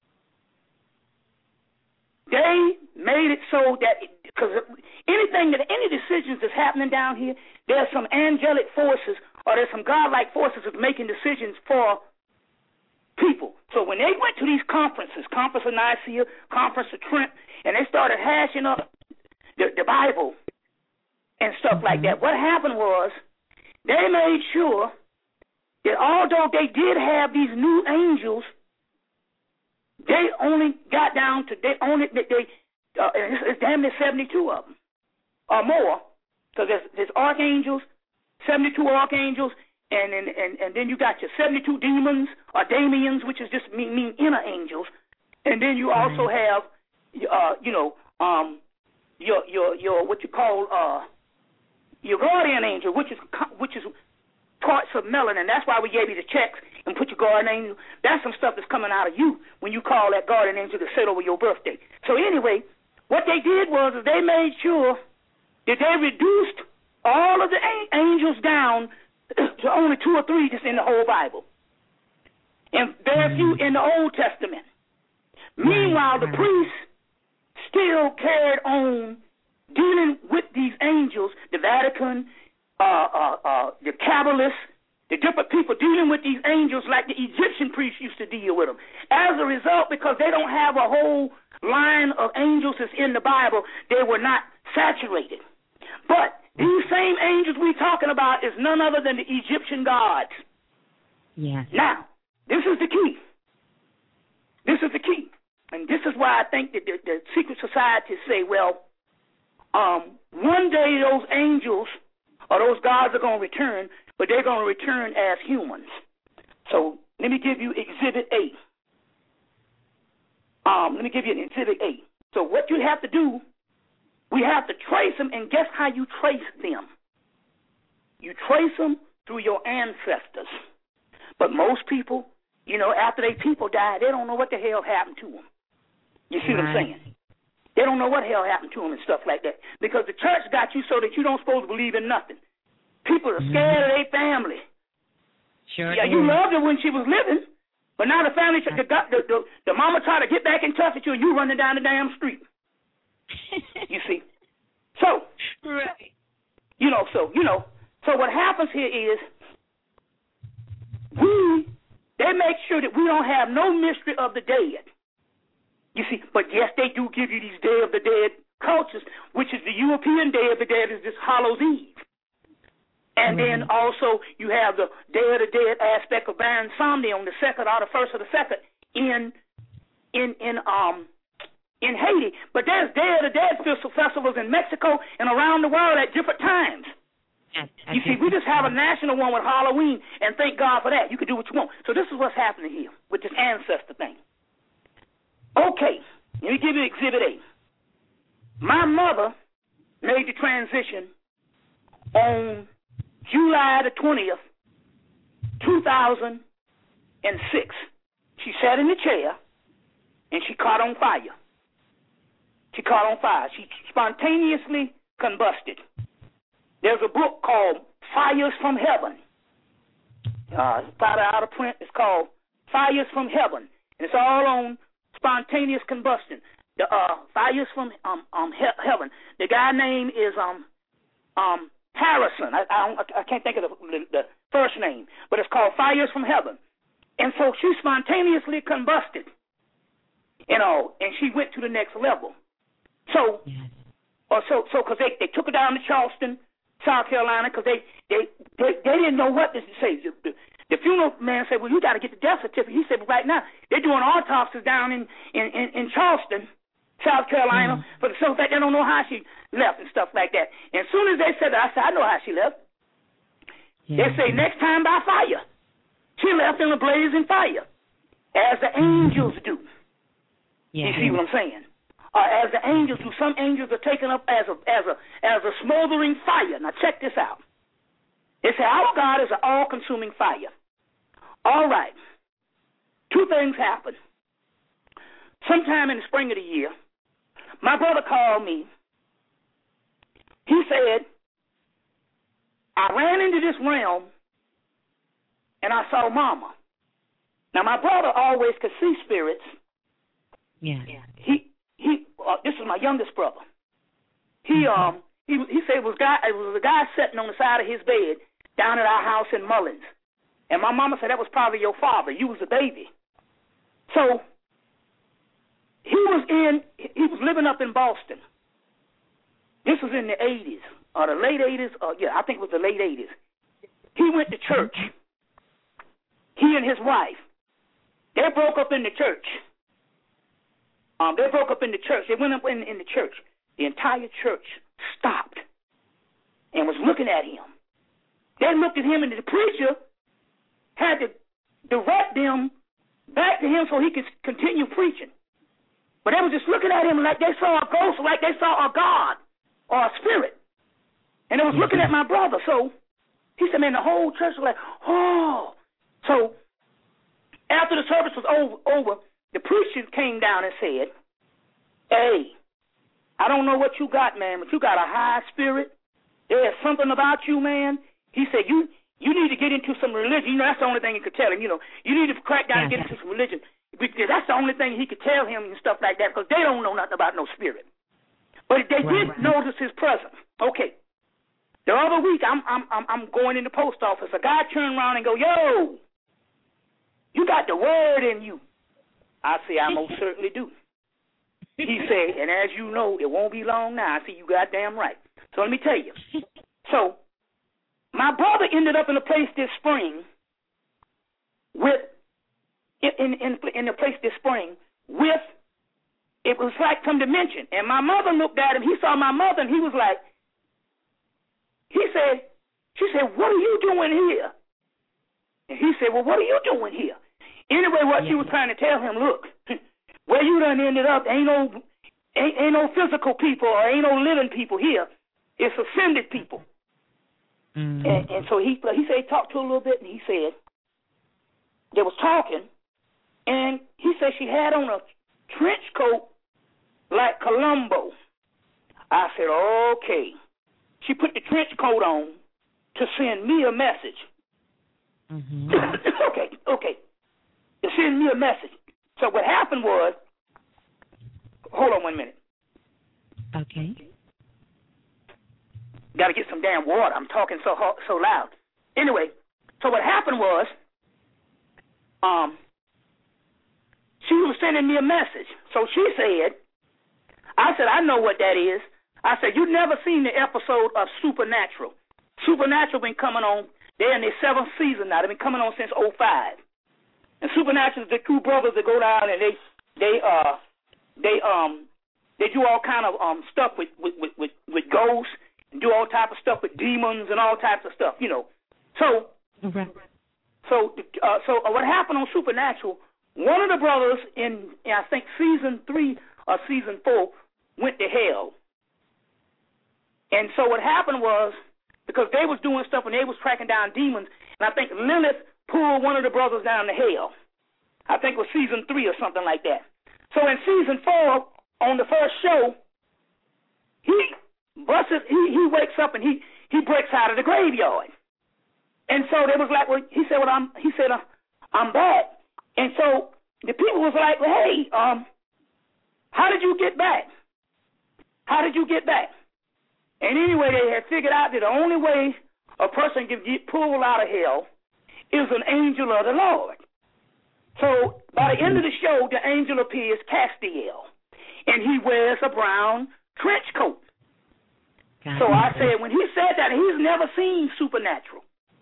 they made it so that, because anything that, any decisions that's happening down here, there's some angelic forces or there's some godlike forces that's making decisions for people. So when they went to these conferences, Conference of Nicaea, Conference of Trent, and they started hashing up the, the Bible and stuff like that, what happened was they made sure that although they did have these new angels, they only got down to, they only, they, they uh, it's, it's damn near seventy-two of them or more. So there's, there's archangels, seventy-two archangels, and, and, and, and then you got your seventy-two demons or damians, which is just mean, mean inner angels. And then you also have, uh, you know, um, your, your, your, what you call, uh, your guardian angel, which is, which is parts of melanin. That's why we gave you the checks and put your guardian angel. That's some stuff that's coming out of you when you call that guardian angel to sit over your birthday. So anyway, what they did was they made sure that they reduced all of the angels down to only two or three just in the whole Bible, and very few in the Old Testament. Meanwhile, the priests still carried on dealing with these angels, the Vatican, uh, uh, uh, the Kabbalists, the different people dealing with these angels like the Egyptian priests used to deal with them. As a result, because they don't have a whole line of angels that's in the Bible, they were not saturated. But these same angels we're talking about is none other than the Egyptian gods. Yes. Now, this is the key. This is the key. And this is why I think that the, the secret societies say, well, um, one day those angels or those gods are going to return, but they're going to return as humans. So let me give you Exhibit A. Um, let me give you an Exhibit A. So what you have to do, we have to trace them, and guess how you trace them? You trace them through your ancestors. But most people, you know, after they people die, they don't know what the hell happened to them. You see right. what I'm saying? They don't know what the hell happened to them and stuff like that. Because the church got you so that you don't supposed to believe in nothing. People are scared mm-hmm. of their family. Sure. Yeah, you loved her when she was living, but now the family, the, the, the, the mama tried to get back in touch with you, and you running down the damn street. You see? So, right. you know, so, you know, so what happens here is we, they make sure that we don't have no mystery of the dead. You see, but yes, they do give you these Day of the Dead cultures, which is the European Day of the Dead is this Hallows Eve. And mm-hmm. then also you have the Day of the Dead aspect of Baron Samedi on the second or the first or the second in in in um in Haiti. But there's Day of the Dead festivals in Mexico and around the world at different times. Yes, you see, we just have a national one with Halloween, and thank God for that. You can do what you want. So this is what's happening here with this ancestor thing. Okay, let me give you Exhibit A. My mother made the transition on July the twentieth, two thousand six. She sat in the chair, and she caught on fire. She caught on fire. She spontaneously combusted. There's a book called Fires from Heaven. Uh, it's about out of print. It's called Fires from Heaven. And it's all on spontaneous combustion. The uh, Fires from um, um, he- Heaven. The guy name is um um Harrison. I I, don't, I can't think of the, the, the first name, but it's called Fires from Heaven. And so she spontaneously combusted, you know, and she went to the next level. So, or so so because they, they took her down to Charleston, South Carolina, because they, they, they, they didn't know what to say. The, the, the funeral man said, well, you got to get the death certificate. He said, well, right now, they're doing autopsies down in, in, in, in Charleston, South Carolina, mm-hmm. for the simple fact they don't know how she left and stuff like that. And as soon as they said that, I said, I know how she left. Yeah. They say, next time by fire. She left in a blazing fire, as the angels do. Yeah. You see what I'm saying? Uh, as the angels do. Some angels are taken up as a as a as a smoldering fire. Now check this out. They say our God is an all-consuming fire. All right. two things happened. Sometime in the spring of the year, my brother called me. He said, I ran into this realm and I saw Mama. Now, my brother always could see spirits. Yeah. He he. Uh, this is my youngest brother. He um he he said it was guy it was a guy sitting on the side of his bed down at our house in Mullins, and my mama said that was probably your father. You was a baby. So he was in he was living up in Boston. This was in the eighties or the late eighties. Or yeah, I think it was the late eighties. He went to church. He and his wife. They broke up in the church. Um, they broke up in the church. They went up in, in the church. The entire church stopped and was looking at him. They looked at him, and the preacher had to direct them back to him so he could continue preaching. But they were just looking at him like they saw a ghost, like they saw a God or a spirit. And they was looking at my brother. So he said, man, the whole church was like, oh. So after the service was over, over the preacher came down and said, hey, I don't know what you got, man, but you got a high spirit. There's something about you, man. He said, you you need to get into some religion. You know, that's the only thing he could tell him. You know, you need to crack down and get into some religion. Because that's the only thing he could tell him and stuff like that, because they don't know nothing about no spirit. But they did notice his presence. Okay. The other week, I'm I'm I'm I'm going in the post office. A guy turned around and go, yo, you got the word in you. I say, I most certainly do. He said, and as you know, it won't be long now. I say, you goddamn right. So let me tell you. So my brother ended up in a place this spring with, in in in a place this spring with, it was like some dimension. And my mother looked at him. He saw my mother, and he was like, he said, she said, what are you doing here? And he said, well, what are you doing here? Anyway, what yeah. she was trying to tell him, look, where you done ended up, ain't no ain't, ain't no physical people or ain't no living people here. It's ascended people. Mm-hmm. And, and so he he said he talked to her a little bit, and he said they was talking, and he said she had on a trench coat like Columbo. I said, okay. She put the trench coat on to send me a message. Mm-hmm. okay, okay. To send me a message. So what happened was, hold on one minute. Okay. Got to get some damn water. I'm talking so so loud. Anyway, so what happened was, um, she was sending me a message. So she said, I said, I know what that is. I said, you've never seen the episode of Supernatural. Supernatural been coming on, they're in their seventh season now. They've been coming on since oh five. And Supernatural is the two brothers that go down and they they uh they um they do all kind of um stuff with with, with, with, with ghosts and do all type of stuff with demons and all types of stuff, you know. So okay. so uh, so uh, what happened on Supernatural? One of the brothers in, in I think season three or season four went to hell. And so what happened was, because they was doing stuff and they was tracking down demons, and I think Lilith pulled one of the brothers down to hell. I think it was season three or something like that. So in season four, on the first show, he busts, he he wakes up and he, he breaks out of the graveyard. And so they was like, well, he said, well, I'm he said, uh, I'm back. And so the people was like, well, hey, um, how did you get back? How did you get back? And anyway, they had figured out that the only way a person can get pulled out of hell is an angel of the Lord. So by the end of the show, the angel appears, Castiel, and he wears a brown trench coat. So I said, when he said that, he's never seen Supernatural.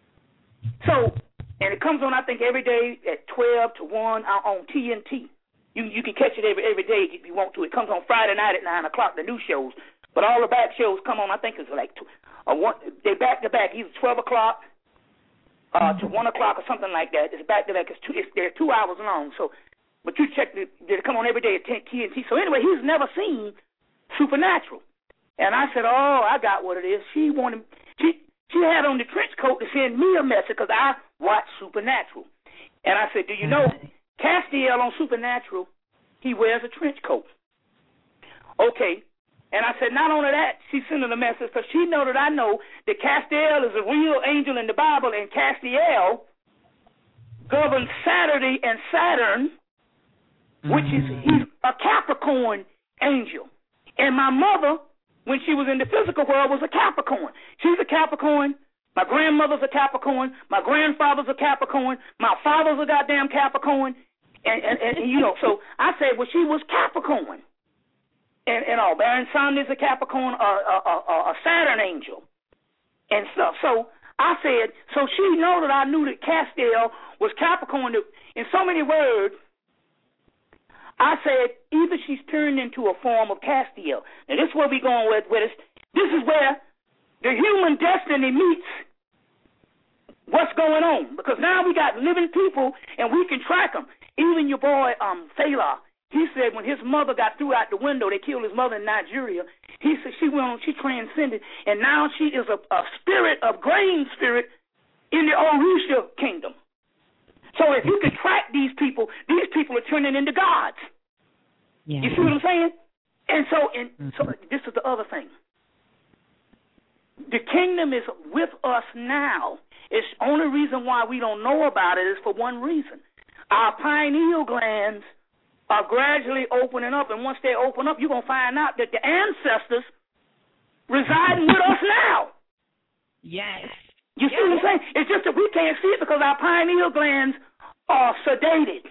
So, and it comes on, I think, every day at twelve to one on T N T. You you can catch it every every day if you want to. It comes on Friday night at nine o'clock, the new shows. But all the back shows come on, I think it's like, two, uh, one, they back to back, either twelve o'clock uh, to one o'clock or something like that. It's back to back. It's two, it's, they're two hours long. So, but you check, the, they come on every day at T N T. So anyway, he's never seen Supernatural. And I said, oh, I got what it is. She wanted, she she had on the trench coat to send me a message because I watched Supernatural. And I said, do you know, Castiel on Supernatural, he wears a trench coat. Okay. And I said, not only that, she's sending a message because she know that I know that Castiel is a real angel in the Bible, and Castiel governs Saturday and Saturn, which is he's a Capricorn angel. And my mother, when she was in the physical world, was a Capricorn. She's a Capricorn. My grandmother's a Capricorn. My grandfather's a Capricorn. My father's a goddamn Capricorn. And, and, and you know, so I said, well, she was Capricorn. And, and all. Baron Sun is a Capricorn, a, a, a, a Saturn angel, and stuff. So I said, so she know that I knew that Castiel was Capricorn. In so many words, I said, either she's turned into a form of Castiel. Now, this is where we're going with, with us. This is where the human destiny meets what's going on. Because now we got living people, and we can track them. Even your boy, um, Fela, he said when his mother got threw out the window, they killed his mother in Nigeria. He said she went on, she transcended, and now she is a, a spirit, a grain spirit in the Orisha kingdom. So if you can track these people, these people are turning into gods. Yeah. You see what I'm saying? And so, and so this is the other thing. The kingdom is with us now. It's the only reason why we don't know about it is for one reason. Our pineal glands are gradually opening up, and once they open up, you're going to find out that the ancestors residing with us now. Yes. You see yes. what I'm saying? It's just that we can't see it because our pineal glands are sedated.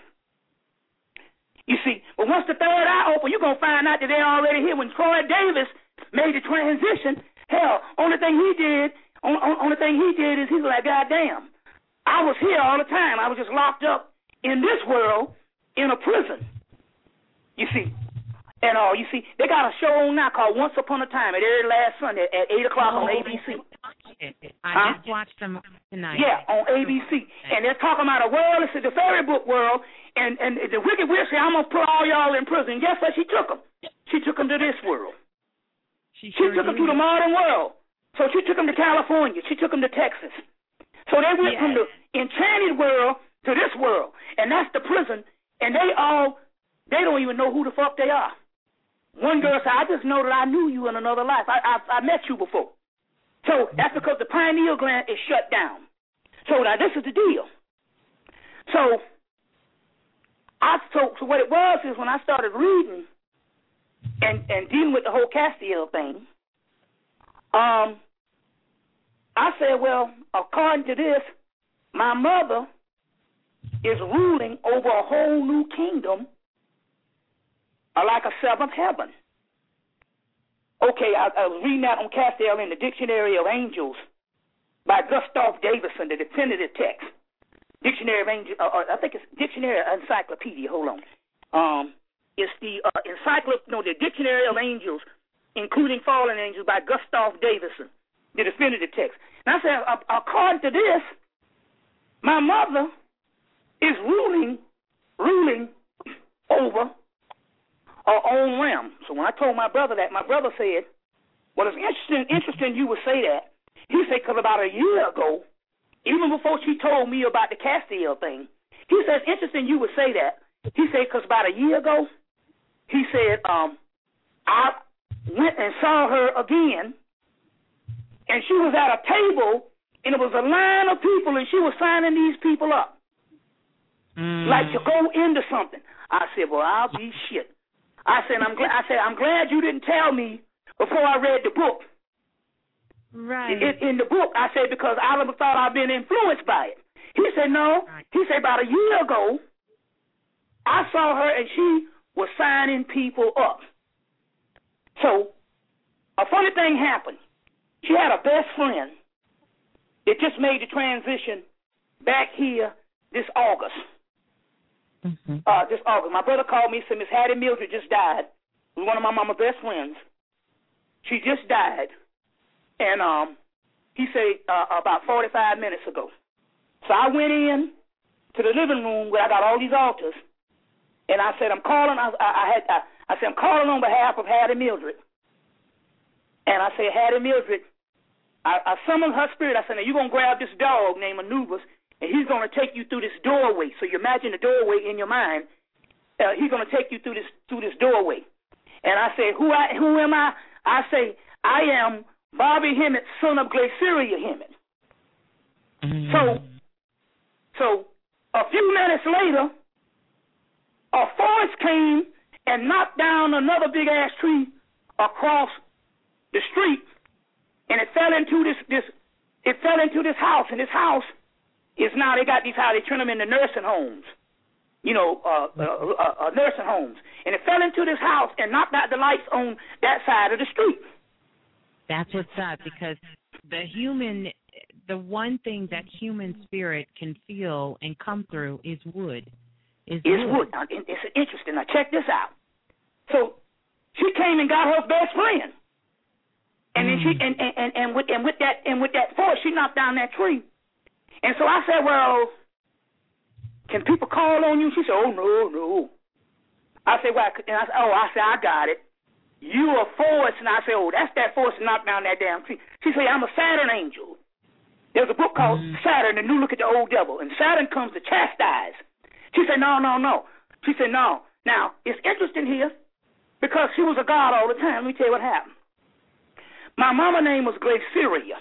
You see, but once the third eye open, you're going to find out that they're already here. When Troy Davis made the transition, hell, only thing he did, on, on, only thing he did is he's like, God damn, I was here all the time. I was just locked up in this world in a prison. You see, and all, uh, you see, they got a show on now called Once Upon a Time. It aired last Sunday at eight o'clock oh, on A B C. I huh? just watched them tonight. Yeah, on A B C. And they're talking about a world, it's the fairy book world, and, and the wicked witch said, I'm going to put all y'all in prison. Guess what? She took them. She took them to this world. She, sure she took did. them to the modern world. So she took them to California. She took them to Texas. So they went yes. from the enchanted world to this world, and that's the prison, and they all... They don't even know who the fuck they are. One girl said, I just know that I knew you in another life. I, I, I met you before. So that's because the pineal gland is shut down. So now this is the deal. So, I, so, so what it was is when I started reading and, and dealing with the whole Castiel thing, um, I said, well, according to this, my mother is ruling over a whole new kingdom, are like a seventh heaven. Okay, I, I was reading that on Castiel in the Dictionary of Angels by Gustav Davison, the definitive text. Dictionary of Angels, uh, I think it's Dictionary Encyclopedia, hold on. Um, it's the uh, encyclopedia, no, the Dictionary of Angels, including fallen angels by Gustav Davison, the definitive text. And I said, according to this, my mother is ruling, ruling over our own realm. So when I told my brother that, my brother said, well, it's interesting, interesting you would say that. He said, because about a year ago, even before she told me about the Castiel thing, he said, interesting you would say that. He said, because about a year ago, he said, um, I went and saw her again, and she was at a table, and it was a line of people, and she was signing these people up, mm. like to go into something. I said, well, I'll be shit. I said, I'm glad. I said, I'm glad you didn't tell me before I read the book. Right. In, in the book, I said because I thought I'd been influenced by it. He said no. Right. He said about a year ago, I saw her and she was signing people up. So a funny thing happened. She had a best friend that just made the transition back here this August. Mm-hmm. Uh, this August. My brother called me and said, Miss Hattie Mildred just died. One of my mama's best friends. She just died. And um, he said uh, about forty-five minutes ago. So I went in to the living room where I got all these altars. And I said, I'm calling. I, I, had, I, I said, I'm calling on behalf of Hattie Mildred. And I said, Hattie Mildred, I, I summoned her spirit. I said, now you're going to grab this dog named Anubis, and he's going to take you through this doorway. So you imagine the doorway in your mind. Uh, he's going to take you through this through this doorway. And I say, who I who am I? I say, I am Bobby Hemmett, son of Glaciria Hemmett. Mm-hmm. So, so a few minutes later, a forest came and knocked down another big ass tree across the street, and it fell into this this it fell into this house, and this house is now they got these how they turn them into nursing homes. You know, uh, uh, uh, uh, nursing homes. And it fell into this house and knocked out the lights on that side of the street. That's what's up, because the human, the one thing that human spirit can feel and come through is wood. Is it's wood. wood. Now, it's interesting. Now, check this out. So she came and got her best friend. And mm. then she and, and, and, and with and with that and with that force, she knocked down that tree. And so I said, well, can people call on you? She said, oh, no, no. I said, well, and I said, oh, I said, I got it. You a force. And I said, oh, that's that force that knocked down that damn tree. She said, I'm a Saturn angel. There's a book called mm. Saturn, A New Look at the Old Devil. And Saturn comes to chastise. She said, no, no, no. She said, no. Now, it's interesting here because she was a god all the time. Let me tell you what happened. My mama's name was Glaciria,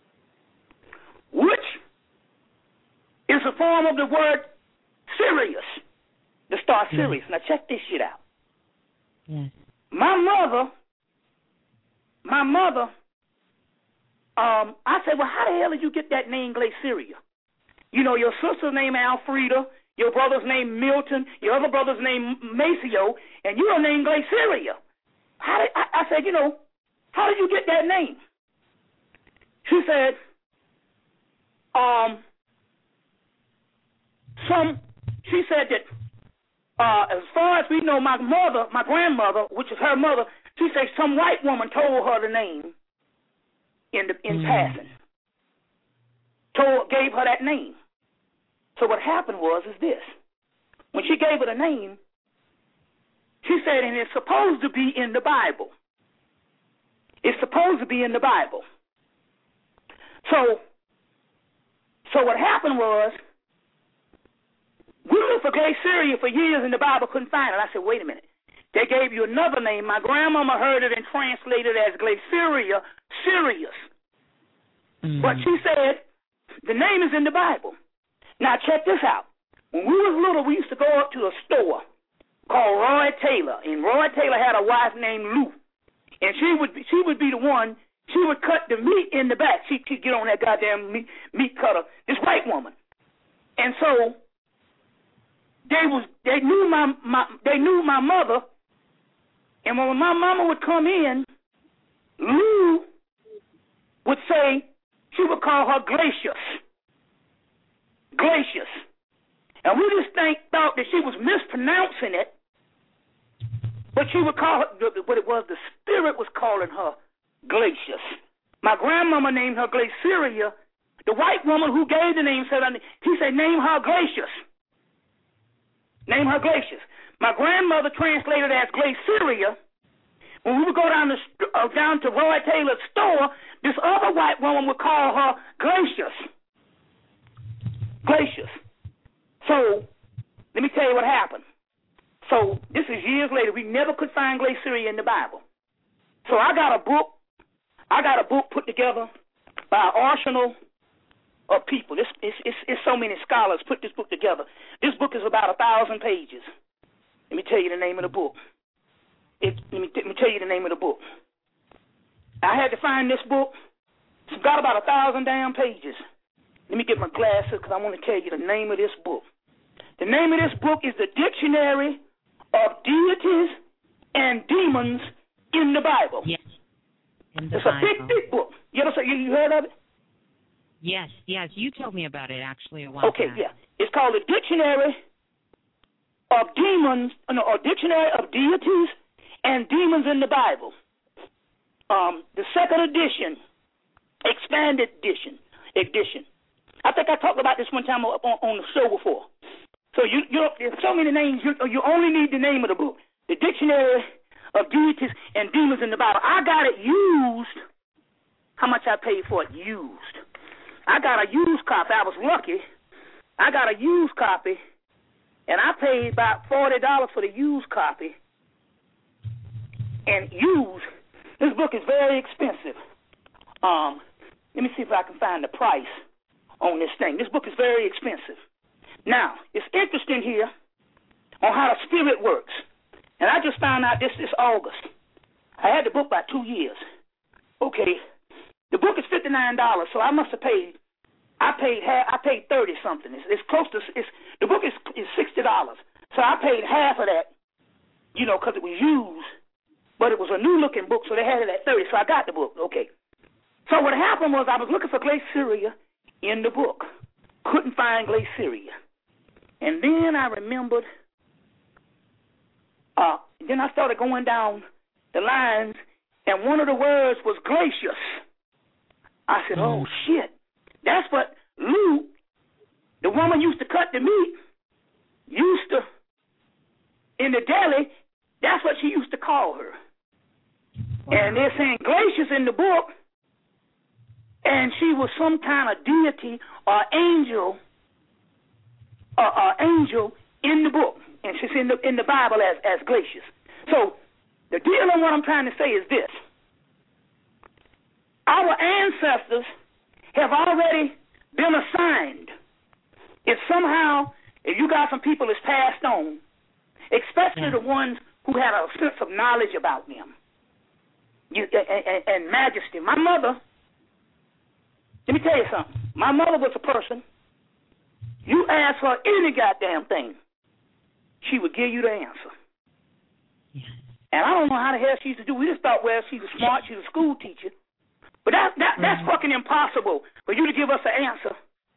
which is a form of the word Sirius, the star Sirius. Yes. Now check this shit out. Yes. My mother, my mother, um, I said, well, how the hell did you get that name Glaciria? You know, your sister's name Alfreda, your brother's name Milton, your other brother's name Maceo, and your name Glaciria. How did I, I said, you know, how did you get that name? She said, um, some. She said that uh, as far as we know, my mother, my grandmother, which is her mother, she said some white woman told her the name in the in mm. passing. Told gave her that name. So what happened was is this: when she gave her the name, she said, and it's supposed to be in the Bible. It's supposed to be in the Bible. So, so what happened was, we looked for Glaciria for years in the Bible, couldn't find it. I said, wait a minute. They gave you another name. My grandmama heard it and translated it as Glaciria Sirius. Mm-hmm. But she said, the name is in the Bible. Now, check this out. When we was little, we used to go up to a store called Roy Taylor, and Roy Taylor had a wife named Lou. And she would be, she would be the one, she would cut the meat in the back. She could get on that goddamn meat, meat cutter, this white woman. And so they was they knew my, my they knew my mother, and when my mama would come in, Lou would say, she would call her Glacius. Glacius. And we just think thought that she was mispronouncing it. But she would call her, what it was, the spirit was calling her Glacius. My grandmama named her Glaciria. The white woman who gave the name said, he said, name her Glacius. Name her Glacius. My grandmother translated as Glaciria. When we would go down, the, uh, down to Roy Taylor's store, this other white woman would call her Glacius. Glacius. So, let me tell you what happened. So, this is years later. We never could find Glaciria in the Bible. So, I got a book. I got a book put together by an arsenal of people. This it's, it's, it's so many scholars put this book together. This book is about a thousand pages. Let me tell you the name of the book. It, let, me, let me tell you the name of the book. I had to find this book. It's got about a thousand damn pages. Let me get my glasses because I want to tell you the name of this book. The name of this book is The Dictionary of Deities and Demons in the Bible. Yes. In the it's Bible. A big, big book. You ever say you heard of it? Yes, yes. You told me about it actually a while okay, back. Okay, yeah. It's called The Dictionary of Demons, no, or Dictionary of Deities and Demons in the Bible. Um, the second edition, expanded edition, edition. I think I talked about this one time on, on the show before. So you, you there's so many names. You, you only need the name of the book, The Dictionary of Deities and Demons in the Bible. I got it used. How much I paid for it used? I got a used copy. I was lucky I got a used copy, and I paid about forty dollars for the used copy. And used, this book is very expensive. Um, let me see if I can find the price on this thing. This book is very expensive. Now, it's interesting here on how the spirit works. And I just found out this this August. I had the book about two years. Okay, the book is fifty-nine dollars, so I must have paid. I paid half. I paid thirty something. It's, it's close to. It's the book is is sixty dollars, so I paid half of that. You know, because it was used, but it was a new looking book, so they had it at thirty. So I got the book. Okay. So what happened was I was looking for Glaciria in the book, couldn't find Glaciria, and then I remembered. Uh, then I started going down the lines, and one of the words was glacious. I said, oh, shit. That's what Lou, the woman used to cut the meat, used to, in the deli, that's what she used to call her. Wow. And they're saying glacious in the book, and she was some kind of deity or angel, or, or angel in the book. And she's in the in the Bible as, as glacious. So the deal on what I'm trying to say is this. Our ancestors have already been assigned. If somehow, if you got some people that's passed on, especially yeah. the ones who had a sense of knowledge about them you, and, and, and majesty. My mother, let me tell you something. My mother was a person, you ask her any goddamn thing, she would give you the answer. Yeah. And I don't know how the hell she used to do. We just thought, well, she was smart, she was a school teacher. But that, that that's mm-hmm. fucking impossible for you to give us an answer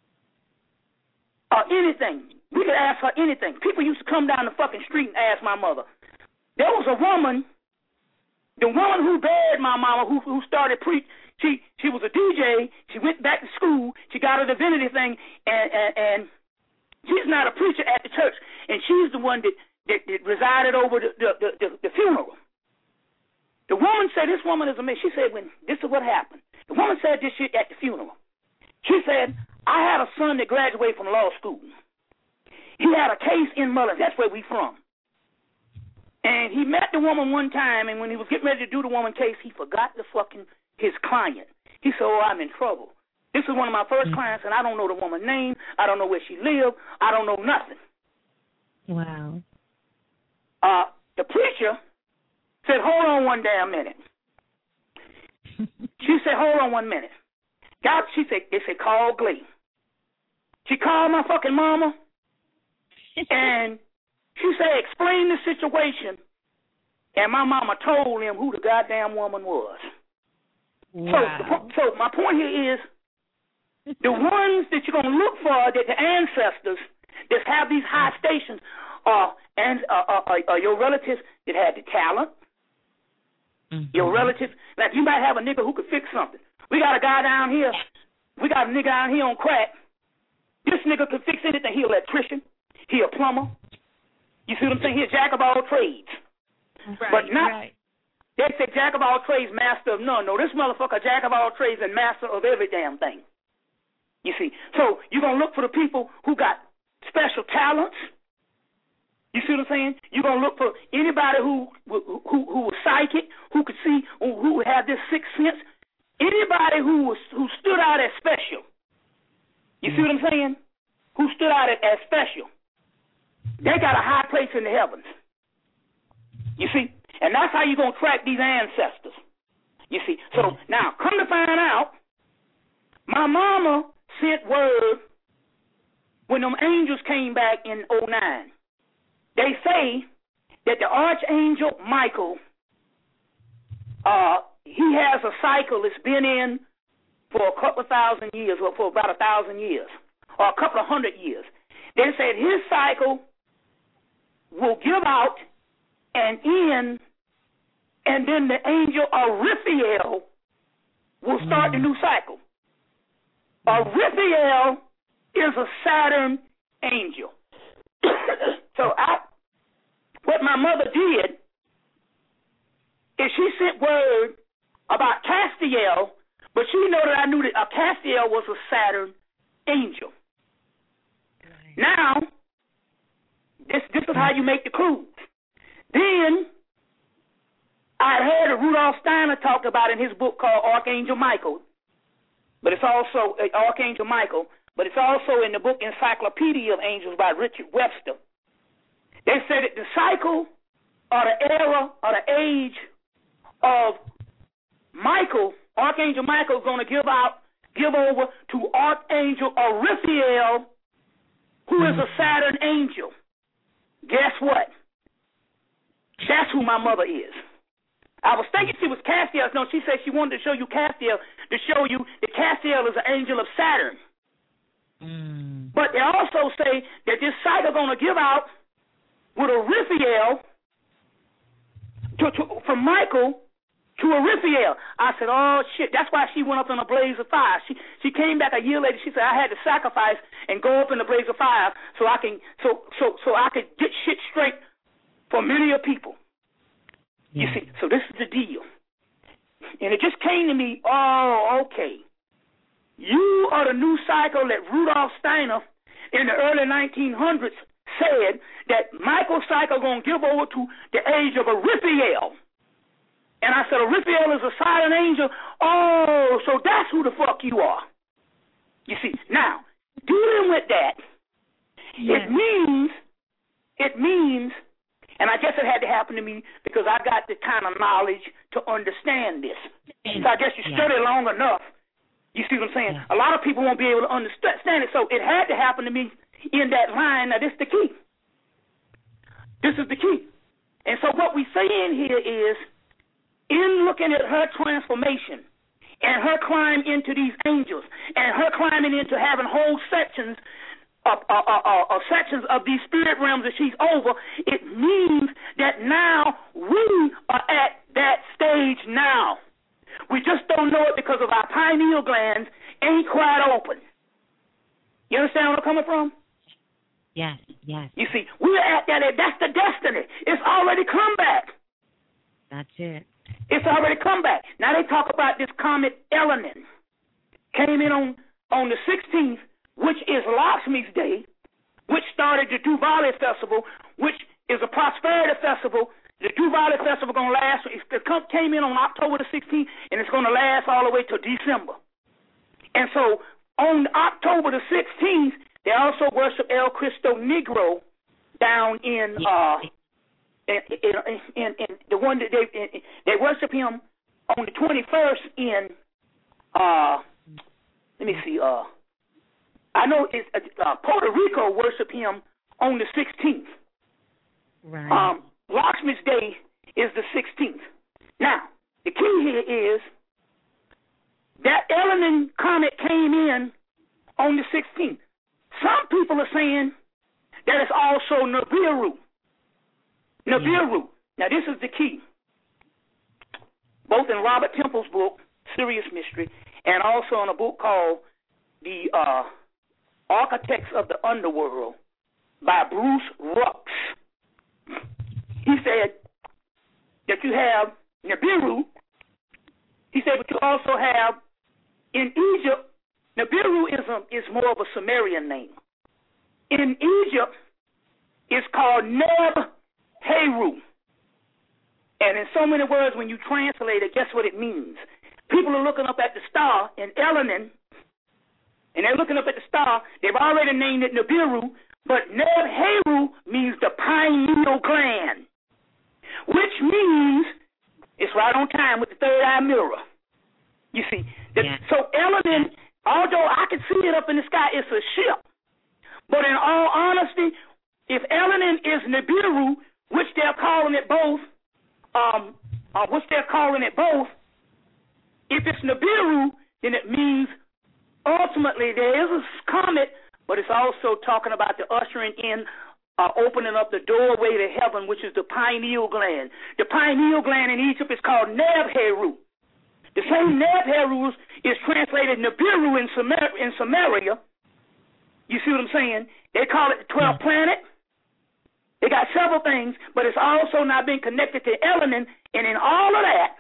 or anything. We could ask her anything. People used to come down the fucking street and ask my mother. There was a woman, the woman who buried my mama, who who started preach. She she was a D J. She went back to school. She got her divinity thing, and and, and she's not a preacher at the church, and she's the one that, that, that resided over the the, the, the the funeral. The woman said, this woman is a man. She said, when this is what happened. The woman said this shit at the funeral. She said, I had a son that graduated from law school. He had a case in Mullins. That's where we from. And he met the woman one time, and when he was getting ready to do the woman case, he forgot the fucking his client. He said, oh, I'm in trouble. This is one of my first clients, and I don't know the woman's name. I don't know where she lived. I don't know nothing. Wow. Uh, the preacher said, hold on one damn minute. She said, hold on one minute. God, she said, they said, call Glee. She called my fucking mama, and she said, explain the situation. And my mama told him who the goddamn woman was. Wow. So, so my point here is, the ones that you're going to look for, that the ancestors that have these high stations are, and, uh, are, are your relatives that had the talent. Mm-hmm. Your relatives, like you might have a nigga who could fix something. We got a guy down here, we got a nigga down here on crack. This nigga could fix anything. He an electrician, he a plumber. You see what I'm saying? He a jack of all trades. Right, but not, right. They say jack of all trades, master of none. No, this motherfucker jack of all trades and master of every damn thing. You see? So you're going to look for the people who got special talents. You see what I'm saying? You're going to look for anybody who who who was psychic, who could see, who, who had this sixth sense. Anybody who was who stood out as special. You see what I'm saying? Who stood out as special. They got a high place in the heavens. You see? And that's how you're going to track these ancestors. You see? So now, come to find out, my mama sent word when them angels came back in oh nine. They say that the Archangel Michael, uh, he has a cycle that's been in for a couple of thousand years, or for about a thousand years, or a couple of hundred years. They said his cycle will give out and end, and then the angel Raphael will start the new cycle. Raphael is a Saturn angel. So I, what my mother did is she sent word about Castiel, but she know that I knew that uh, Castiel was a Saturn angel. Now, this this is how you make the cruise. Then I heard Rudolf Steiner talked about in his book called Archangel Michael, but it's also uh, Archangel Michael, but it's also in the book Encyclopedia of Angels by Richard Webster. They said that the cycle or the era or the age of Michael, Archangel Michael, is going to give out, give over to Archangel Raphael, who is a Saturn angel. Guess what? That's who my mother is. I was thinking she was Castiel. No, she said she wanted to show you Castiel, to show you that Castiel is an angel of Saturn. Mm. But they also say that this cycle going to give out with a Raphael to, to, from Michael to a Raphael. I said, oh, shit. That's why she went up in a blaze of fire. She she came back a year later. She said, I had to sacrifice and go up in the blaze of fire so I can so so so I could get shit straight for many of people. Yeah. You see, so this is the deal. And it just came to me, oh, okay. You are the new cycle that Rudolf Steiner in the early nineteen hundreds said that Michael cycle going to give over to the age of a Raphael. And I said, a Raphael is a silent angel. Oh, so that's who the fuck you are. You see, now, dealing with that, yes. it means, it means, and I guess it had to happen to me because I got the kind of knowledge to understand this. So I guess you yeah. study long enough. You see what I'm saying? Yeah. A lot of people won't be able to understand it. So it had to happen to me in that line. Now, this is the key. This is the key. And so what we say in here is, in looking at her transformation and her climb into these angels and her climbing into having whole sections of, uh, uh, uh, uh, sections of these spirit realms that she's over, it means that now we are at that stage now. We just don't know it because of our pineal glands ain't quite open. You understand where I'm coming from? Yes, yes. You see, we're at that. That's the destiny. It's already come back. That's it. It's already come back. Now they talk about this comet Elenin. Came in on, on the sixteenth, which is Lakshmi's Day, which started the Diwali Festival, which is a prosperity festival. The Diwali Festival going to last. It came in on October the sixteenth, and it's going to last all the way to December. And so on October the sixteenth, they also worship El Cristo Negro down in uh, in, in, in, in the one that they in, they worship him on the twenty-first in uh, let me see uh, I know it's, uh, Puerto Rico worship him on the sixteenth. Right. Um, Lakshmi's Day is the sixteenth. Now the key here is that Elenin comet came in on the sixteenth. Some people are saying that it's also Nibiru. Nibiru. Now, this is the key. Both in Robert Temple's book, Serious Mystery, and also in a book called The uh, Architects of the Underworld by Bruce Rux. He said that you have Nibiru. He said, but you also have, in Egypt, Nibiru is, a, is more of a Sumerian name. In Egypt, it's called Neb-Heru. And in so many words, when you translate it, guess what it means? People are looking up at the star in Elenin, and they're looking up at the star. They've already named it Nibiru, but Neb-Heru means the pineal gland, which means it's right on time with the third eye mirror. You see, the, yeah. so Elenin, although I can see it up in the sky, it's a ship. But in all honesty, if Elenin is Nibiru, which they're calling it both, um, uh, which they're calling it both, if it's Nibiru, then it means ultimately there is a comet, but it's also talking about the ushering in, uh, opening up the doorway to heaven, which is the pineal gland. The pineal gland in Egypt is called Neb-Heru. The same Neb-Heru is translated Nibiru in, Sumer- in Samaria. You see what I'm saying? They call it the twelfth planet. They got several things, but it's also not been connected to Elenin. And in all of that,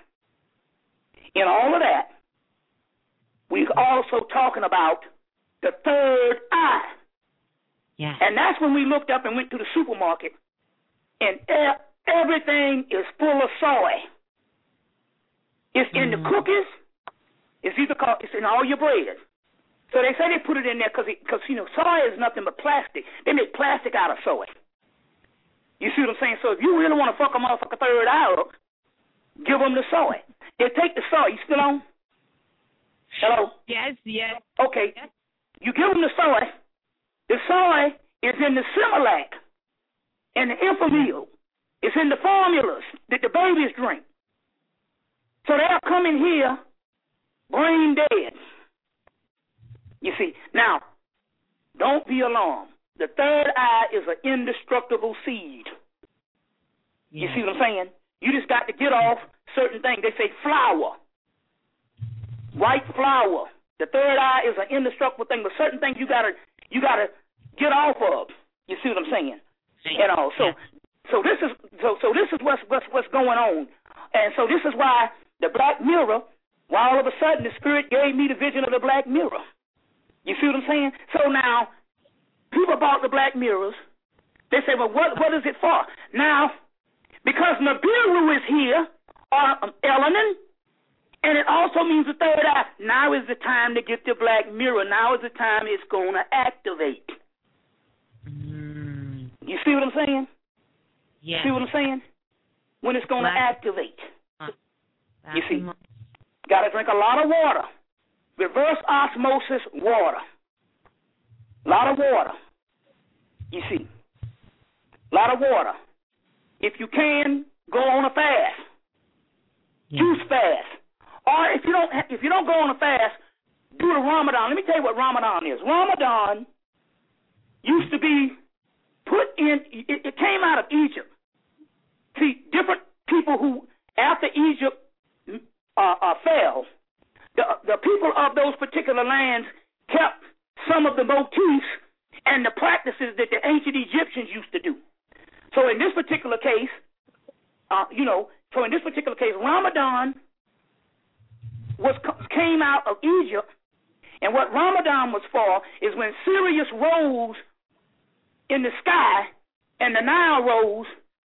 in all of that, we're also talking about the third eye. Yeah. And that's when we looked up and went to the supermarket, and e- everything is full of soy. It's in Mm. the cookies. It's either called, it's in all your bread. So they say they put it in there because, because you know, soy is nothing but plastic. They make plastic out of soy. You see what I'm saying? So if you really want to fuck a motherfucker third eye up, give them the soy. They take the soy. You still on? Hello? Yes, yes. Okay. You give them the soy. The soy is in the Similac and the Infamil. It's in the formulas that the babies drink. So they'll come in here brain dead. You see, now, don't be alarmed. The third eye is an indestructible seed. Yeah. You see what I'm saying? You just got to get off certain things. They say flour, white flour. The third eye is an indestructible thing, but certain things you gotta you gotta get off of. You see what I'm saying? And all. So, so this is so so this is what's what's what's going on, and so this is why the Black Mirror. Why all of a sudden the Spirit gave me the vision of the Black Mirror. You see what I'm saying? So now, people bought the Black Mirrors. They say, well, what what is it for? Now, because Nibiru is here, or um, Elenin, and it also means the third eye. Now is the time to get the Black Mirror. Now is the time it's going to activate. Mm. You see what I'm saying? Yeah. See what I'm saying? When it's going to activate. Uh, you see, got to drink a lot of water. Reverse osmosis water. A lot of water. You see. A lot of water. If you can, go on a fast. Yeah. Juice fast. Or if you don't if you don't go on a fast, do the Ramadan. Let me tell you what Ramadan is. Ramadan used to be put in, it, it came out of Egypt. See, different people who, after Egypt uh, uh, fell, the, the people of those particular lands kept some of the motifs and the practices that the ancient Egyptians used to do. So in this particular case, uh, you know, so in this particular case, Ramadan was came out of Egypt, and what Ramadan was for is when Sirius rose in the sky and the Nile rose,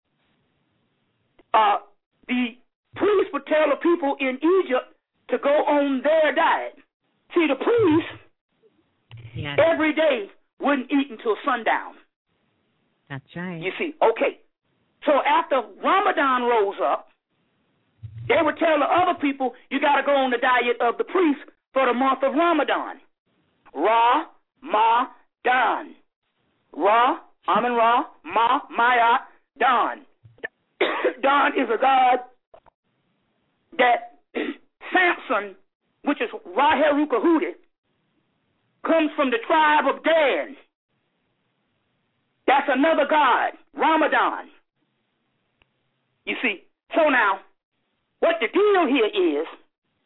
uh, the priests would tell the people in Egypt to go on their diet. See, the priests yes. every day wouldn't eat until sundown. That's right. You see, okay. So after Ramadan rose up, they would tell the other people, you got to go on the diet of the priests for the month of Ramadan. Ra, Ma, Dan. Ra, Amen Ra, Ma, Maya, Dan. Dan is a god that Samson, which is Raherukahuti, comes from the tribe of Dan. That's another god, Ramadan. You see, so now, what the deal here is,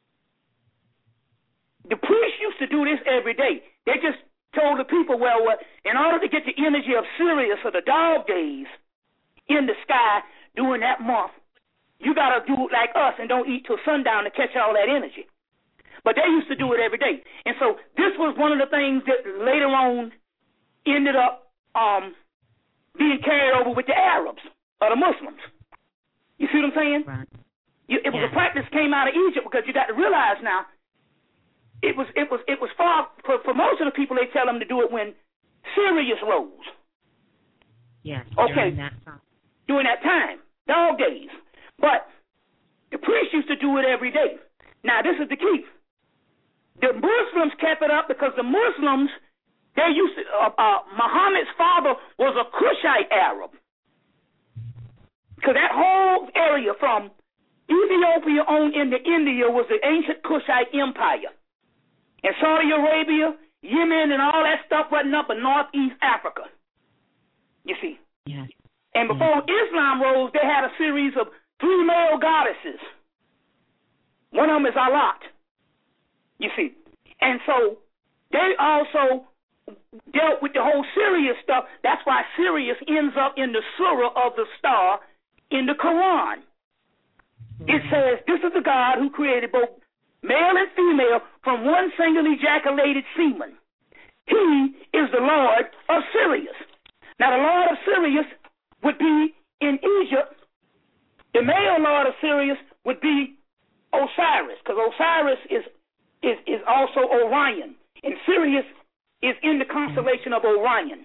the priests used to do this every day. They just told the people, well, uh, in order to get the energy of Sirius or the dog days in the sky during that month, you got to do it like us and don't eat till sundown to catch all that energy. But they used to do it every day. And so this was one of the things that later on ended up um, being carried over with the Arabs or the Muslims. You see what I'm saying? Right. You, it was yeah. a practice came out of Egypt, because you got to realize now, it was it was it was far for, for most of the people. They tell them to do it when Sirius rose. Yes. Okay. During that time. During that time, dog days. But the priests used to do it every day. Now this is the key. The Muslims kept it up because the Muslims, they used to. Uh, uh, Muhammad's father was a Cushite Arab. Because that whole area from Ethiopia on into India was the ancient Kushite Empire. And Saudi Arabia, Yemen, and all that stuff wasn't up in northeast Africa. You see. Yes. And before yes. Islam rose, they had a series of three male goddesses. One of them is Alat. You see. And so they also dealt with the whole Sirius stuff. That's why Sirius ends up in the surah of the star in the Quran. It says, this is the God who created both male and female from one single ejaculated semen. He is the Lord of Sirius. Now, the Lord of Sirius would be in Egypt. The male Lord of Sirius would be Osiris, because Osiris is, is, is also Orion, and Sirius is in the constellation of Orion.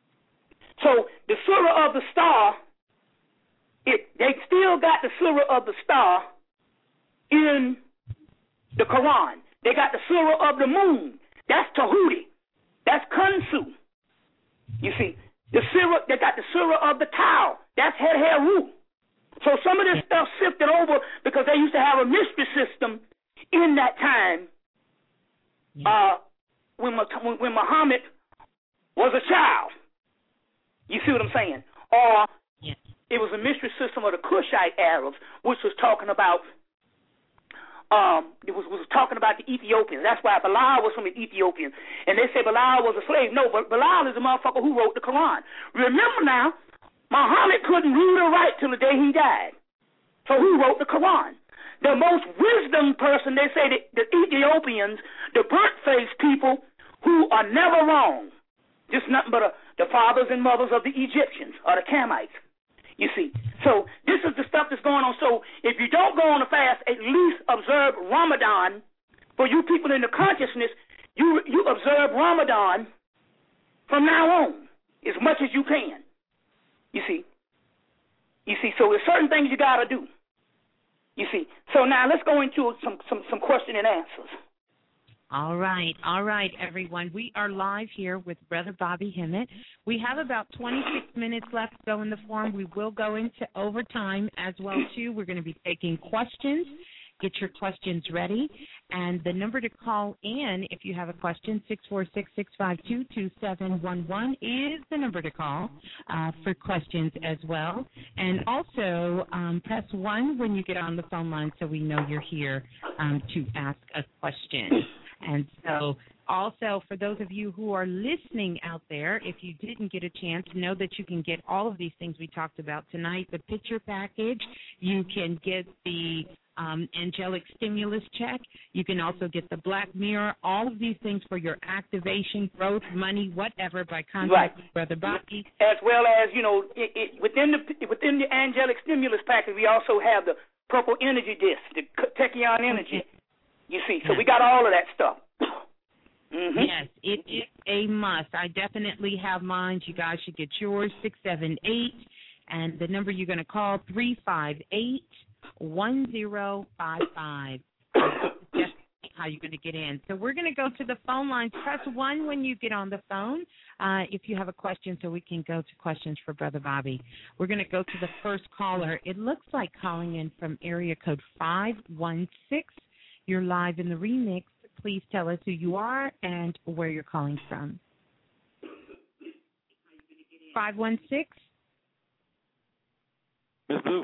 So the Surah of the Star, it, they still got the Surah of the Star in the Quran. They got the Surah of the Moon. That's Tahuti. That's Khonsu. You see, the Surah, they got the Surah of the Tau. That's Heru. So some of this stuff sifted over because they used to have a mystery system in that time uh, when, when Muhammad was a child. You see what I'm saying? Or yes. It was a mystery system of the Kushite Arabs, which was talking about um, it was, was talking about the Ethiopians. That's why Bilal was from the Ethiopian. And they say Bilal was a slave. No, but Bilal is a motherfucker who wrote the Quran. Remember now, Muhammad couldn't read or write till the day he died. So who wrote the Quran? The most wisdom person, they say, that the Ethiopians, the burnt-faced people who are never wrong. Just nothing but a, the fathers and mothers of the Egyptians or the Camites. You see. So this is the stuff that's going on. So if you don't go on a fast, at least observe Ramadan. For you people in the consciousness, you you observe Ramadan from now on as much as you can. You see. You see. So there's certain things you got to do. You see. So now let's go into some, some, some question and answers. All right, all right, everyone. We are live here with Brother Bobby Hemmitt. We have about twenty-six minutes left to go in the forum. We will go into overtime as well, too. We're going to be taking questions. Get your questions ready. And the number to call in if you have a question, six four six, six five two, two seven one one is the number to call uh, for questions as well. And also um, press one when you get on the phone line so we know you're here um, to ask a question. And so also for those of you who are listening out there, if you didn't get a chance, know that you can get all of these things we talked about tonight, the picture package. You can get the um, angelic stimulus check. You can also get the Black Mirror, all of these things for your activation, growth, money, whatever, by contacting right. Brother Bobby. As well as, you know, it, it, within the within the angelic stimulus package, we also have the purple energy disc, the Tachyon energy. Okay. You see, so we got all of that stuff. Mm-hmm. Yes, it is a must. I definitely have mine. You guys should get yours, six seven eight, and the number you're going to call, three five eight, one zero five five. That's how you're going to get in. So we're going to go to the phone lines. Press one when you get on the phone uh, if you have a question so we can go to questions for Brother Bobby. We're going to go to the first caller. It looks like calling in from area code five one six. You're live in the remix. Please tell us who you are and where you're calling from. five one six. Miss Blue.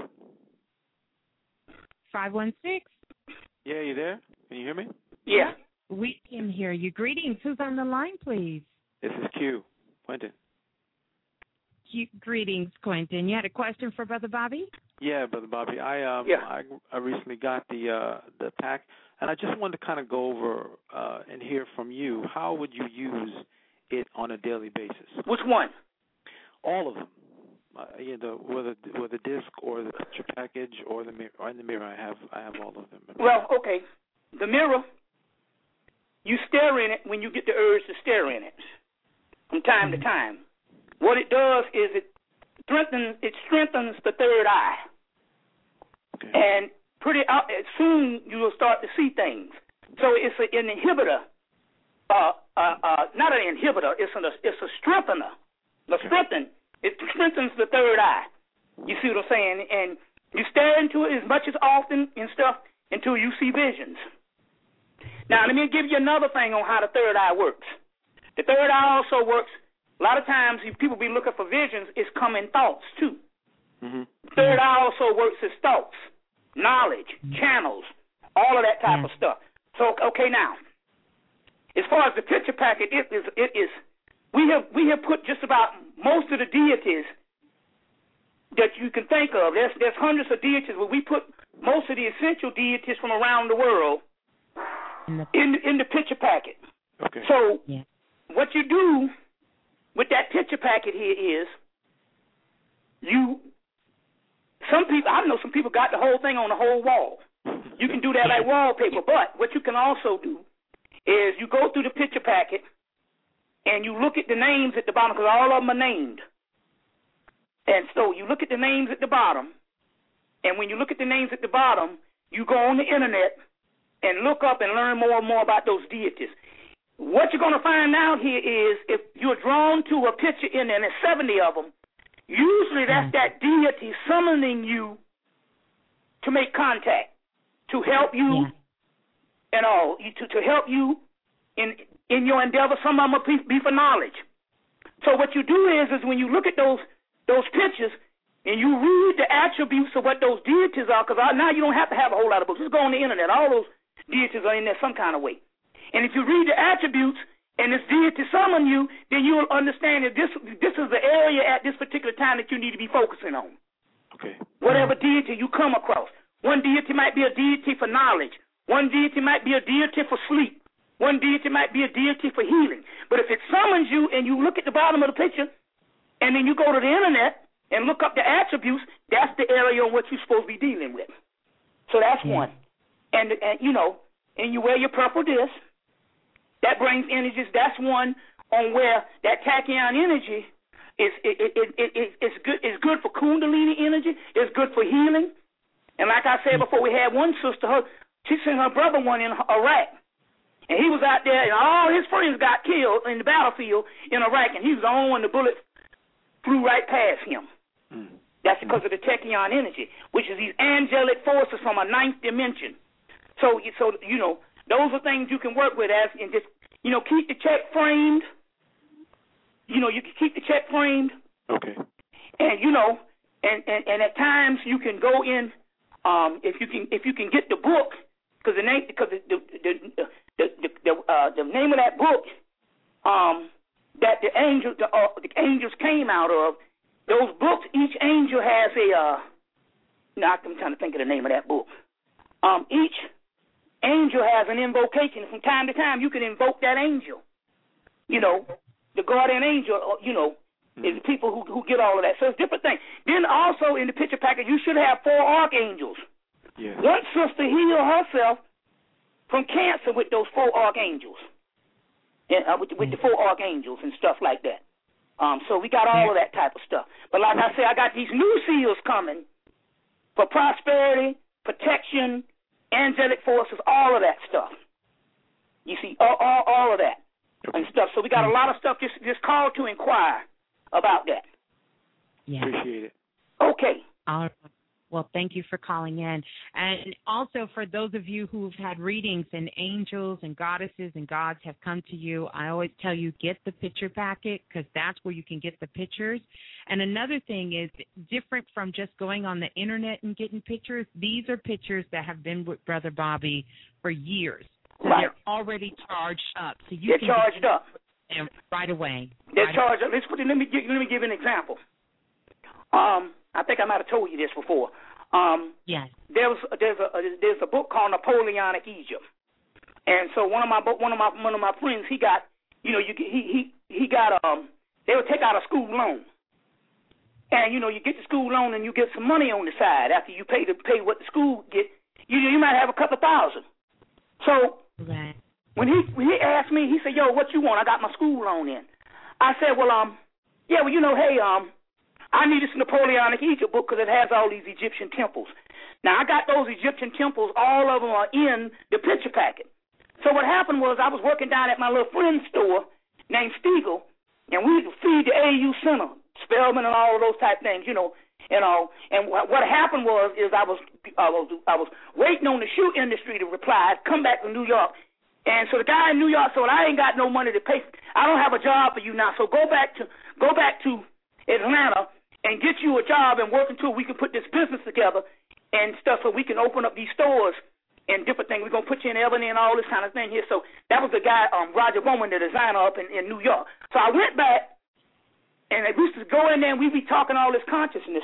five one six. Yeah, you there? Can you hear me? Yeah. We can hear you. Greetings. Who's on the line, please? This is Q. Quentin. Q, greetings, Quentin. You had a question for Brother Bobby? Yeah, Brother Bobby. I um yeah. I, I recently got the uh, the pack, and I just wanted to kind of go over uh, and hear from you. How would you use it on a daily basis? Which one? All of them. Uh, yeah, the whether with the disc or the picture package or the mirror. Or in the mirror, I have I have all of them. Well, okay. The mirror, you stare in it when you get the urge to stare in it from time mm-hmm. to time. What it does is it strengthens it strengthens the third eye, okay. and pretty uh, soon you will start to see things. So it's a, an inhibitor, uh, uh, uh, not an inhibitor. It's a it's a strengthener. The okay. strengthen it strengthens the third eye. You see what I'm saying? And you stare into it as much as often and stuff until you see visions. Now let me give you another thing on how the third eye works. The third eye also works. A lot of times, if people be looking for visions, it's come in thoughts, too. Mm-hmm. Third eye also works as thoughts, knowledge, channels, all of that type mm-hmm. of stuff. So, okay, now, as far as the picture packet, it is, it is, we have we have put just about most of the deities that you can think of. There's, there's hundreds of deities, but we put most of the essential deities from around the world in the, in the picture packet. Okay. So, yeah. what you do... with that picture packet here is you, some people, I know some people got the whole thing on the whole wall. You can do that like wallpaper, but what you can also do is you go through the picture packet and you look at the names at the bottom, because all of them are named. And so you look at the names at the bottom, and when you look at the names at the bottom, you go on the internet and look up and learn more and more about those deities. What you're going to find out here is if you're drawn to a picture in there, and there's seventy of them, usually that's that deity summoning you to make contact, to help you yeah. and all, to, to help you in in your endeavor. Some of them will be for knowledge. So what you do is, is when you look at those those pictures and you read the attributes of what those deities are, because now you don't have to have a whole lot of books. Just go on the internet. All those deities are in there some kind of way. And if you read the attributes and this deity summon you, then you'll understand that this this is the area at this particular time that you need to be focusing on. Okay. Whatever deity you come across. One deity might be a deity for knowledge. One deity might be a deity for sleep. One deity might be a deity for healing. But if it summons you and you look at the bottom of the picture and then you go to the internet and look up the attributes, that's the area on what you're supposed to be dealing with. So that's yeah. one. And, and, you know, and you wear your purple disc. That brings energies. That's one on where that tachyon energy is it, it, it, it, it, it's good. It's good for Kundalini energy. It's good for healing. And like I said before, we had one sister, her, she sent her brother one in Iraq. And he was out there, and all his friends got killed in the battlefield in Iraq, and he was the only one the bullet flew right past him. Mm. That's because of the tachyon energy, which is these angelic forces from a ninth dimension. So, so you know, those are things you can work with as, and just, you know, keep the check framed. You know, you can keep the check framed. Okay. And, you know, and, and, and at times you can go in, um, if you can if you can get the book, because the name because the the the the, the, the, uh, the name of that book um, that the angel the, uh, the angels came out of, those books, each angel has a uh, now I'm trying to think of the name of that book. Um, each angel has an invocation. From time to time, you can invoke that angel. You know, the guardian angel. You know, mm-hmm. is the people who who get all of that. So it's different things. Then also in the picture package, you should have four archangels. Yeah. One sister healed herself from cancer with those four archangels, and uh, with, with the four archangels and stuff like that. Um, so we got all of that type of stuff. But like I say, I got these new seals coming for prosperity, protection, angelic forces, all of that stuff. You see, all, all, all of that and stuff. So we got a lot of stuff. Just, just call to inquire about that. Yeah. Appreciate it. Okay. All right. Well, thank you for calling in. And also for those of you who've had readings and angels and goddesses and gods have come to you, I always tell you get the picture packet because that's where you can get the pictures. And another thing is different from just going on the internet and getting pictures. These are pictures that have been with Brother Bobby for years. So right. They're already charged up. So you they're can charged up. Right away. They're right charged up. Let's put it, let me give, let me give an example. Um, I think I might have told you this before. Um, yes. There was there's a there's a book called Napoleonic Egypt, and so one of my one of my one of my friends he got you know you he he he got um they would take out a school loan, and you know you get the school loan and you get some money on the side after you pay to pay what the school get you you might have a couple thousand. So right. when he when he asked me, he said, "Yo, what you want? I got my school loan in." I said, "Well, um, yeah, well, you know, hey, um." I need this Napoleonic Egypt book because it has all these Egyptian temples. Now, I got those Egyptian temples. All of them are in the picture packet. So what happened was I was working down at my little friend's store named Stiegel, and we would feed the A U Center, Spelman and all of those type things, you know. And all. And what happened was is I was I was I was waiting on the shoe industry to reply, come back to New York. And so the guy in New York said, well, I ain't got no money to pay. I don't have a job for you now. So go back to go back to Atlanta and get you a job and work until we can put this business together and stuff so we can open up these stores and different things. We're going to put you in Ebony and all this kind of thing here. So that was the guy, um, Roger Bowman, the designer up in, in New York. So I went back, and we used to go in there, and we'd be talking all this consciousness.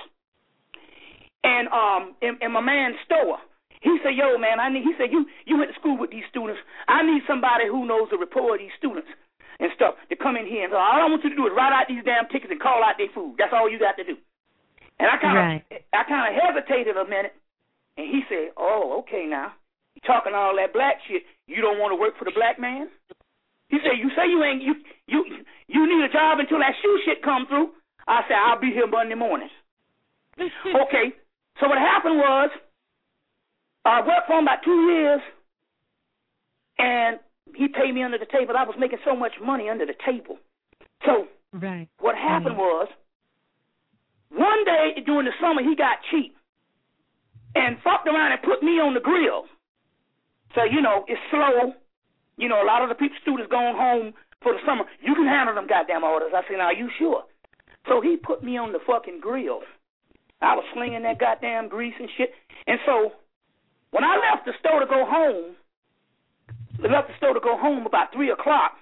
And um, in, in my man's store, he said, yo, man, I need, he said, you, you went to school with these students. I need somebody who knows the rapport of these students. and stuff to come in here. And so all I want you to do is write out these damn tickets and call out their food. That's all you got to do. And I kind of right. I kind of hesitated a minute, and he said, oh, okay now. You talking all that black shit. You don't want to work for the black man? He said, you say you ain't, you you you need a job until that shoe shit come through. I said, I'll be here Monday morning. Okay. So what happened was, I worked for him about two years, and he paid me under the table. I was making so much money under the table. So right. what happened right. was, one day during the summer, he got cheap and fucked around and put me on the grill. So, you know, it's slow. You know, a lot of the people, students going home for the summer. You can handle them goddamn orders. I said, now, are you sure? So he put me on the fucking grill. I was slinging that goddamn grease and shit. And so when I left the store to go home, I left the store to go home about three o'clock,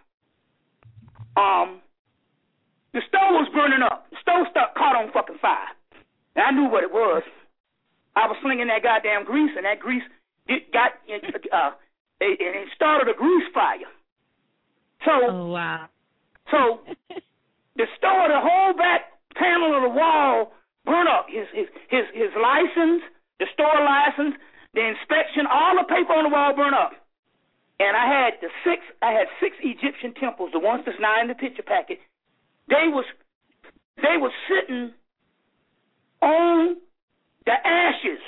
um, the stove was burning up. The stove stuck caught on fucking fire. And I knew what it was. I was slinging that goddamn grease, and that grease it got uh, it, it started a grease fire. So, oh, wow. So the store, the whole back panel of the wall burnt up. His his his his license, the store license, the inspection, all the paper on the wall burnt up. And I had the six I had six Egyptian temples, the ones that's now in the picture packet. They was they was sitting on the ashes.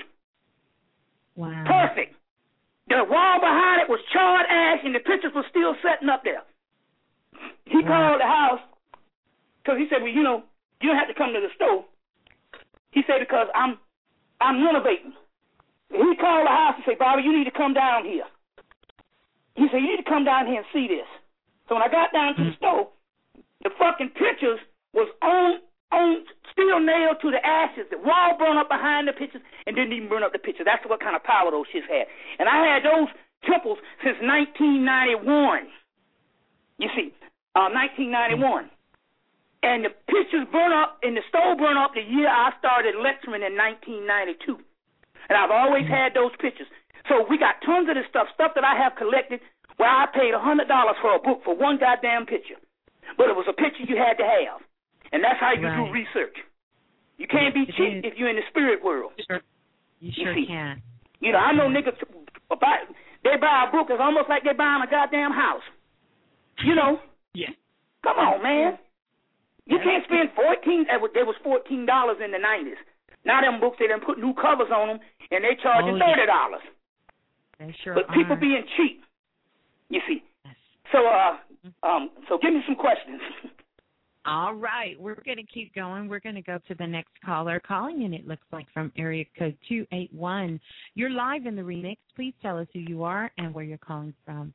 Wow. Perfect. The wall behind it was charred ash, and the pictures were still setting up there. He wow. called the house because he said, well, you know, you don't have to come to the store. He said, because I'm I'm renovating. He called the house and said, Bobby, you need to come down here. He said, you need to come down here and see this. So when I got down to the store, the fucking pictures was on, on still nailed to the ashes. The wall burned up behind the pictures and didn't even burn up the pictures. That's what kind of power those shits had. And I had those temples since nineteen ninety-one. You see, uh, nineteen ninety-one. And the pictures burned up, and the stove burned up the year I started lecturing in nineteen ninety-two. And I've always had those pictures. So we got tons of this stuff, stuff that I have collected where I paid one hundred dollars for a book for one goddamn picture. But it was a picture you had to have. And that's how you right. do research. You can't be cheap if you're in the spirit world. Sure. You sure you can. You know, I know niggas, buy, they buy a book, it's almost like they're buying a goddamn house. You know? Yeah. Come on, man. You can't spend fourteen. There was fourteen dollars in the nineties. Now them books, they done put new covers on them, and they charge you thirty dollars. They sure But people are. being cheap, you see. So, uh, um, so give me some questions. All right, we're going to keep going. We're going to go to the next caller calling, and it looks like from area code two eight one. You're live in the remix. Please tell us who you are and where you're calling from.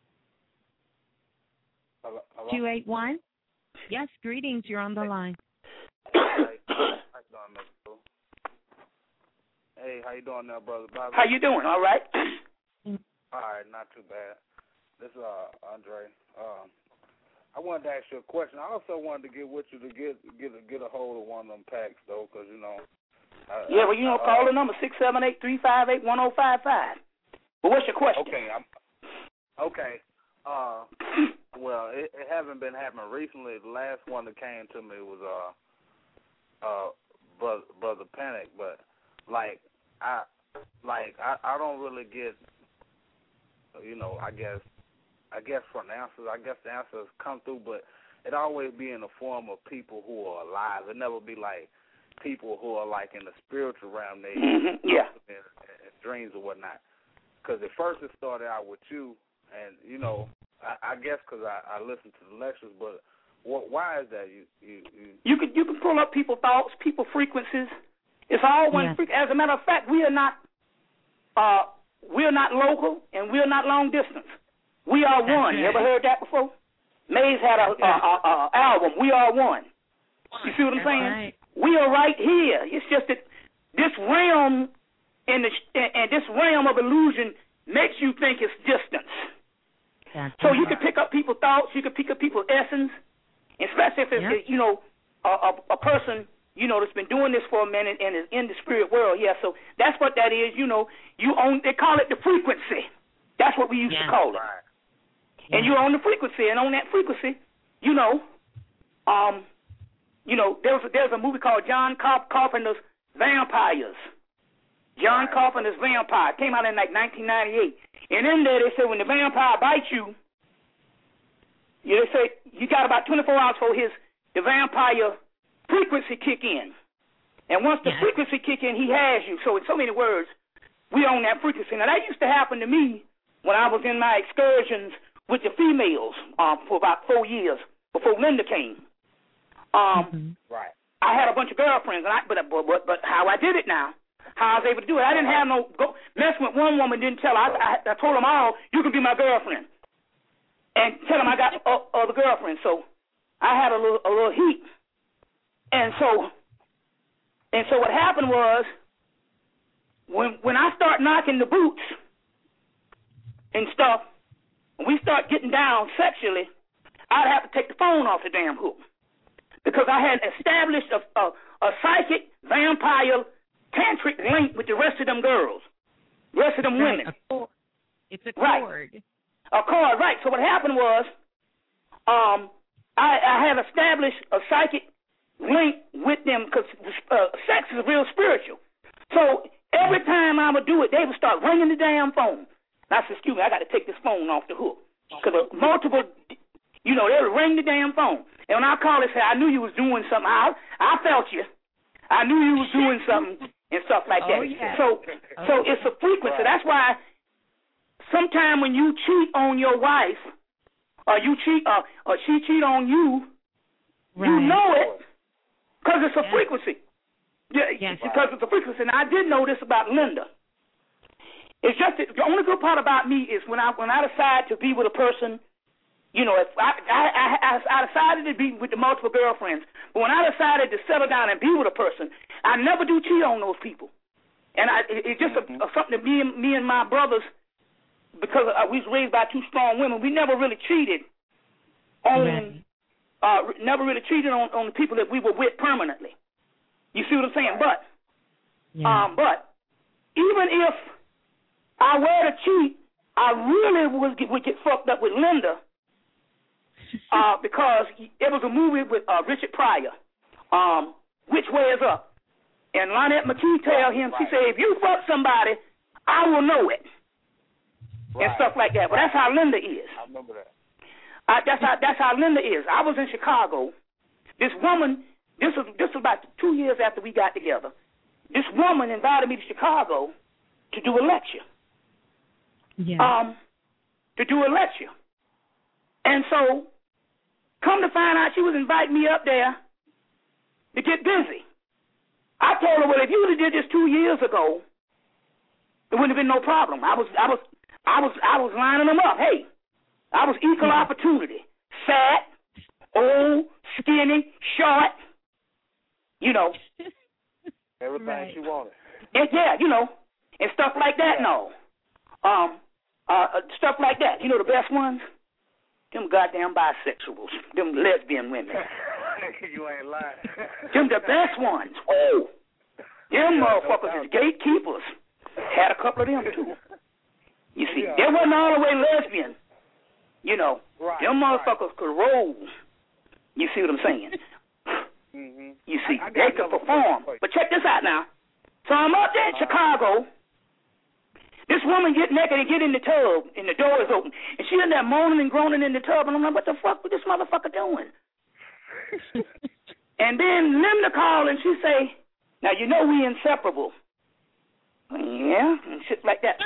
Hello? Hello? two eight one? Yes, greetings. You're on the line. Hey, how you doing now, brother Bobby? How you doing? All right. All right, not too bad. This is uh, Andre. Um, I wanted to ask you a question. I also wanted to get with you to get get a, get a hold of one of them packs, though, because, you know. I, yeah, well, you know, uh, call the number six seven eight, three five eight, one oh five five. But what's your question? Okay. I'm, okay. Uh, well, it, it hasn't been happening recently. The last one that came to me was uh, uh, Brother, Brother Panic, but, like, I like I, I don't really get, you know, I guess I guess from the answers, I guess the answers come through, but it always be in the form of people who are alive. It never be like people who are like in the spiritual realm, they mm-hmm. yeah, in, in dreams or whatnot. Because at first it started out with you, and you know, I, I guess because I, I listened to the lectures, but what, why is that? You you you, you could you can pull up people thoughts, people frequencies. It's all one. Yeah. As a matter of fact, we are not, uh, we are not local and we are not long distance. We are one. Right. You ever heard that before? Maze had a, a, a, a album. We are one. You see what I'm saying? Right. We are right here. It's just that this realm and the and this realm of illusion makes you think it's distance. That's so right. you can pick up people's thoughts. You can pick up people's essence, especially if it's yeah. you know a, a, a person. You know, that's been doing this for a minute and is in the spirit world. Yeah, so that's what that is. You know, you own. They call it the frequency. That's what we used yeah. to call it. Right. And yeah. you own the frequency, and on that frequency, you know, um, you know, there was a, there's a movie called John Carpenter's Vampires. John Carpenter's Vampire came out in like nineteen ninety-eight, and in there they said when the vampire bites you, you they say you got about twenty-four hours for his the vampire frequency kick in, and once the yeah. frequency kick in, he has you. So in so many words, we own that frequency. Now that used to happen to me when I was in my excursions with the females um, for about four years before Linda came. Um, mm-hmm. Right. I had a bunch of girlfriends, and I, but, but but but how I did it now, how I was able to do it. I didn't have no go mess with one woman. Didn't tell her. I, I, I told them all, you can be my girlfriend, and tell them I got uh, other girlfriends. So I had a little a little heat, and so and so what happened was when when I start knocking the boots and stuff, when we start getting down sexually, I'd have to take the phone off the damn hook. Because I had established a, a, a psychic, vampire, tantric link with the rest of them girls, the rest of them right, women. A cord. It's a right. cord. A cord, right. So what happened was um, I, I had established a psychic link with them because uh, sex is real spiritual. So every time I would do it, they would start ringing the damn phone. And I said, excuse me, I got to take this phone off the hook. Because multiple, you know, they would ring the damn phone. And when I called and said, I knew you was doing something, I, I felt you. I knew you was doing something and stuff like that. Oh, yeah. So oh, so it's a frequency. Right. That's why sometime when you cheat on your wife or you cheat uh, or she cheat on you, right. you know it because it's a yeah. frequency. Yeah, yes. Because it's a frequency. And I did know this about Linda. It's just that the only good part about me is when I when I decide to be with a person. You know, if I, I I I decided to be with the multiple girlfriends, but when I decided to settle down and be with a person, I never do cheat on those people. And I, it, it's just mm-hmm. a, a, something that me and me and my brothers, because we was raised by two strong women, we never really cheated on, right. uh, never really cheated on, on the people that we were with permanently. You see what I'm saying? But, yeah. um, but even if I were to cheat, I really would get, would get fucked up with Linda. Uh, because it was a movie with uh, Richard Pryor, um, Which Way Is Up? And Lynette McKee tell him, right. she said, if you fuck somebody, I will know it. Right. And stuff like that. But that's how Linda is. I remember that. Uh, that's how that's how Linda is. I was in Chicago. This woman, this was this was about two years after we got together. This woman invited me to Chicago to do a lecture. Yeah. Um, to do a lecture. And so, come to find out, she was inviting me up there to get busy. I told her, well, if you would have did this two years ago, there wouldn't have been no problem. I was, I was, I was, I was lining them up. Hey, I was equal yeah. opportunity. Fat, old, skinny, short. You know. Everything right. she wanted. And yeah, you know, and stuff like that. Yeah. No, um, uh, stuff like that. You know, the best ones. Them goddamn bisexuals, them lesbian women. You ain't lying. Them the best ones. Woo! Them motherfuckers is gatekeepers. Had a couple of them too. You see, yeah. they wasn't all the way lesbian. You know, right, them motherfuckers right. could roll. You see what I'm saying? Mm-hmm. You see, I, I they could perform. But check this out now. So I'm up there in uh, Chicago. This woman get naked and get in the tub, and the door is open. And she in there moaning and groaning in the tub, and I'm like, what the fuck was this motherfucker doing? And then Linda called, and she say, now, you know we inseparable. Yeah, and shit like that.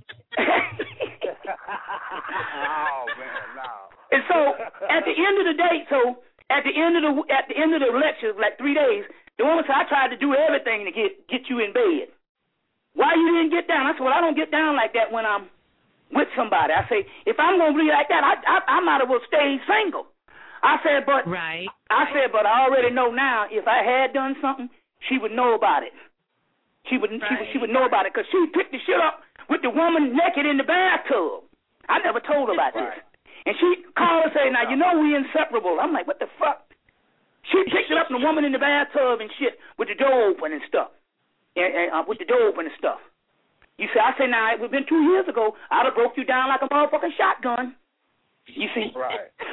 Oh, man, no. And so, at the end of the day, so, at the end of the at the end of the lecture, like three days, the woman said, I tried to do everything to get, get you in bed. Why you didn't get down? I said, well, I don't get down like that when I'm with somebody. I say, if I'm going to be like that, I, I I might as well stay single. I said, but right. I said, but I already know now. If I had done something, she would know about it. She would right. she would she would know about it because she picked the shit up with the woman naked in the bathtub. I never told her about right. this, and she called and said, now you know we inseparable. I'm like, what the fuck? She picked it up, and the woman in the bathtub and shit with the door open and stuff. And, and uh, with the door open and stuff. You see, I say, now, it would have been two years ago, I'd have broke you down like a motherfucking shotgun. You see? Right.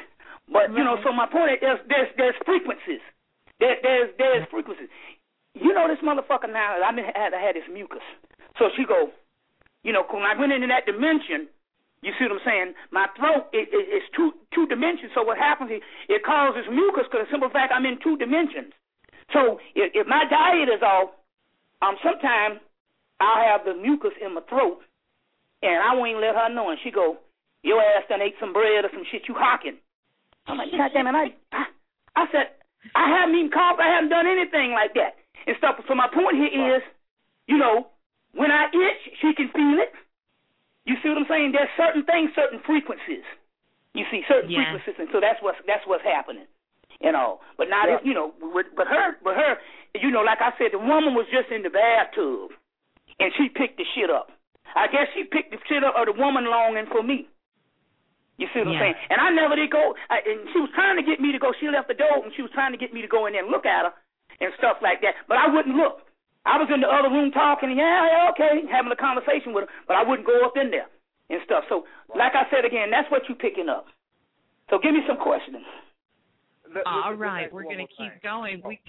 But you know, so my point is, there's there's, there's frequencies. There, there's there's frequencies. You know, this motherfucker now. I mean, I had, I had this mucus. So she go, you know, when I went into that dimension, you see what I'm saying? My throat it, it, it's two two dimensions. So what happens is it causes mucus because the simple fact I'm in two dimensions. So if, if my diet is off, um, sometimes I'll have the mucus in my throat, and I won't even let her know. And she go, your ass done ate some bread or some shit. You hawking. I'm like, God damn it! I, I, I said, I haven't even coughed. I haven't done anything like that and stuff. So my point here is, you know, when I itch, she can feel it. You see what I'm saying? There's certain things, certain frequencies. You see certain yeah. frequencies, and so that's what's that's what's happening. You know, but now yeah. this, you know, with, but her, but her, you know, like I said, the woman was just in the bathtub, and she picked the shit up. I guess she picked the shit up of the woman longing for me. You see what yeah. I'm saying? And I never did go. I, and she was trying to get me to go. She left the door, and she was trying to get me to go in there and look at her and stuff like that. But I wouldn't look. I was in the other room talking, yeah, yeah, okay, having a conversation with her, but I wouldn't go up in there and stuff. So, like I said again, that's what you're picking up. So give me some questions. All right, we're going to keep going. We...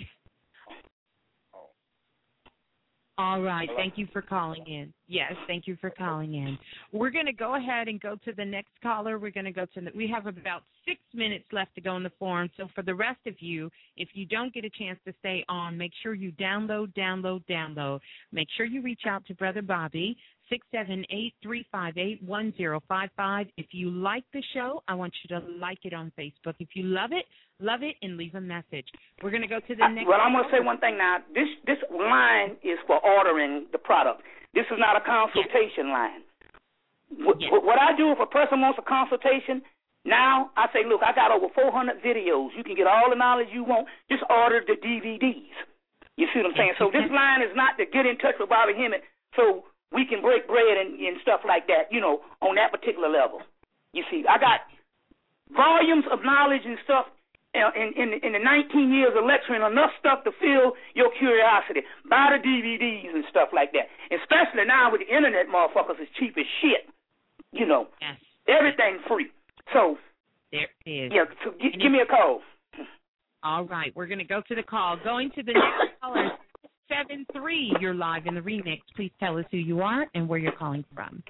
All right, thank you for calling in. Yes, thank you for calling in. We're going to go ahead and go to the next caller. We're going to go to the, we have about six minutes left to go in the forum. So for the rest of you, if you don't get a chance to stay on, make sure you download, download, download. Make sure you reach out to Brother Bobby, six seven eight, three five eight, one zero five five. If you like the show, I want you to like it on Facebook. If you love it, love it, and leave a message. We're going to go to the next. Well, I'm going to say one thing now. This this line is for ordering the product. This is not a consultation yes. line. What, yes. what I do if a person wants a consultation, now I say, look, I got over four hundred videos. You can get all the knowledge you want. Just order the D V Ds. You see what I'm saying? So this line is not to get in touch with Bobby Hemmett so we can break bread and, and stuff like that, you know, on that particular level. You see, I got volumes of knowledge and stuff in, in, in the nineteen years of lecturing, enough stuff to fill your curiosity. Buy the D V Ds and stuff like that. Especially now with the internet, motherfuckers is cheap as shit. You know, yes. everything free. So, there is. Yeah, so g- give me a call. All right, we're going to go to the call. Going to the next caller, seven three, you're live in the remix. Please tell us who you are and where you're calling from.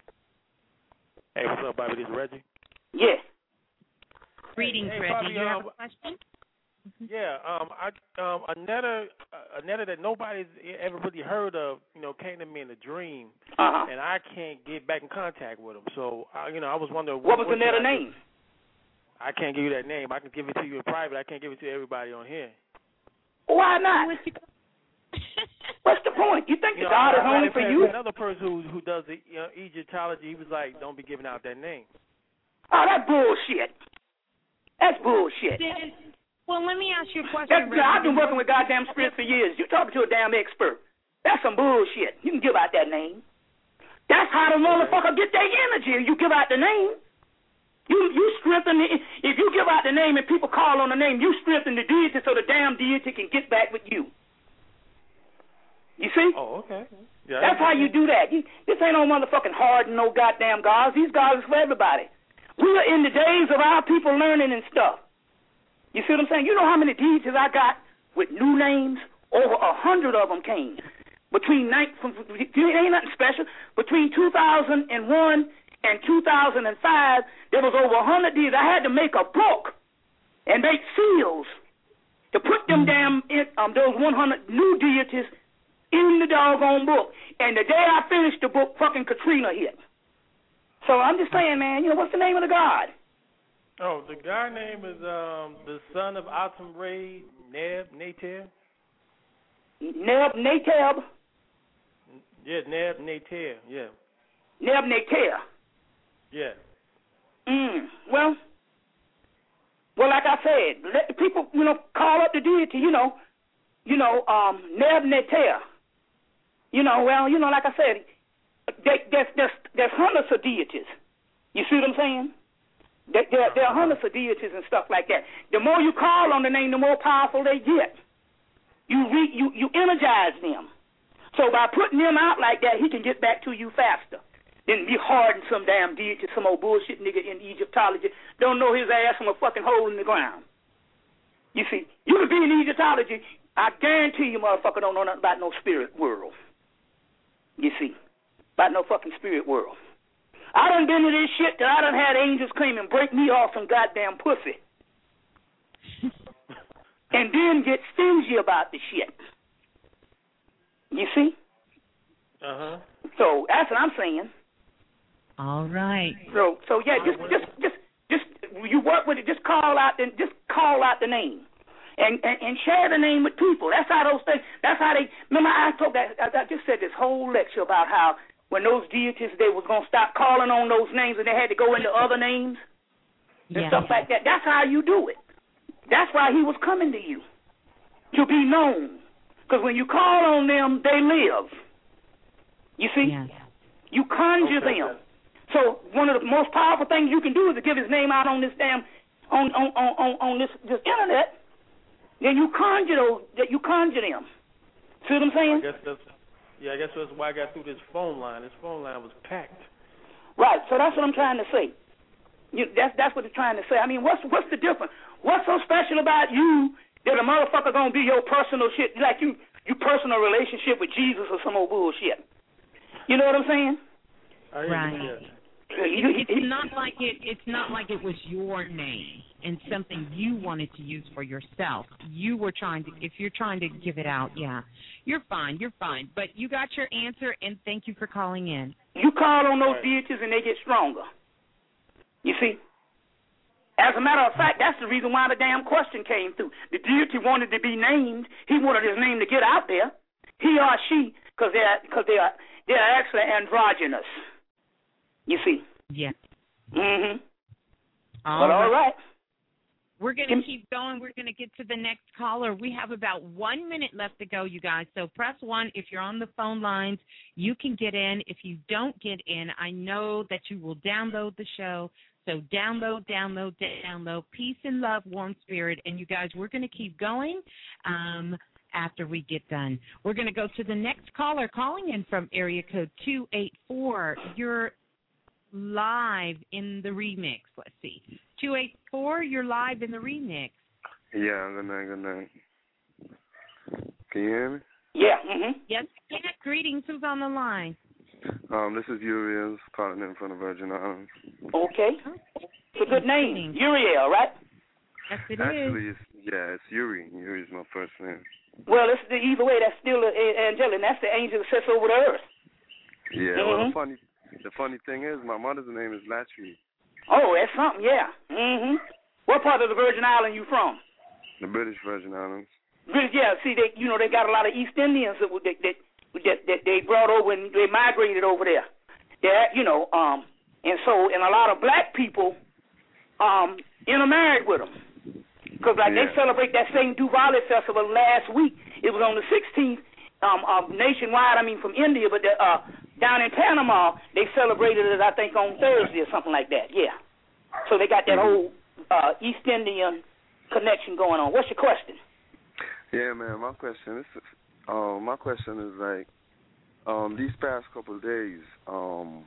Hey, what's up, Bobby? This is Reggie. Yes. Greetings, hey, Reggie. Bobby, you have um, a question? Yeah, um, I, um, Anetta, uh, Anetta that nobody's ever really heard of, you know, came to me in a dream, uh-huh. and I can't get back in contact with him. So, uh, you know, I was wondering what, what was Anetta's name? Do? I can't give you that name. I can give it to you in private. I can't give it to everybody on here. Why not? What's the point? You think you the know, God I, is only I, for I, you? Another person who who does the you know, Egyptology, he was like, "Don't be giving out that name." Oh, that's bullshit. That's bullshit. Then, well, let me ask you a question. That's, I've been working with goddamn spirits for years. You talking to a damn expert? That's some bullshit. You can give out that name. That's how the motherfucker get their energy. You give out the name. You you strengthen the, if you give out the name and people call on the name, you strengthen the deity so the damn deity can get back with you. You see? Oh, okay. Yeah, that's how you do that. You, this ain't no motherfucking hard and no goddamn gods. These gods are for everybody. We are in the days of our people learning and stuff. You see what I'm saying? You know how many deities I got with new names? Over a hundred of them came. Between night, from, ain't nothing special. Between two thousand one and two thousand five, there was over a hundred deities. I had to make a book and make seals to put them damn in, um, those one hundred new deities in the doggone book. And the day I finished the book, fucking Katrina hit. So I'm just saying, man, you know, what's the name of the god? Oh, the guy name is um, the son of Atum Ray, Neb, Nater. Neb, Nater? Yeah, Neb, Nater, yeah. Neb, Nater? Yeah. Mm, well, well, like I said, let the people, you know, call up the deity, you know, you know, um, Neb, Nater. You know, well, you know, like I said, they, there's, there's, there's hundreds of deities. You see what I'm saying? There, there, there are hundreds of deities and stuff like that. The more you call on the name, the more powerful they get. You re, you you energize them. So by putting them out like that, he can get back to you faster. than be harding some damn deity, some old bullshit nigga in Egyptology. Don't know his ass from a fucking hole in the ground. You see, you could be in Egyptology. I guarantee you, motherfucker, don't know nothing about no spirit world. You see, about no fucking spirit world. I done been to this shit that I done had angels come and break me off some goddamn pussy. And then get stingy about the shit. You see? Uh-huh. So that's what I'm saying. All right. So so yeah, just just just just you work with it, just call out the just call out the name. And, and and share the name with people. That's how those things that's how they remember I told that I, I just said this whole lecture about how when those deities they was gonna stop calling on those names and they had to go into other names and yeah. stuff like that. That's how you do it. That's why he was coming to you, to be known. Because when you call on them, they live. You see? Yeah. You conjure okay. them. So one of the most powerful things you can do is to give his name out on this damn on on on, on, on this this internet. Then you conjure those that you conjure them. See what I'm saying? I guess that's yeah. I guess that's why I got through this phone line. This phone line was packed. Right. So that's what I'm trying to say. You, that's that's what they're trying to say. I mean, what's what's the difference? What's so special about you that a motherfucker gonna be your personal shit, like you you personal relationship with Jesus or some old bullshit? You know what I'm saying? Right. It, it's not like it. It's not like it was your name and something you wanted to use for yourself. You were trying to. If you're trying to give it out, yeah, you're fine. You're fine. But you got your answer, and thank you for calling in. You call on those deities, and they get stronger. You see. As a matter of fact, that's the reason why the damn question came through. The deity wanted to be named. He wanted his name to get out there. He or she, because they're because they are they are actually androgynous. You see. Yeah. Mhm. All but all right. right. We're going to keep going. We're going to get to the next caller. We have about one minute left to go, you guys. So press one if you're on the phone lines. You can get in. If you don't get in, I know that you will download the show. So download, download, download. Peace and love, warm spirit. And you guys, we're going to keep going um, after we get done. We're going to go to the next caller calling in from area code two eight four. You're live in the remix. Let's see. two eight four, you're live in the remix. Yeah, good night, good night. Can you hear me? Yeah. Mm-hmm. Yes, yeah, greetings. Who's on the line? Um, this is Uriel calling in from the Virgin Islands. Okay. It's a good name. Uriel, right? Yes, it Actually, is. It's, yeah, it's Yuri. Yuri is my first name. Well, it's the, either way, that's still a, a, angelic, and that's the angel that sits over the earth. Yeah, mm-hmm. well, the funny, the funny thing is, my mother's name is Latry. Oh, that's something, yeah. Mm-hmm. What part of the Virgin Island you from? The British Virgin Islands. British, yeah. See, they, you know, they got a lot of East Indians that that that, that, that they brought over and they migrated over there. Yeah, you know, um, and so and a lot of black people um intermarried with them because like yeah. they celebrate that same Diwali festival last week. It was on the sixteenth, um, uh, nationwide. I mean, from India, but the, uh. down in Panama, they celebrated it, I think, on Thursday or something like that, yeah. So they got that whole uh, East Indian connection going on. What's your question? Yeah, man, my question is, uh, my question is like, um, these past couple of days, um,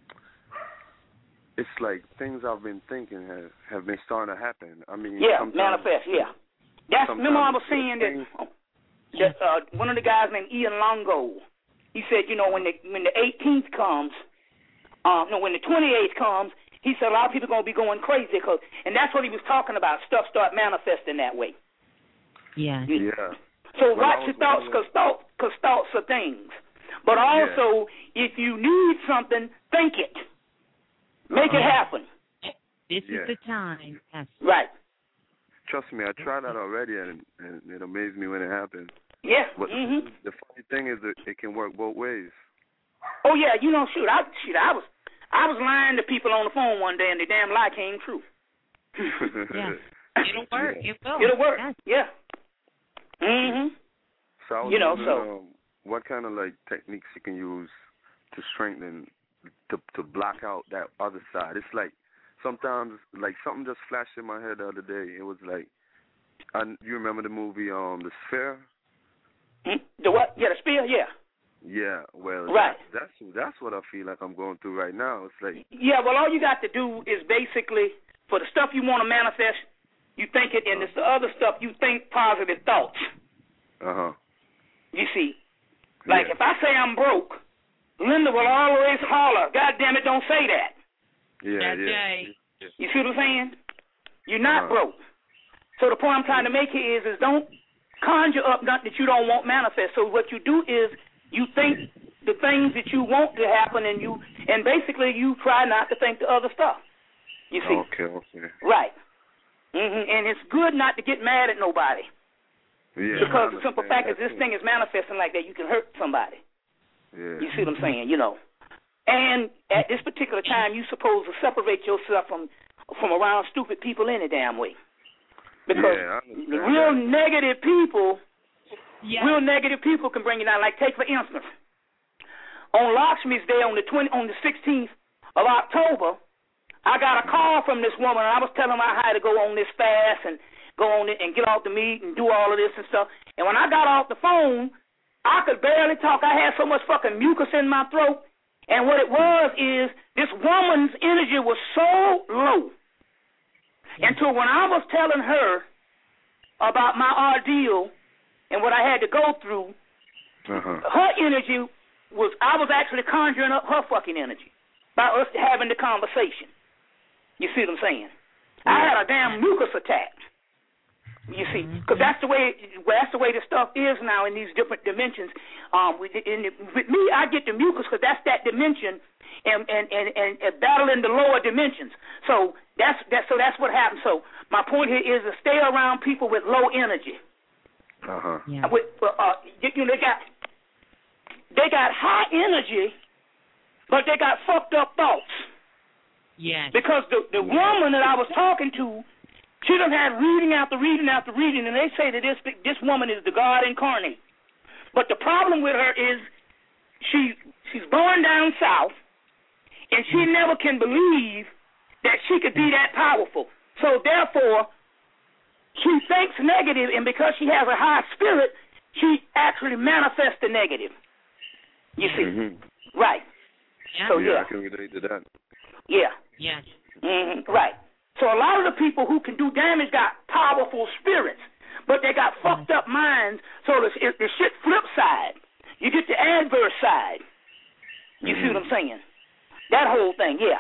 it's like things I've been thinking have, have been starting to happen. I mean, yeah, manifest, yeah. That's remember I was saying that, that uh, one of the guys named Ian Longo. He said, you know, when the when the eighteenth comes, um, no, when the twenty-eighth comes, he said a lot of people are going to be going crazy, cause, and that's what he was talking about. Stuff start manifesting that way. Yeah. Yeah. So well, watch your thoughts, because thought, cause thoughts are things. But also, yeah. if you need something, think it. Make uh-huh. it happen. This yeah. is the time. Yes. Right. Trust me, I tried that already, and, and it amazed me when it happened. Yeah. But mm-hmm. the funny thing is that it can work both ways. Oh yeah, you know, shoot, I shoot, I was, I was lying to people on the phone one day, and the damn lie came true. yeah, it'll work. Yeah. It will. It'll work. Yes. Yeah. Mhm. So I was you know, wondering, so um, what kind of like techniques you can use to strengthen, to to block out that other side? It's like sometimes, like something just flashed in my head the other day. It was like, I, you remember the movie, um, The Sphere? Hmm? The what? Yeah, the spear. Yeah. Yeah, well, right. that's, that's that's what I feel like I'm going through right now. It's like yeah, well, all you got to do is basically for the stuff you want to manifest, you think it, and uh-huh. it's the other stuff you think positive thoughts. Uh huh. You see, like yeah. if I say I'm broke, Linda will always holler, "God damn it, don't say that." Yeah, That's yeah. right. You see what I'm saying? You're not uh-huh. broke. So the point I'm trying to make here is, is don't conjure up nothing that you don't want manifest. So what you do is you think the things that you want to happen, and you and basically you try not to think the other stuff. You see? Okay, okay. Right. Mm-hmm. And it's good not to get mad at nobody. Yeah. Because the simple fact is, this thing is manifesting like that. You can hurt somebody. Yeah. You see what I'm saying? You know. And at this particular time, you're supposed to separate yourself from from around stupid people any damn way. Because yeah, the real that. negative people, yeah. real negative people can bring you down. Like, take for instance, on Lakshmi's Day on the twenty on the sixteenth of October, I got a call from this woman, and I was telling her how to go on this fast and go on it and get off the meat and do all of this and stuff. And when I got off the phone, I could barely talk. I had so much fucking mucus in my throat. And what it was is this woman's energy was so low. Until when I was telling her about my ordeal and what I had to go through, uh-huh. her energy was, I was actually conjuring up her fucking energy by us having the conversation. You see what I'm saying? Yeah. I had a damn mucus attack. You see, because that's the way well, that's the way the stuff is now in these different dimensions. Um, with, in the, with me, I get the mucus because that's that dimension, and and, and and and battling the lower dimensions. So that's that. So that's what happens. So my point here is to stay around people with low energy. Uh huh. Yeah. With, uh, you know, they got they got high energy, but they got fucked up thoughts. Yes. Because the the woman that I was talking to, she done had reading after reading after reading, and they say that this this woman is the God incarnate. But the problem with her is she she's born down south, and she never can believe that she could be that powerful. So therefore, she thinks negative, and because she has a high spirit, she actually manifests the negative. You see, mm-hmm. right? Yeah. So yeah, yeah, I can relate to that. Yeah. Yes. Mm-hmm. Right. So a lot of the people who can do damage got powerful spirits, but they got fucked up minds. So the, the shit flip side. You get the adverse side. You mm-hmm. see what I'm saying? That whole thing, yeah.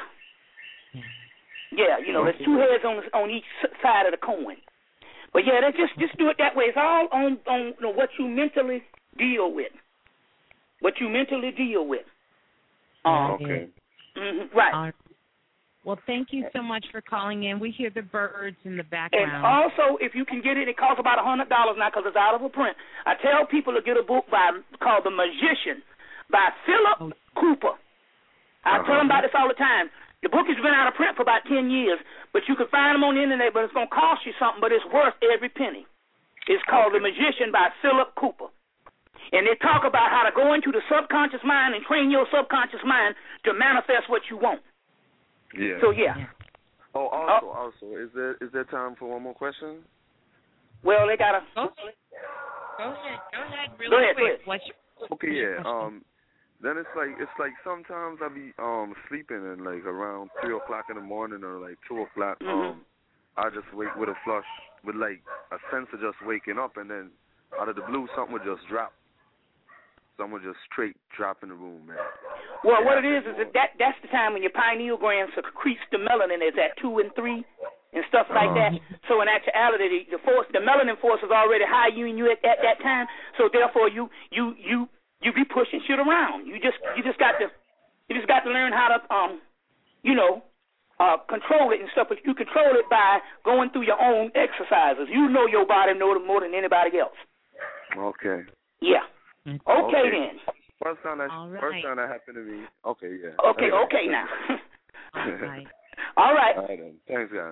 Yeah, you know, there's two heads on on each side of the coin. But yeah, that just just do it that way. It's all on on you know, what you mentally deal with. What you mentally deal with. Um, okay. Mm-hmm, right. Uh, Well, thank you so much for calling in. We hear the birds in the background. And also, if you can get it, it costs about one hundred dollars now because it's out of a print. I tell people to get a book by called The Magician by Philip oh. Cooper. I uh-huh. tell them about this all the time. The book has been out of print for about ten years, but you can find them on the internet, but it's going to cost you something, but it's worth every penny. It's called okay. The Magician by Philip Cooper. And they talk about how to go into the subconscious mind and train your subconscious mind to manifest what you want. Yeah. So yeah. Oh, also, oh. also, is there is there time for one more question? Well, they gotta. Go ahead. Go ahead. Go ahead. Really go ahead, quick. Go ahead. What's your, okay. what's Yeah. your Um. Then it's like it's like sometimes I be um sleeping and like around three o'clock in the morning or like two o'clock. Mm-hmm. Um. I just wake with a flush with like a sense of just waking up, and then out of the blue something would just drop. Someone just straight drop in the room, man. Well, what it is is that, that that's the time when your pineal gland secretes the melanin is at two and three and stuff like uh-huh. that. So in actuality, the force, the melanin force is already high you and you at, at that time. So therefore, you you you you be pushing shit around. You just you just got to you just got to learn how to um you know uh control it and stuff. But you control it by going through your own exercises. You know your body know more than anybody else. Okay. Yeah. Okay, okay then. First time that right. first time that happened to me. Okay, yeah. Okay, okay now. All right. All right. All right then. Thanks, guys.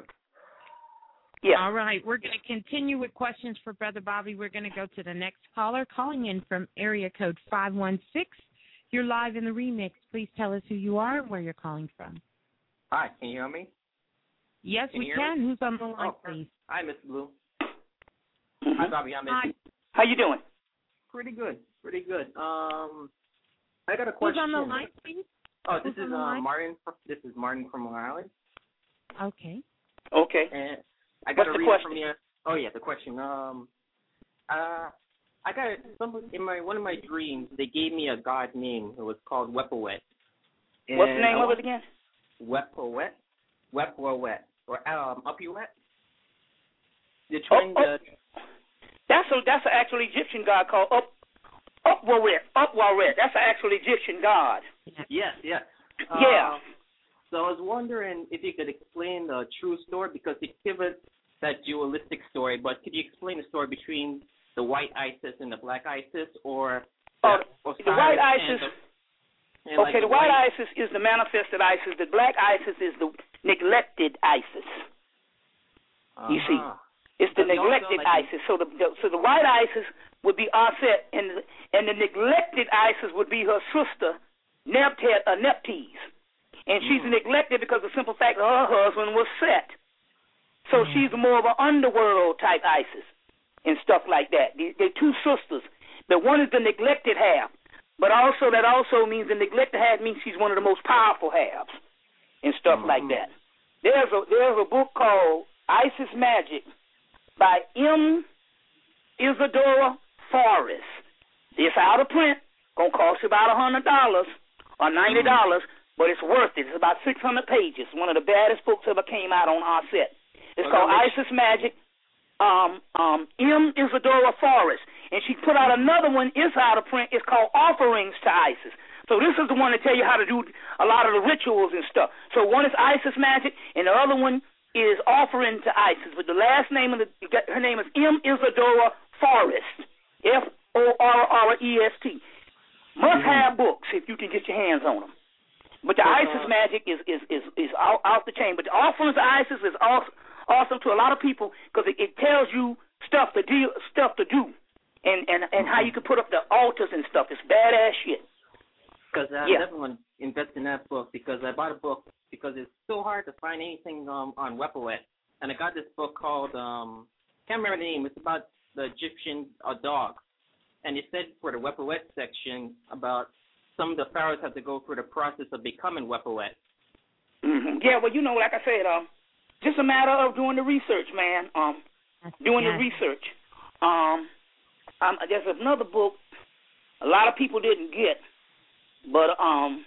Yeah. All right. We're going to continue with questions for Brother Bobby. We're going to go to the next caller calling in from area code five one six. You're live in the remix. Please tell us who you are and where you're calling from. Hi, can you hear me? Yes, can we can. Me? Who's on the line, oh, please? Hi, Mister Blue. Mm-hmm. Hi, Bobby. I'm Hi. How you doing? Pretty good. Pretty good. Um, I got a question. Who's on the line, please? Oh, this Who's is uh, Martin. This is Martin from Long Island. Okay. Okay. And I got What's to the read question? from you. Oh yeah, the question. Um, uh, I got some in my one of my dreams. They gave me a god name. It was called Wepawet. What's the name of it again? Wepawet. Wepawet. Or um, Upwet. They're Oh, trying oh. to. That's a that's an actual Egyptian god called Up Upwaret. Upwaret. That's an actual Egyptian god. Yes, yes. Yeah. Uh, so I was wondering if you could explain the true story, because they give us that dualistic story, but could you explain the story between the white Isis and the black Isis, or uh, the, the white Isis? The, and okay, like the white, white Isis is the manifested Isis. The black Isis is the neglected Isis. Uh-huh. You see, it's the but neglected like Isis. So the, the so the white Isis would be Aset, and the, and the neglected Isis would be her sister Neptet, uh, Neptes. And she's mm. neglected because of the simple fact that her husband was Set. So mm. she's more of an underworld type Isis and stuff like that. They, they're two sisters. The one is the neglected half, but also that also means the neglected half means she's one of the most powerful halves and stuff mm. like that. There's a there's a book called Isis Magic by M. Isadora Forrest. It's out of print. Gonna cost you about a hundred dollars or ninety dollars. Mm. But it's worth it. It's about six hundred pages. One of the baddest books ever came out on our set. It's okay, called Isis Magic. Um, um, M. Isadora Forrest. And she put out another one. It's out of print. It's called Offerings to Isis. So this is the one to tell you how to do a lot of the rituals and stuff. So one is Isis Magic, and the other one is Offering to Isis. But the last name of the her name is M. Isadora Forrest. F O R R E S T. Must have books if you can get your hands on them. But the uh, Isis Magic is is is, is out, out the chain. But the Offerings to Isis is awesome, awesome to a lot of people because it, it tells you stuff to do, stuff to do, and and, and how you can put up the altars and stuff. It's badass shit. Because I yeah. definitely want to invest in that book, because I bought a book because it's so hard to find anything um, on Wepawet, and I got this book called um can't remember the name. It's about the Egyptian uh, dog, and it said for the Wepawet section about some of the pharaohs have to go through the process of becoming Wepawet. Mm-hmm. Yeah, well, you know, like I said, um, just a matter of doing the research, man. Um, doing yeah. the research. Um, um, there's another book a lot of people didn't get, but um,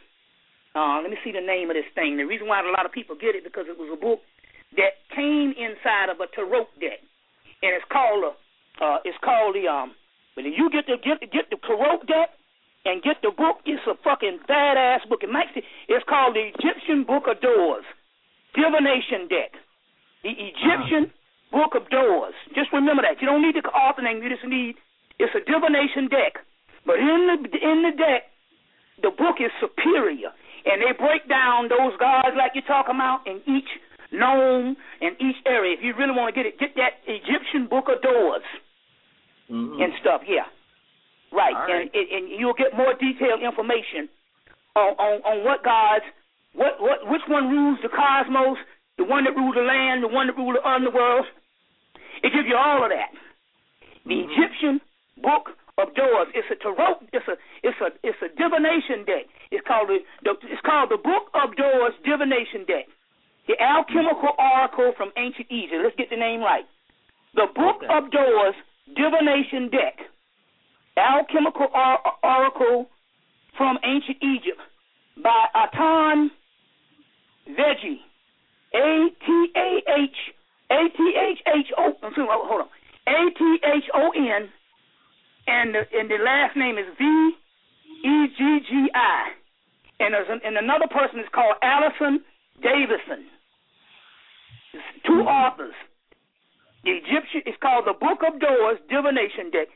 uh, let me see the name of this thing. The reason why a lot of people get it because it was a book that came inside of a tarot deck, and it's called a, uh, it's called the um. But if you get the get get the tarot deck and get the book, it's a fucking badass book. It might, it's called the Egyptian Book of Doors, Divination Deck. The Egyptian uh-huh. Book of Doors. Just remember that. You don't need the author name. You just need, it's a divination deck. But in the in the deck, the book is superior. And they break down those gods like you're talking about in each nome and each area. If you really want to get it, get that Egyptian Book of Doors mm-hmm. and stuff, yeah. Right, right. And, and you'll get more detailed information on, on, on what gods, what, what, which one rules the cosmos, the one that rules the land, the one that rules the underworld. It gives you all of that. The mm-hmm. Egyptian Book of Doors. It's a tarot. It's a it's a it's a divination deck. It's called the, the it's called the Book of Doors Divination Deck. The alchemical oracle from ancient Egypt. Let's get the name right. The Book okay. of Doors Divination Deck. Alchemical or- Oracle from Ancient Egypt by Atan Veggie. A T A H A T H H O hold on. A T H O N and the and the last name is V E G G I. And there's an, and another person is called Allison Davison. It's two authors. The Egyptian it's called the Book of Doors Divination Deck.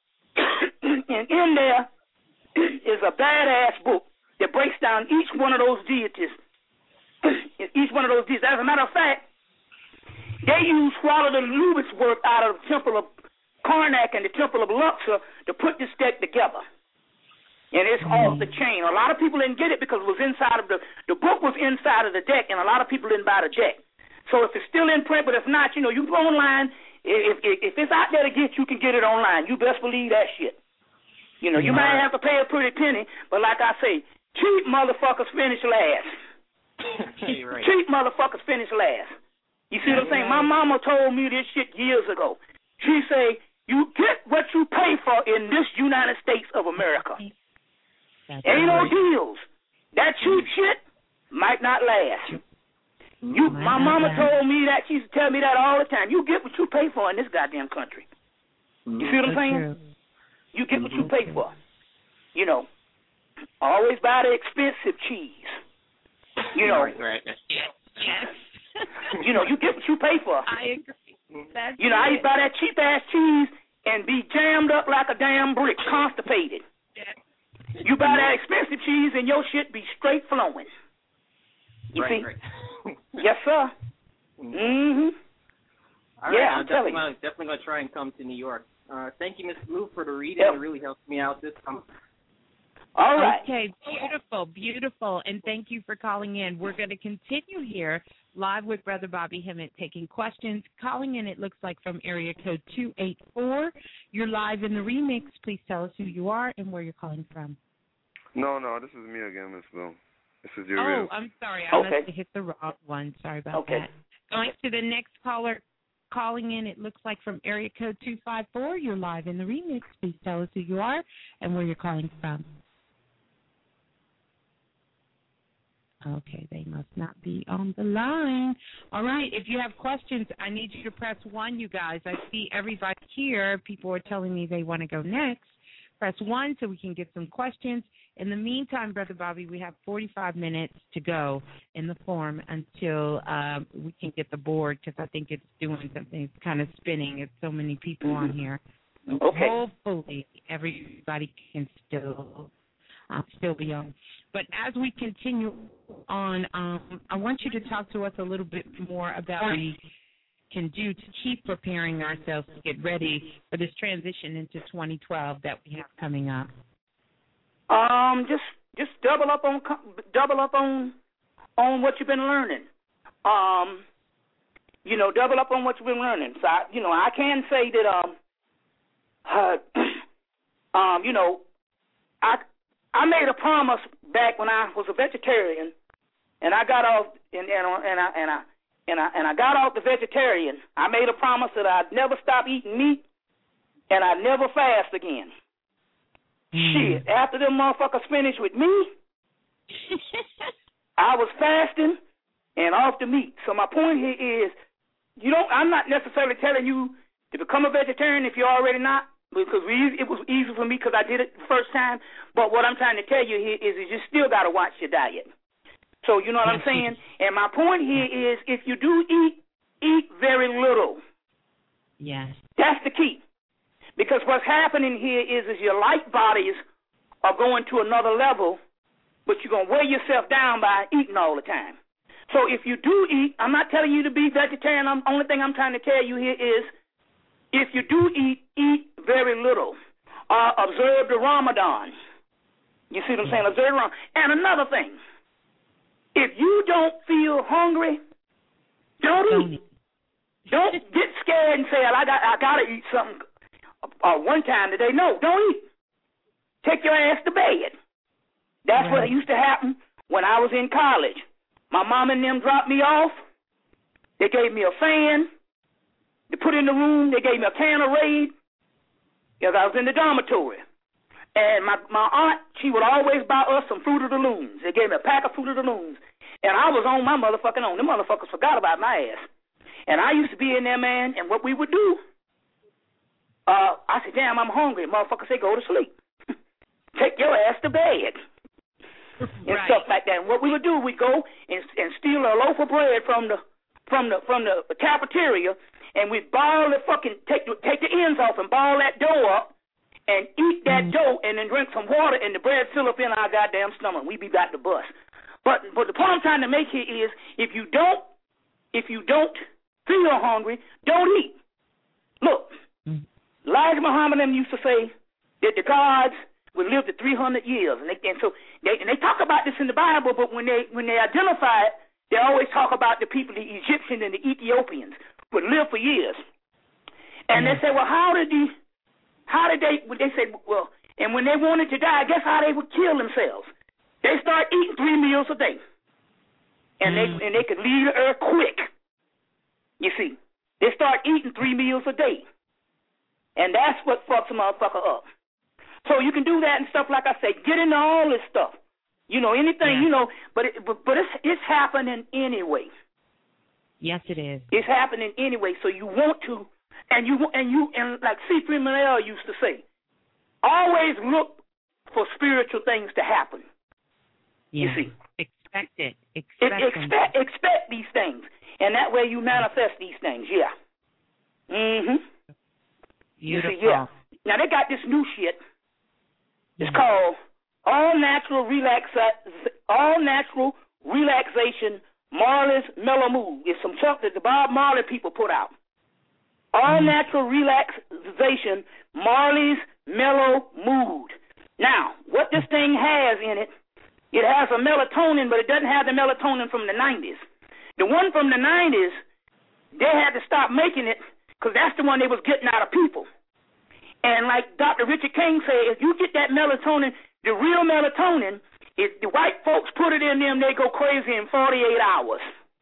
And in there is a badass book that breaks down each one of those deities. each one of those deities. As a matter of fact, they use Swallow the Lubit's work out of the Temple of Karnak and the Temple of Luxor to put this deck together. And it's mm-hmm. off the chain. A lot of people didn't get it because it was inside of the, the book was inside of the deck, and a lot of people didn't buy the deck. So if it's still in print, but if not, you know, you go online. If, if if it's out there to get, you can get it online. You best believe that shit. You know, you Yeah. might have to pay a pretty penny, but like I say, cheap motherfuckers finish last. Right. Cheap motherfuckers finish last. You see what I'm saying? My mama told me this shit years ago. She say, you get what you pay for in this United States of America. That's Ain't no right. deals. That cheap shit might not last. You, Might my not mama last. told me that. She used to tell me that all the time. You get what you pay for in this goddamn country. You see what I'm So saying? true. You get what you pay for. You know, always buy the expensive cheese. You know, Right, right. Yes. you know, you get what you pay for. I agree. That's You know, I it. used to buy that cheap ass cheese and be jammed up like a damn brick, constipated. You buy that expensive cheese and your shit be straight flowing. You Right, see? right. Yes, sir. Mm-hmm. All right, Yeah, I'm I'm definitely telling you. gonna, definitely gonna try and come to New York. Uh, thank you, Miss Blue, for the reading. Yep. It really helped me out this time. All right. Okay, beautiful, beautiful, and thank you for calling in. We're going to continue here live with Brother Bobby Hemmett taking questions. Calling in, it looks like from area code two eight four. You're live in the remix. Please tell us who you are and where you're calling from. No, no, this is me again, Miss Bill. This is your Oh, real. I'm sorry. I Okay. must have hit the wrong one. Sorry about Okay. that. Going to the next caller calling in, it looks like from area code two five four. You're live in the remix. Please tell us who you are and where you're calling from. Okay, they must not be on the line. All right, if you have questions, I need you to press one, you guys. I see everybody here. People are telling me they want to go next. Press one so we can get some questions. In the meantime, Brother Bobby, we have forty-five minutes to go in the form until um, we can get the board, because I think it's doing something. It's kind of spinning. It's so many people on here. So Okay. hopefully everybody can still uh, still be on. But as we continue on, um, I want you to talk to us a little bit more about what we can do to keep preparing ourselves to get ready for this transition into twenty twelve that we have coming up. Um, just just double up on co- double up on on what you've been learning. Um, you know, double up on what you've been learning. So, I, you know, I can say that um, uh, um, you know, I I made a promise back when I was a vegetarian, and I got off and and, and I and I and I and I got off the vegetarian. I made a promise that I'd never stop eating meat, and I'd never fast again. Shit, after them motherfuckers finished with me, I was fasting and off the meat. So my point here is, you don't. I'm not necessarily telling you to become a vegetarian if you're already not, because we, it was easy for me because I did it the first time. But what I'm trying to tell you here is, is you still got to watch your diet. So you know what I'm saying? And my point here is, if you do eat, eat very little. Yes. That's the key. Because what's happening here is, is your light bodies are going to another level, but you're going to weigh yourself down by eating all the time. So if you do eat, I'm not telling you to be vegetarian. The only thing I'm trying to tell you here is, if you do eat, eat very little. Uh, observe the Ramadan. You see what I'm saying? Observe the Ramadan. And another thing, if you don't feel hungry, don't eat. Don't get scared and say, I got, I got to eat something. Uh, one time today, no, don't eat. Take your ass to bed. That's Right. what used to happen when I was in college. My mom and them dropped me off. They gave me a fan. They put in the room. They gave me a can of Raid because I was in the dormitory. And my, my aunt, she would always buy us some Fruit of the Looms. They gave me a pack of Fruit of the Looms. And I was on my motherfucking own. Them motherfuckers forgot about my ass. And I used to be in there, man, and what we would do, Uh, I said, damn, I'm hungry. Motherfucker say, go to sleep. Take your ass to bed. And Right. stuff like that. And what we would do, we'd go and, and steal a loaf of bread from the from the from the cafeteria, and we'd ball the fucking take the, take the ends off and ball that dough up and eat that Mm. dough and then drink some water, and the bread fill up in our goddamn stomach. We'd be back to bus. But but the point I'm trying to make here is, if you don't if you don't feel hungry, don't eat. Look. Elijah Muhammad them used to say that the gods would live to three hundred years, and, they, and so they and they talk about this in the Bible. But when they when they identify it, they always talk about the people, the Egyptians and the Ethiopians, would live for years. And they say, well, how did the how did they, they said, well, and when they wanted to die, guess how they would kill themselves? They start eating three meals a day. And mm. they and they could leave the earth quick. You see. They start eating three meals a day. And that's what fucks a motherfucker up. So you can do that and stuff, like I say, get into all this stuff. You know, anything, yeah. you know, but it, but, but it's it's happening anyway. Yes, it is. It's happening anyway, so you want to, and you and you and like C three Manel used to say, always look for spiritual things to happen. Yeah. You see, expect it. Expect, it, expect expect these things, and that way you manifest these things. Yeah. Mhm. Beautiful. You see, yeah. Now they got this new shit. It's mm-hmm. called All Natural Relaxa- All Natural Relaxation Marley's Mellow Mood. It's some stuff that the Bob Marley people put out. All mm-hmm. Natural Relaxation Marley's Mellow Mood. Now, what this thing has in it, it has a melatonin, but it doesn't have the melatonin from the nineties. The one from the nineties, they had to stop making it because that's the one they was getting out of people. And like Doctor Richard King said, if you get that melatonin, the real melatonin, if the white folks put it in them, they go crazy in forty-eight hours.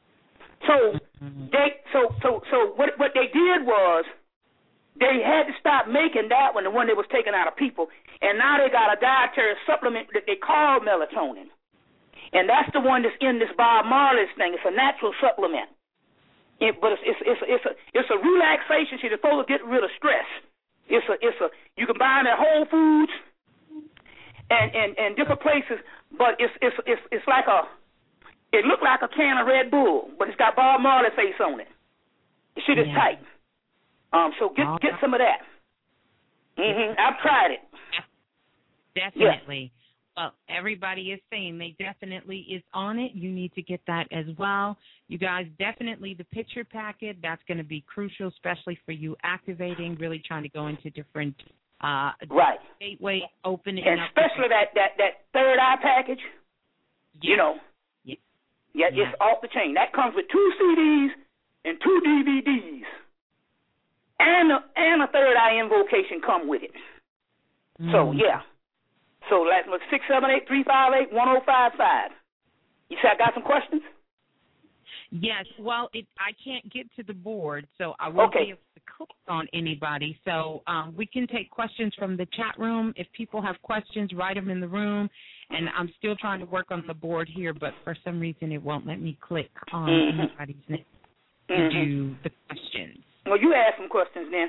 So they, so so so what what they did was they had to stop making that one, the one that was taken out of people, and now they got a dietary supplement that they call melatonin, and that's the one that's in this Bob Marley's thing. It's a natural supplement, it, but it's it's it's it's a it's a relaxation. It's supposed to get rid of stress. It's a, it's a, you can buy them at Whole Foods and, and, and different places, but it's, it's, it's, it's like a, it looked like a can of Red Bull, but it's got Bob Marley face on it. The shit is yeah. tight. Um, so get, get some of that. Mm-hmm. I've tried it. Definitely. Yeah. Well, everybody is saying they definitely is on it. You need to get that as well. You guys, definitely the picture packet, that's going to be crucial, especially for you activating, really trying to go into different uh, right. gateway opening. And especially that, that, that third eye package, yeah. you know, yeah. Yeah, yeah, it's off the chain. That comes with two C Ds and two D V Ds. And a, and a third eye invocation come with it. Mm. So, yeah. So let's look, six seven eight, three five eight, one oh five five. You said I got some questions? Yes. Well, it, I can't get to the board, so I won't okay. be able to click on anybody. So um, we can take questions from the chat room. If people have questions, write them in the room. And I'm still trying to work on the board here, but for some reason it won't let me click on mm-hmm. anybody's name to mm-hmm. do the questions. Well, you ask some questions then.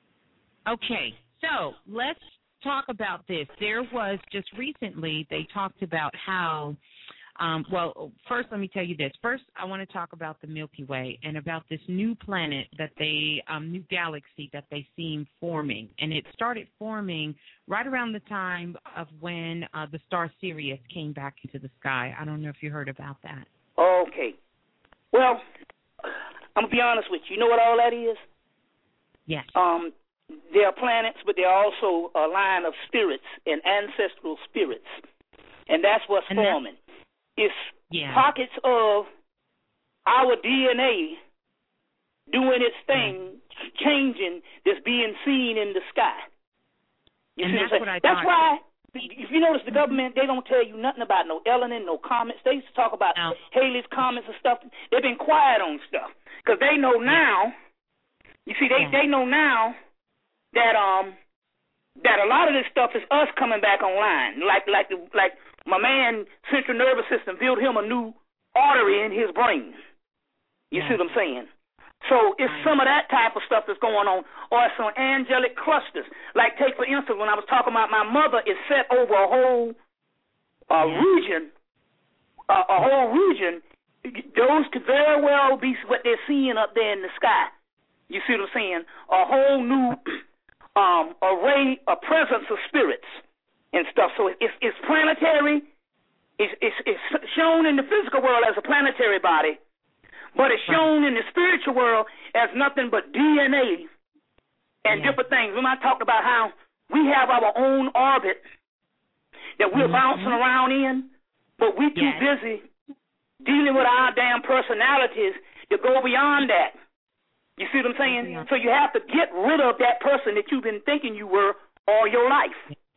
Okay. So let's talk about this. There was just recently they talked about how, um, well, first let me tell you this. First, I want to talk about the Milky Way and about this new planet that they, um, new galaxy that they seen forming. And it started forming right around the time of when uh, the star Sirius came back into the sky. I don't know if you heard about that. Okay. Well, I'm going to be honest with you. You know what all that is? Yes. Um, They are planets, but they're also a line of spirits and ancestral spirits. And that's what's and forming. That's, it's yeah. pockets of our D N A doing its thing, right. changing, that's being seen in the sky. You and see that's what, what I That's thought. why, if you notice, the government, they don't tell you nothing about no Elenin, no comets. They used to talk about no. Halley's Comets and stuff. They've been quiet on stuff. Because they know now, you see, they, yeah. they know now, that um that a lot of this stuff is us coming back online. Like like the, like my man central nervous system built him a new artery in his brain. You yeah. see what I'm saying? So it's right. some of that type of stuff that's going on, or some angelic clusters. Like take for instance, when I was talking about my mother is set over a whole uh, yeah. region, uh, a whole region. Those could very well be what they're seeing up there in the sky. You see what I'm saying? A whole new Um, array, a presence of spirits and stuff. So it's, it's planetary. It's, it's, it's shown in the physical world as a planetary body, but it's shown in the spiritual world as nothing but D N A and yeah. different things. When I talked about how we have our own orbit that we're mm-hmm. bouncing around in, but we're too yes. busy dealing with our damn personalities to go beyond that. You see what I'm saying? So you have to get rid of that person that you've been thinking you were all your life.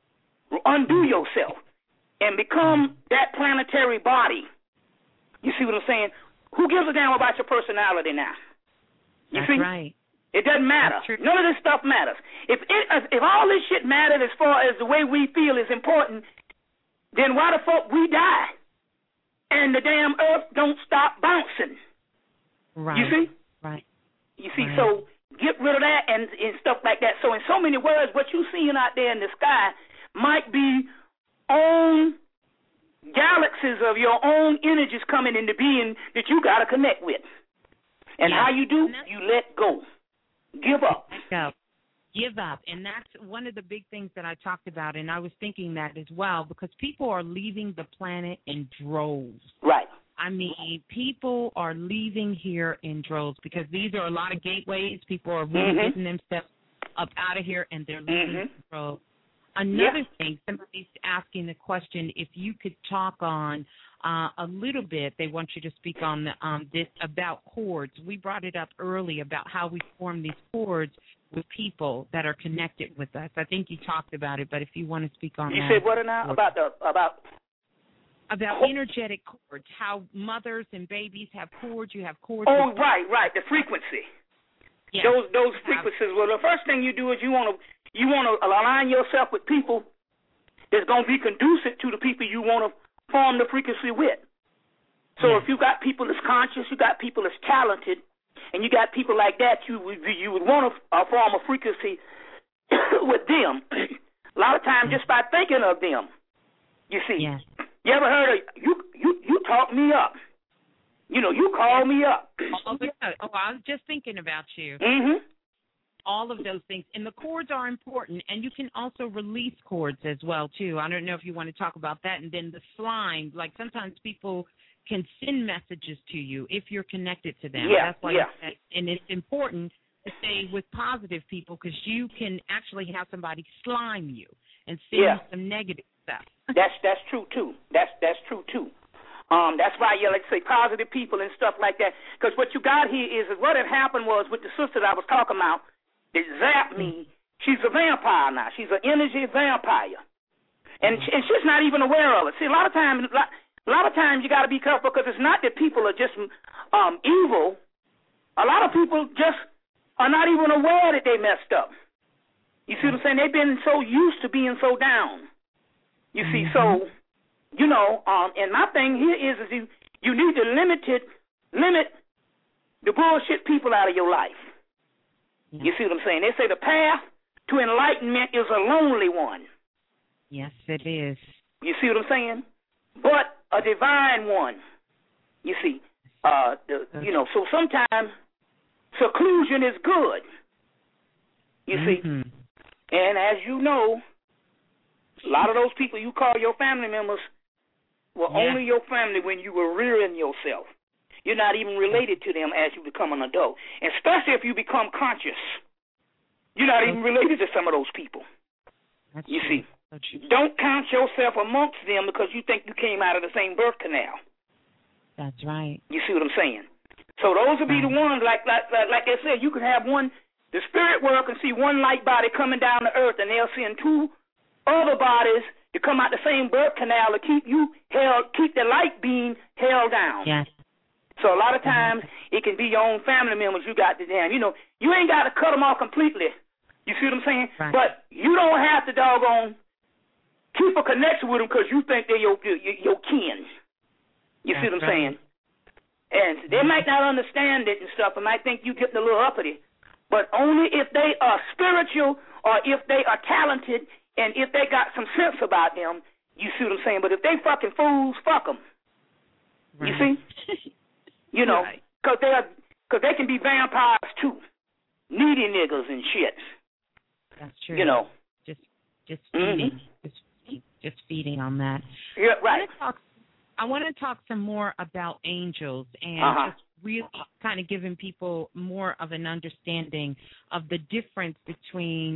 Undo yourself and become that planetary body. You see what I'm saying? Who gives a damn about your personality now? You That's see? right. It doesn't matter. None of this stuff matters. If it, if all this shit mattered as far as the way we feel is important, then why the fuck we die and the damn earth don't stop bouncing? Right. You see? Right. You see, right. so get rid of that and, and stuff like that. So in so many words, what you're seeing out there in the sky might be own galaxies of your own energies coming into being that you got to connect with. And yeah. how you do, you let go. Give up. Let go. Give up. And that's one of the big things that I talked about, and I was thinking that as well, because people are leaving the planet in droves. Right. I mean, people are leaving here in droves because these are a lot of gateways. People are really mm-hmm. getting themselves up out of here, and they're leaving mm-hmm. in droves. Another yeah. thing, somebody's asking the question, if you could talk on uh, a little bit, they want you to speak on the, um, this about cords. We brought it up early about how we form these cords with people that are connected with us. I think you talked about it, but if you want to speak on you that. You said what now? About the, about... About energetic cords, how mothers and babies have cords. You have cords. Oh, right, right, the frequency. Yes. Those those frequencies. Well, the first thing you do is you want to you want to align yourself with people that's going to be conducive to the people you want to form the frequency with. So yes. if you got people that's conscious, you got people that's talented, and you got people like that, you would you would want to uh, form a frequency with them. A lot of times, just by thinking of them, you see. Yes. You ever heard of you you you talk me up? You know, you call me up. Oh, oh, I was just thinking about you. Mhm. All of those things, and the cords are important, and you can also release cords as well too. I don't know if you want to talk about that, and then the slime. Like sometimes people can send messages to you if you're connected to them. Yeah, That's why yeah. It's, and it's important to stay with positive people because you can actually have somebody slime you and send yeah. you some negative stuff. That's that's true too. That's that's true too. Um, that's why you like say positive people and stuff like that. Because what you got here is, is what had happened was with the sister that I was talking about. It zapped me. She's a vampire now. She's an energy vampire, and she, and she's not even aware of it. See, a lot of times, a lot of times you got to be careful because it's not that people are just um, evil. A lot of people just are not even aware that they messed up. You see what I'm saying? They've been so used to being so down. You see, so, you know, um, and my thing here is, is you, you need to limit it, limit the bullshit people out of your life. Yeah. You see what I'm saying? They say the path to enlightenment is a lonely one. Yes, it is. You see what I'm saying? But a divine one. You see, uh, the, you know, so sometimes seclusion is good. You mm-hmm. see? And as you know, a lot of those people you call your family members were yeah. only your family when you were rearing yourself. You're not even related to them as you become an adult, and especially if you become conscious. You're not even related to some of those people. That's you true. see, That's don't count yourself amongst them because you think you came out of the same birth canal. That's right. You see what I'm saying? So those will be the ones, like like like, like I said, you can have one, the spirit world can see one light body coming down to earth, and they'll see in two other bodies to come out the same birth canal to keep you held, keep the light being held down. Yes. So a lot of times it can be your own family members you got to damn. You know, you ain't got to cut them off completely. You see what I'm saying? Right. But you don't have to doggone keep a connection with them because you think they're your your, your kin. You That's see what I'm right. saying? And they might not understand it and stuff, and might think you getting a little uppity. But only if they are spiritual or if they are talented and if they got some sense about them, you see what I'm saying? But if they fucking fools, fuck them. Right. You see? You know, because they are, cause they can be vampires too. Needy niggas and shit. That's true. You know. Just just feeding. Mm-hmm. Just, just feeding on that. Yeah, right. I want to talk some more about angels and uh-huh. just really kind of giving people more of an understanding of the difference between,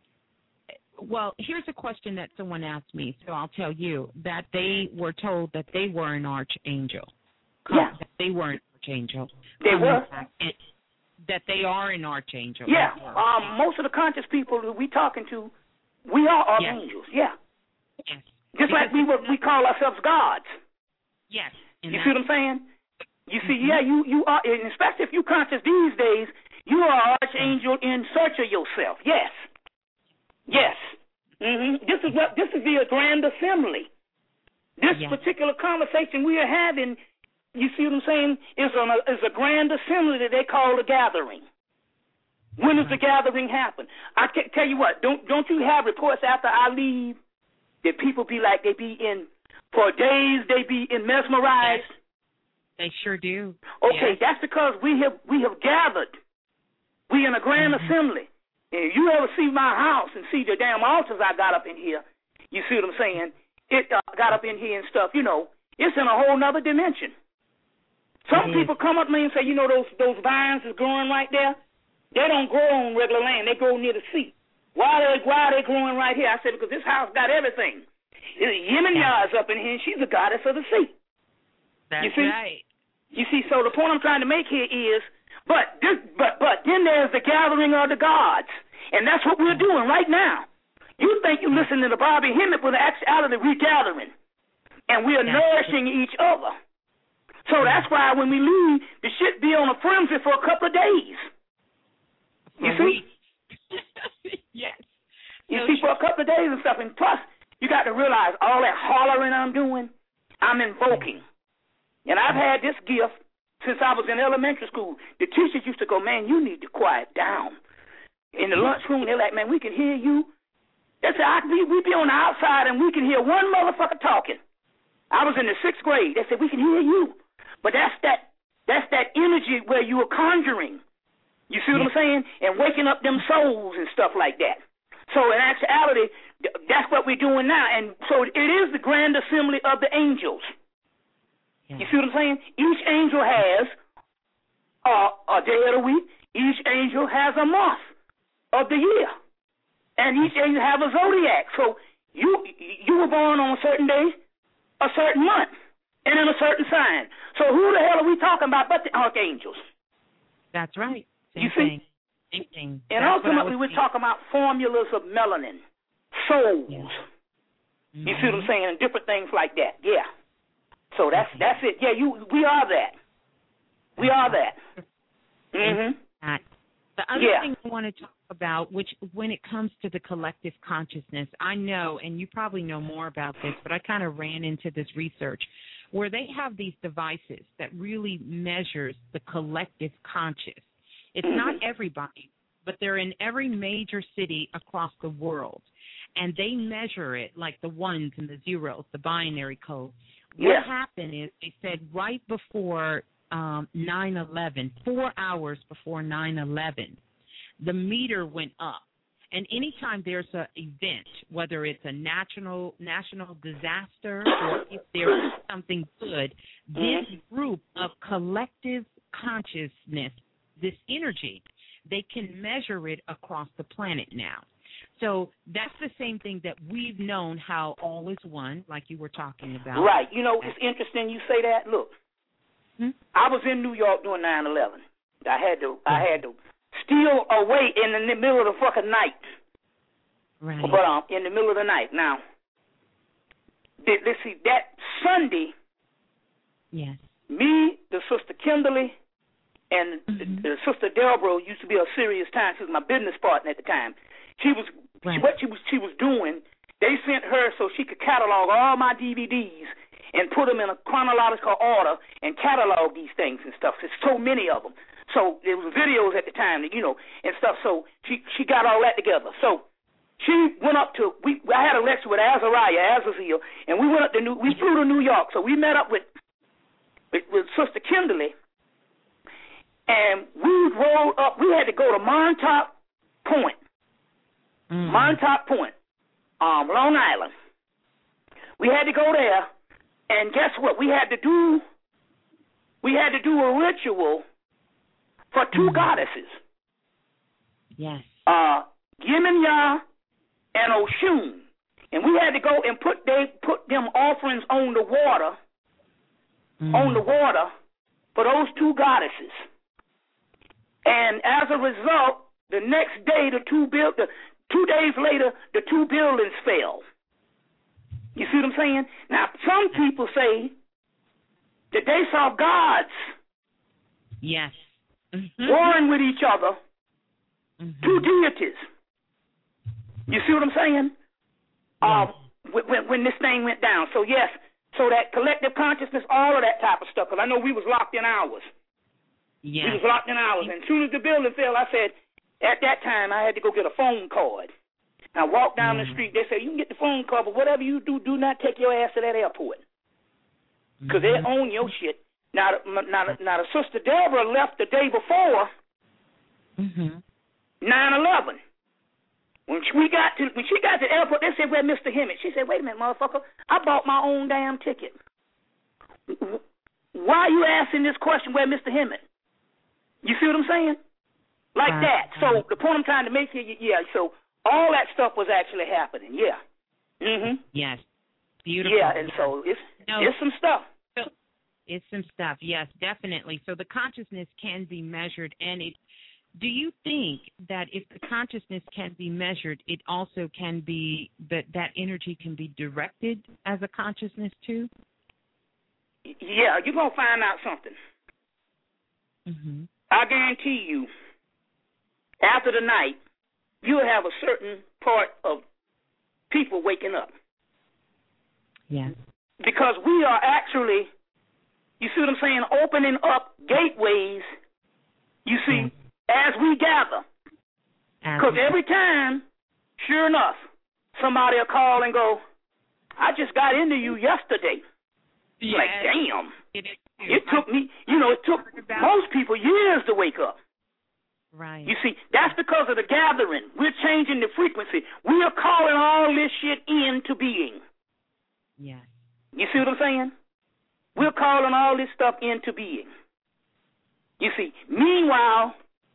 well, here's a question that someone asked me, so I'll tell you, that they were told that they were an archangel. Yeah. That they were an archangel. They um, were. And that they are an archangel. Yeah, um, most of the conscious people that we talking to, we are archangels. Yes. Yeah. Yes. Just because like we were, we call ourselves gods. Yes. You see what I'm saying? You see, mm-hmm. yeah, you you are, and especially if you conscious these days, you are an archangel in search of yourself. Yes. Yes. Mm-hmm. This is what this is the Grand Assembly. This yes. particular conversation we are having, you see what I'm saying, is a is a Grand Assembly that they call a gathering. When does the gathering happen? I can tell you what. Don't don't you have reports after I leave that people be like they be in for days they be in mesmerized. Yes. They sure do. Okay, yes. that's because we have we have gathered. We in a Grand mm-hmm. Assembly. And if you ever see my house and see the damn altars I got up in here, you see what I'm saying? It uh, got up in here and stuff. You know, it's in a whole nother dimension. Some mm-hmm. people come up to me and say, you know, those those vines is growing right there. They don't grow on regular land. They grow near the sea. Why are they, why are they growing right here? I said, because this house got everything. Yeminya is up in here, and she's the goddess of the sea. That's you see? right. You see, so the point I'm trying to make here is, but this, but but then there's the gathering of the gods, and that's what we're doing right now. You think you listen to the Bobby Hemmett, but actually we're gathering, and we're yeah. nourishing each other. So that's why when we leave, the shit be on a frenzy for a couple of days. You for see? Yes. You no, see, sure. for a couple of days and stuff, and plus, you got to realize all that hollering I'm doing, I'm invoking. And I've had this gift since I was in elementary school. The teachers used to go, man, you need to quiet down. In the lunchroom, they're like, man, we can hear you. They said, I, we, we be on the outside and we can hear one motherfucker talking. I was in the sixth grade. They said, we can hear you. But that's that that's that energy where you are conjuring. You see what I'm saying? And waking up them souls and stuff like that. So in actuality, that's what we're doing now. And so it is the Grand Assembly of the Angels. Yeah. You see what I'm saying? Each angel has uh, a day of the week. Each angel has a month of the year. And each angel has a zodiac. So you you were born on a certain day, a certain month, and in a certain sign. So who the hell are we talking about but the archangels? That's right. You Same see? thing. Same thing. And That's ultimately we're talking about formulas of melanin, souls. Yeah. Mm-hmm. You see what I'm saying? And different things like that. Yeah. So that's that's it. Yeah, you we are that. We are that. Mhm. The other yeah. thing I want to talk about, which when it comes to the collective consciousness, I know, and you probably know more about this, but I kind of ran into this research where they have these devices that really measures the collective conscious. It's mm-hmm. not everybody, but they're in every major city across the world, and they measure it like the ones and the zeros, the binary code. What yeah. happened is they said right before um, nine eleven, four hours before nine eleven, the meter went up. And anytime there's an event, whether it's a national national disaster or if there's something good, this group of collective consciousness, this energy, they can measure it across the planet now. So that's the same thing that we've known how all is one, like you were talking about. Right. You know, it's interesting you say that. Look, hmm? I was in New York during nine eleven. I had to I had to steal away in the middle of the fucking night. Right. But um, in the middle of the night. Now, let's see, that Sunday, yes, me, the Sister Kimberly, and mm-hmm. the, the Sister Delbro used to be a serious time. She was my business partner at the time. She was right. what she was she was doing. They sent her so she could catalog all my D V Ds and put them in a chronological order and catalog these things and stuff. There's so many of them. So there was videos at the time, you know, and stuff. So she she got all that together. So she went up to we. I had a lecture with Azariah, Azazel, and we went up to New. We flew to New York. So we met up with with, with Sister Kimberly, and we rode up. We had to go to Montauk Point. Mm-hmm. Montauk Point, um, Long Island. We had to go there, and guess what? We had to do. We had to do a ritual for two mm-hmm. goddesses. Yes. Uh, Yeminya and Oshun, and we had to go and put they put them offerings on the water, mm-hmm. on the water for those two goddesses. And as a result, the next day, the two build, the two days later, the two buildings fell. You see what I'm saying? Now, some people say that they saw gods. Yes. Mm-hmm. Warring with each other. Mm-hmm. Two deities. You see what I'm saying? Yes. Um, when, when this thing went down. So, yes, so that collective consciousness, all of that type of stuff, because I know we was locked in ours. Yes. We was locked in ours. And as soon as the building fell, I said, at that time, I had to go get a phone card. I walked down mm-hmm. the street. They said, you can get the phone card, but whatever you do, do not take your ass to that airport. Because mm-hmm. they own your shit. Now, now, now, the Sister Deborah left the day before mm-hmm. nine eleven. When we got to when she got to the airport, they said, "Where's Mister Hemmett?" She said, "Wait a minute, motherfucker. I bought my own damn ticket. Why are you asking this question, where Mister Hemmett?" You see what I'm saying? Like uh, that. So the point I'm trying to make here, yeah. So all that stuff was actually happening. Yeah. Mhm. Yes. Beautiful. Yeah, and so it's no. it's some stuff. It's some stuff, yes, definitely. So the consciousness can be measured, and it. Do you think that if the consciousness can be measured, it also can be that that energy can be directed as a consciousness too? Yeah, you're gonna find out something. Mm-hmm. I guarantee you, after the night, you'll have a certain part of people waking up. Yeah. Because we are actually. You see what I'm saying? Opening up gateways, you see, as we gather. Because every time, sure enough, somebody will call and go, I just got into you yesterday. Yes. Like, damn. It, it took me, you know, it took most people years to wake up. Right. You see, that's because of the gathering. We're changing the frequency. We are calling all this shit into being. Yes. You see what I'm saying? We're calling all this stuff into being. You see, meanwhile,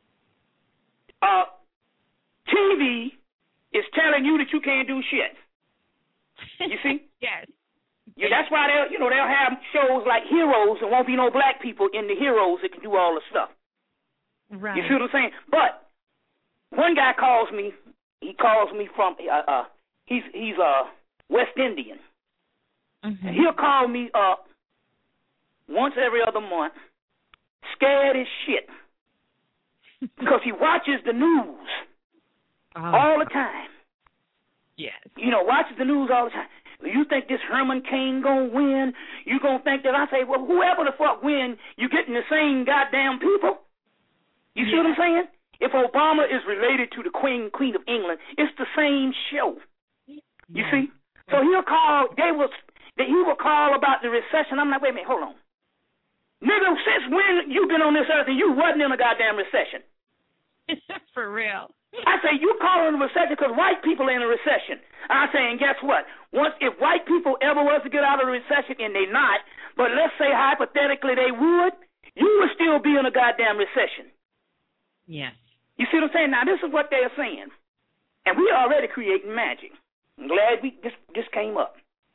uh, T V is telling you that you can't do shit. You see? Yes. Yeah, that's why they'll, you know, they'll have shows like Heroes and won't be no black people in the Heroes that can do all the stuff. Right. You see what I'm saying? But one guy calls me. He calls me from. Uh, uh, he's he's uh West Indian. Mm-hmm. And he'll call me up once every other month, scared as shit, because he watches the news oh. all the time. Yes. You know, watches the news all the time. You think this Herman Cain gonna win? You gonna think that? I say, well, whoever the fuck win, you getting the same goddamn people. You see yeah. what I'm saying? If Obama is related to the Queen Queen of England, it's the same show. You yeah. see? So he'll call. They will. He will call about the recession. I'm like, wait a minute, hold on. Nigga, since when you been on this earth and you wasn't in a goddamn recession? For real. I say, you calling a recession because white people are in a recession. I say, and guess what? Once, if white people ever was to get out of the recession, and they not, but let's say hypothetically they would, you would still be in a goddamn recession. Yes. You see what I'm saying? Now, this is what they're saying. And we are already creating magic. I'm glad we this, this came up.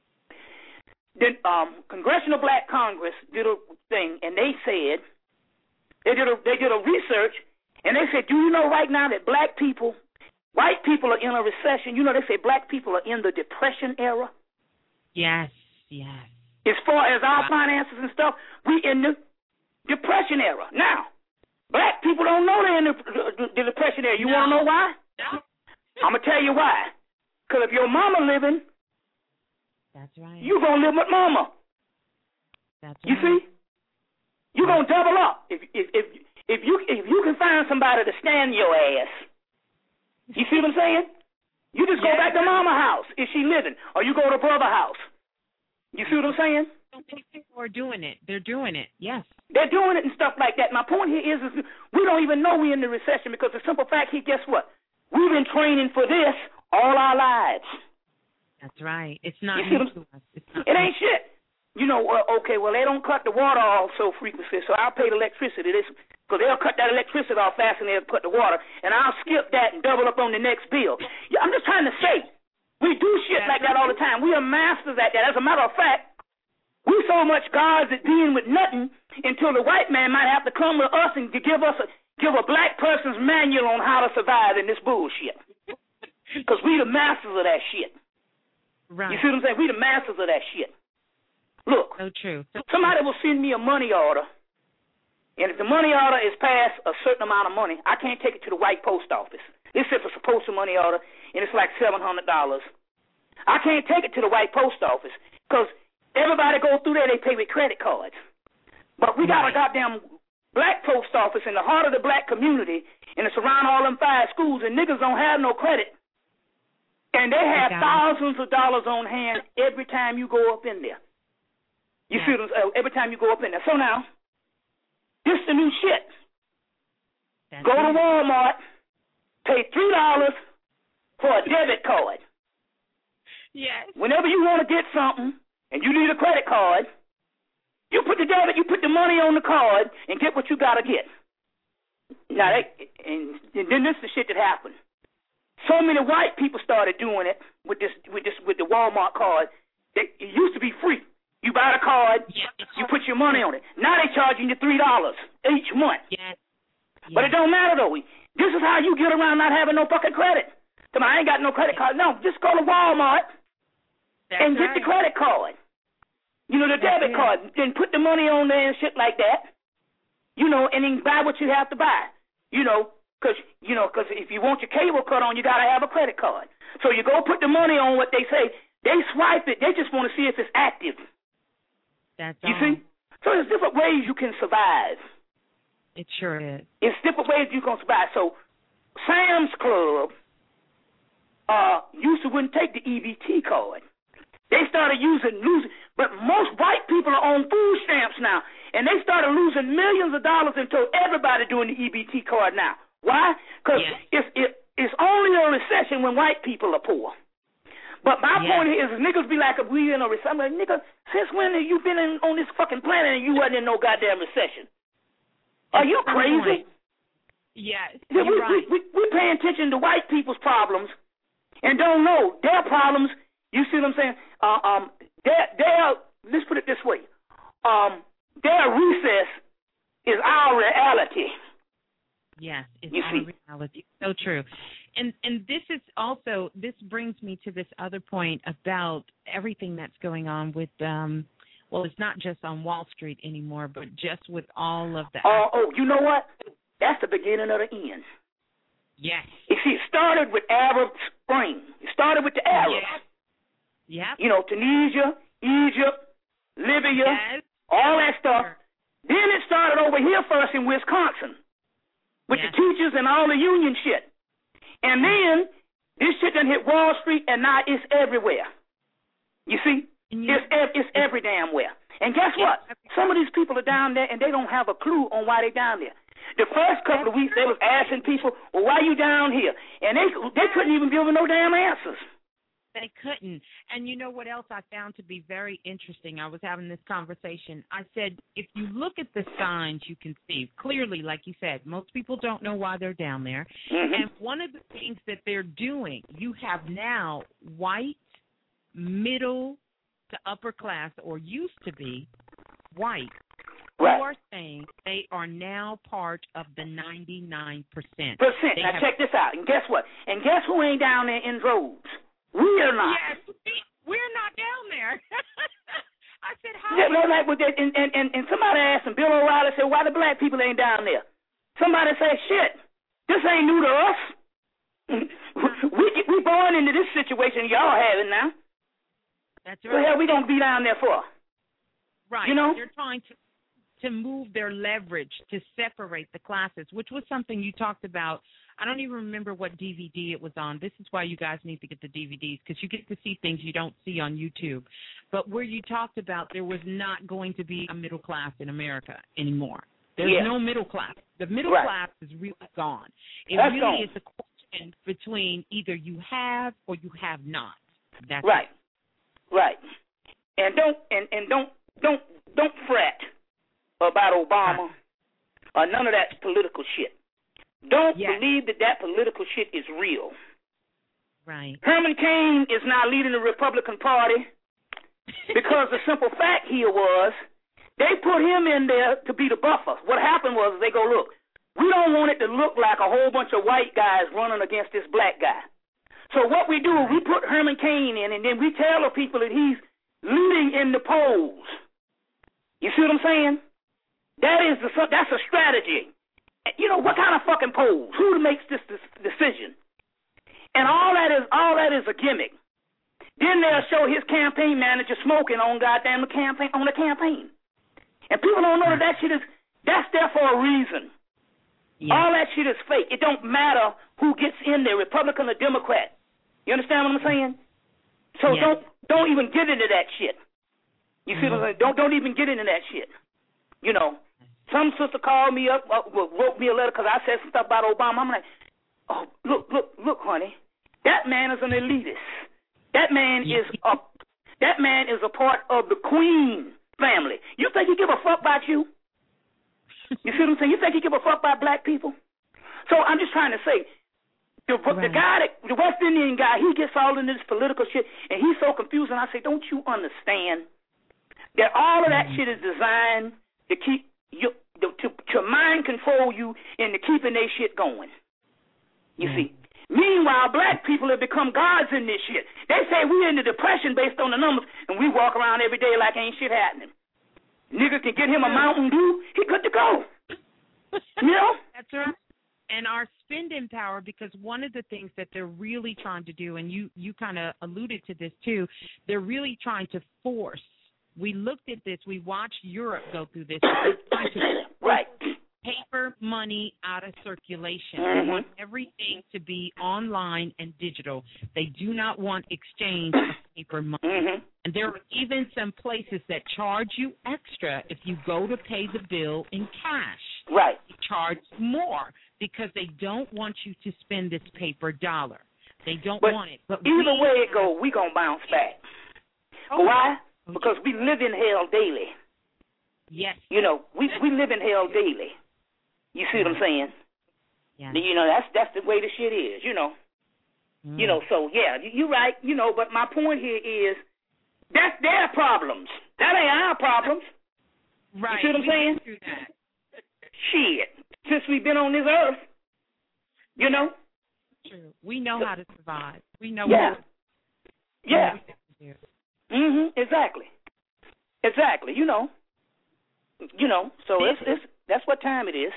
The um, Congressional Black Congress did a thing, and they said they did a they did a research, and they said, do you know right now that black people, white people are in a recession? You know, they say black people are in the Depression era. Yes, yes. As far as our finances and stuff, we in the Depression era now. Black people don't know they're in the, the, the Depression era. You no. want to know why? No. I'm gonna tell you why. Because if your mama living. That's right. You gonna live with mama. That's you right. see? You gonna double up if if if if you if you can find somebody to stand your ass. You see what I'm saying? You just go yeah. back to mama house if she living, or you go to brother house. You see what I'm saying? People are doing it. They're doing it. Yes. They're doing it and stuff like that. My point here is, is we don't even know we're in the recession because the simple fact here, guess what? We've been training for this all our lives. That's right. It's not new to us. It's not it ain't shit. You know, uh, okay, well, they don't cut the water off so frequently, so I'll pay the electricity. Because they'll cut that electricity off fast and they'll cut the water, and I'll skip that and double up on the next bill. Yeah, I'm just trying to say, we do shit like that all the time. We are masters at that. As a matter of fact, we so much gods at being with nothing until the white man might have to come with us and to give us a, give a black person's manual on how to survive in this bullshit. Because we the masters of that shit. Right. You see what I'm saying? We the masters of that shit. Look. So true. So somebody true. will send me a money order, and if the money order is past a certain amount of money, I can't take it to the white post office. This is a supposed to money order, and it's like seven hundred dollars. I can't take it to the white post office because everybody go through there, they pay with credit cards. But we got right. a goddamn black post office in the heart of the black community, and it's around all them five schools, and niggas don't have no credit. And they have thousands of dollars on hand every time you go up in there. You yeah. see what I'm, uh, every time you go up in there. So now, this the new shit. That's go to Walmart, pay three dollars for a debit card. Yes. Whenever you want to get something and you need a credit card, you put the debit, you put the money on the card and get what you gotta get. Now, they, and, and then this is the shit that happened. So many white people started doing it with this, with this, with the Walmart card. They, it used to be free. You buy the card, yes. you put your money on it. Now they charging you three dollars each month. Yes. Yes. But it don't matter though. This is how you get around not having no fucking credit. Come on, I ain't got no credit card. No, just go to Walmart That's and get right. the credit card. You know, the That's debit it. card. Then put the money on there and shit like that. You know, and then buy what you have to buy. You know, because you know, cause if you want your cable cut on, you got to have a credit card. So you go put the money on what they say. They swipe it. They just want to see if it's active. That's you all. see? So there's different ways you can survive. It sure is. It's different ways you can survive. So Sam's Club uh, used to wouldn't take the E B T card. They started using, losing, but most white people are on food stamps now, and they started losing millions of dollars until everybody doing the E B T card now. Why? Because yes. it's, it, it's only a recession when white people are poor. But my yes. point is, niggas be like, if we in a recession, I'm like, nigga, since when have you been in, on this fucking planet and you wasn't in no goddamn recession? Are you crazy? Yes, we, you're we, right. we, we pay attention to white people's problems and don't know their problems. You see what I'm saying? Uh, um, their, their, let's put it this way. Um, their recess is our reality. Yes, it's you our see? reality. So true. And and this is also, this brings me to this other point about everything that's going on with, um, well, it's not just on Wall Street anymore, but just with all of the... Uh, oh, you know what? That's the beginning of the end. Yes. You see, it started with Arab Spring. It started with the Arabs. Yes. Yep. You know, Tunisia, Egypt, Libya, yes. all that stuff. Then it started over here first in Wisconsin with yes. the teachers and all the union shit. And then this shit done hit Wall Street, and now it's everywhere. You see? You, it's it's every damn where. And guess what? Some of these people are down there, and they don't have a clue on why they're down there. The first couple of weeks, they was asking people, well, why you down here? And they they couldn't even give them no damn answers. They couldn't. And you know what else I found to be very interesting? I was having this conversation. I said, if you look at the signs you can see, clearly, like you said, most people don't know why they're down there. Mm-hmm. And one of the things that they're doing, you have now white, middle to upper class, or used to be white, right. who are saying they are now part of the ninety-nine percent. Percent. They now have, check this out. And guess what? And guess who ain't down there in droves? We're not. Yes, we're not down there. I said, how? Yeah, no, like with that, and, and, and, and somebody asked him, Bill O'Reilly said, why the black people ain't down there? Somebody said, shit, this ain't new to us. we we born into this situation y'all have it now. That's right. What the hell we gonna be down there for? Right. You know? They're trying to to move their leverage to separate the classes, which was something you talked about. I don't even remember what D V D it was on. This is why you guys need to get the D V Ds, because you get to see things you don't see on YouTube. But where you talked about there was not going to be a middle class in America anymore. There's yeah. no middle class. The middle right. class is really gone. It That's really gone. is a question between either you have or you have not. That's right. It. Right. And don't and, and don't don't don't fret about Obama huh. or none of that political shit. Don't yes. believe that that political shit is real. Right. Herman Cain is now leading the Republican Party because the simple fact here was they put him in there to be the buffer. What happened was they go, look, we don't want it to look like a whole bunch of white guys running against this black guy. So what we do is we put Herman Cain in, and then we tell the people that he's leading in the polls. You see what I'm saying? That is the that's a strategy. You know, what kind of fucking polls? Who makes this, this decision? And all that is all that is a gimmick. Then they'll show his campaign manager smoking on goddamn the campaign on the campaign. And people don't know that that shit is that's there for a reason. Yeah. All that shit is fake. It don't matter who gets in there, Republican or Democrat. You understand what I'm saying? So yeah. don't don't even get into that shit. You see mm-hmm. what I'm saying? Don't don't even get into that shit. You know, some sister called me up, uh, wrote me a letter because I said some stuff about Obama. I'm like, oh, look, look, look, honey, that man is an elitist. That man yeah. is a that man is a part of the Queen family. You think he give a fuck about you? You see what I'm saying? You think he give a fuck about black people? So I'm just trying to say, the, right. the guy, that, the West Indian guy, he gets all in this political shit, and he's so confused. And I say, don't you understand that all of that shit is designed to keep you, to, to, to mind control you into keeping their shit going? You mm-hmm. see. Meanwhile, black people have become gods in this shit. They say we're in the depression based on the numbers, and we walk around every day like ain't shit happening. Nigga can get him a Mountain Dew, he good to go. You know? That's right. And our spending power, because one of the things that they're really trying to do, and you, you kind of alluded to this too, they're really trying to force. We looked at this. We watched Europe go through this. They're trying to right. paper money out of circulation. Mm-hmm. They want everything to be online and digital. They do not want exchange of paper money. Mm-hmm. And there are even some places that charge you extra if you go to pay the bill in cash. Right. They charge more because they don't want you to spend this paper dollar. They don't but want it. But either we, way it goes, we going to bounce back. Oh, Why? Because we live in hell daily. Yes. You know, we we live in hell daily. You see what I'm saying? Yeah. You know, that's that's the way the shit is, you know. Mm. You know, so, yeah, you're right, you know, but my point here is that's their problems. That ain't our problems. Right. You see what I'm saying? Do that. Shit. Since we've been on this earth, you know? True. We know how to survive. We know yeah. how to Yeah. Yeah. Mhm. Exactly. Exactly. You know. You know. So it's it's that's what time it is.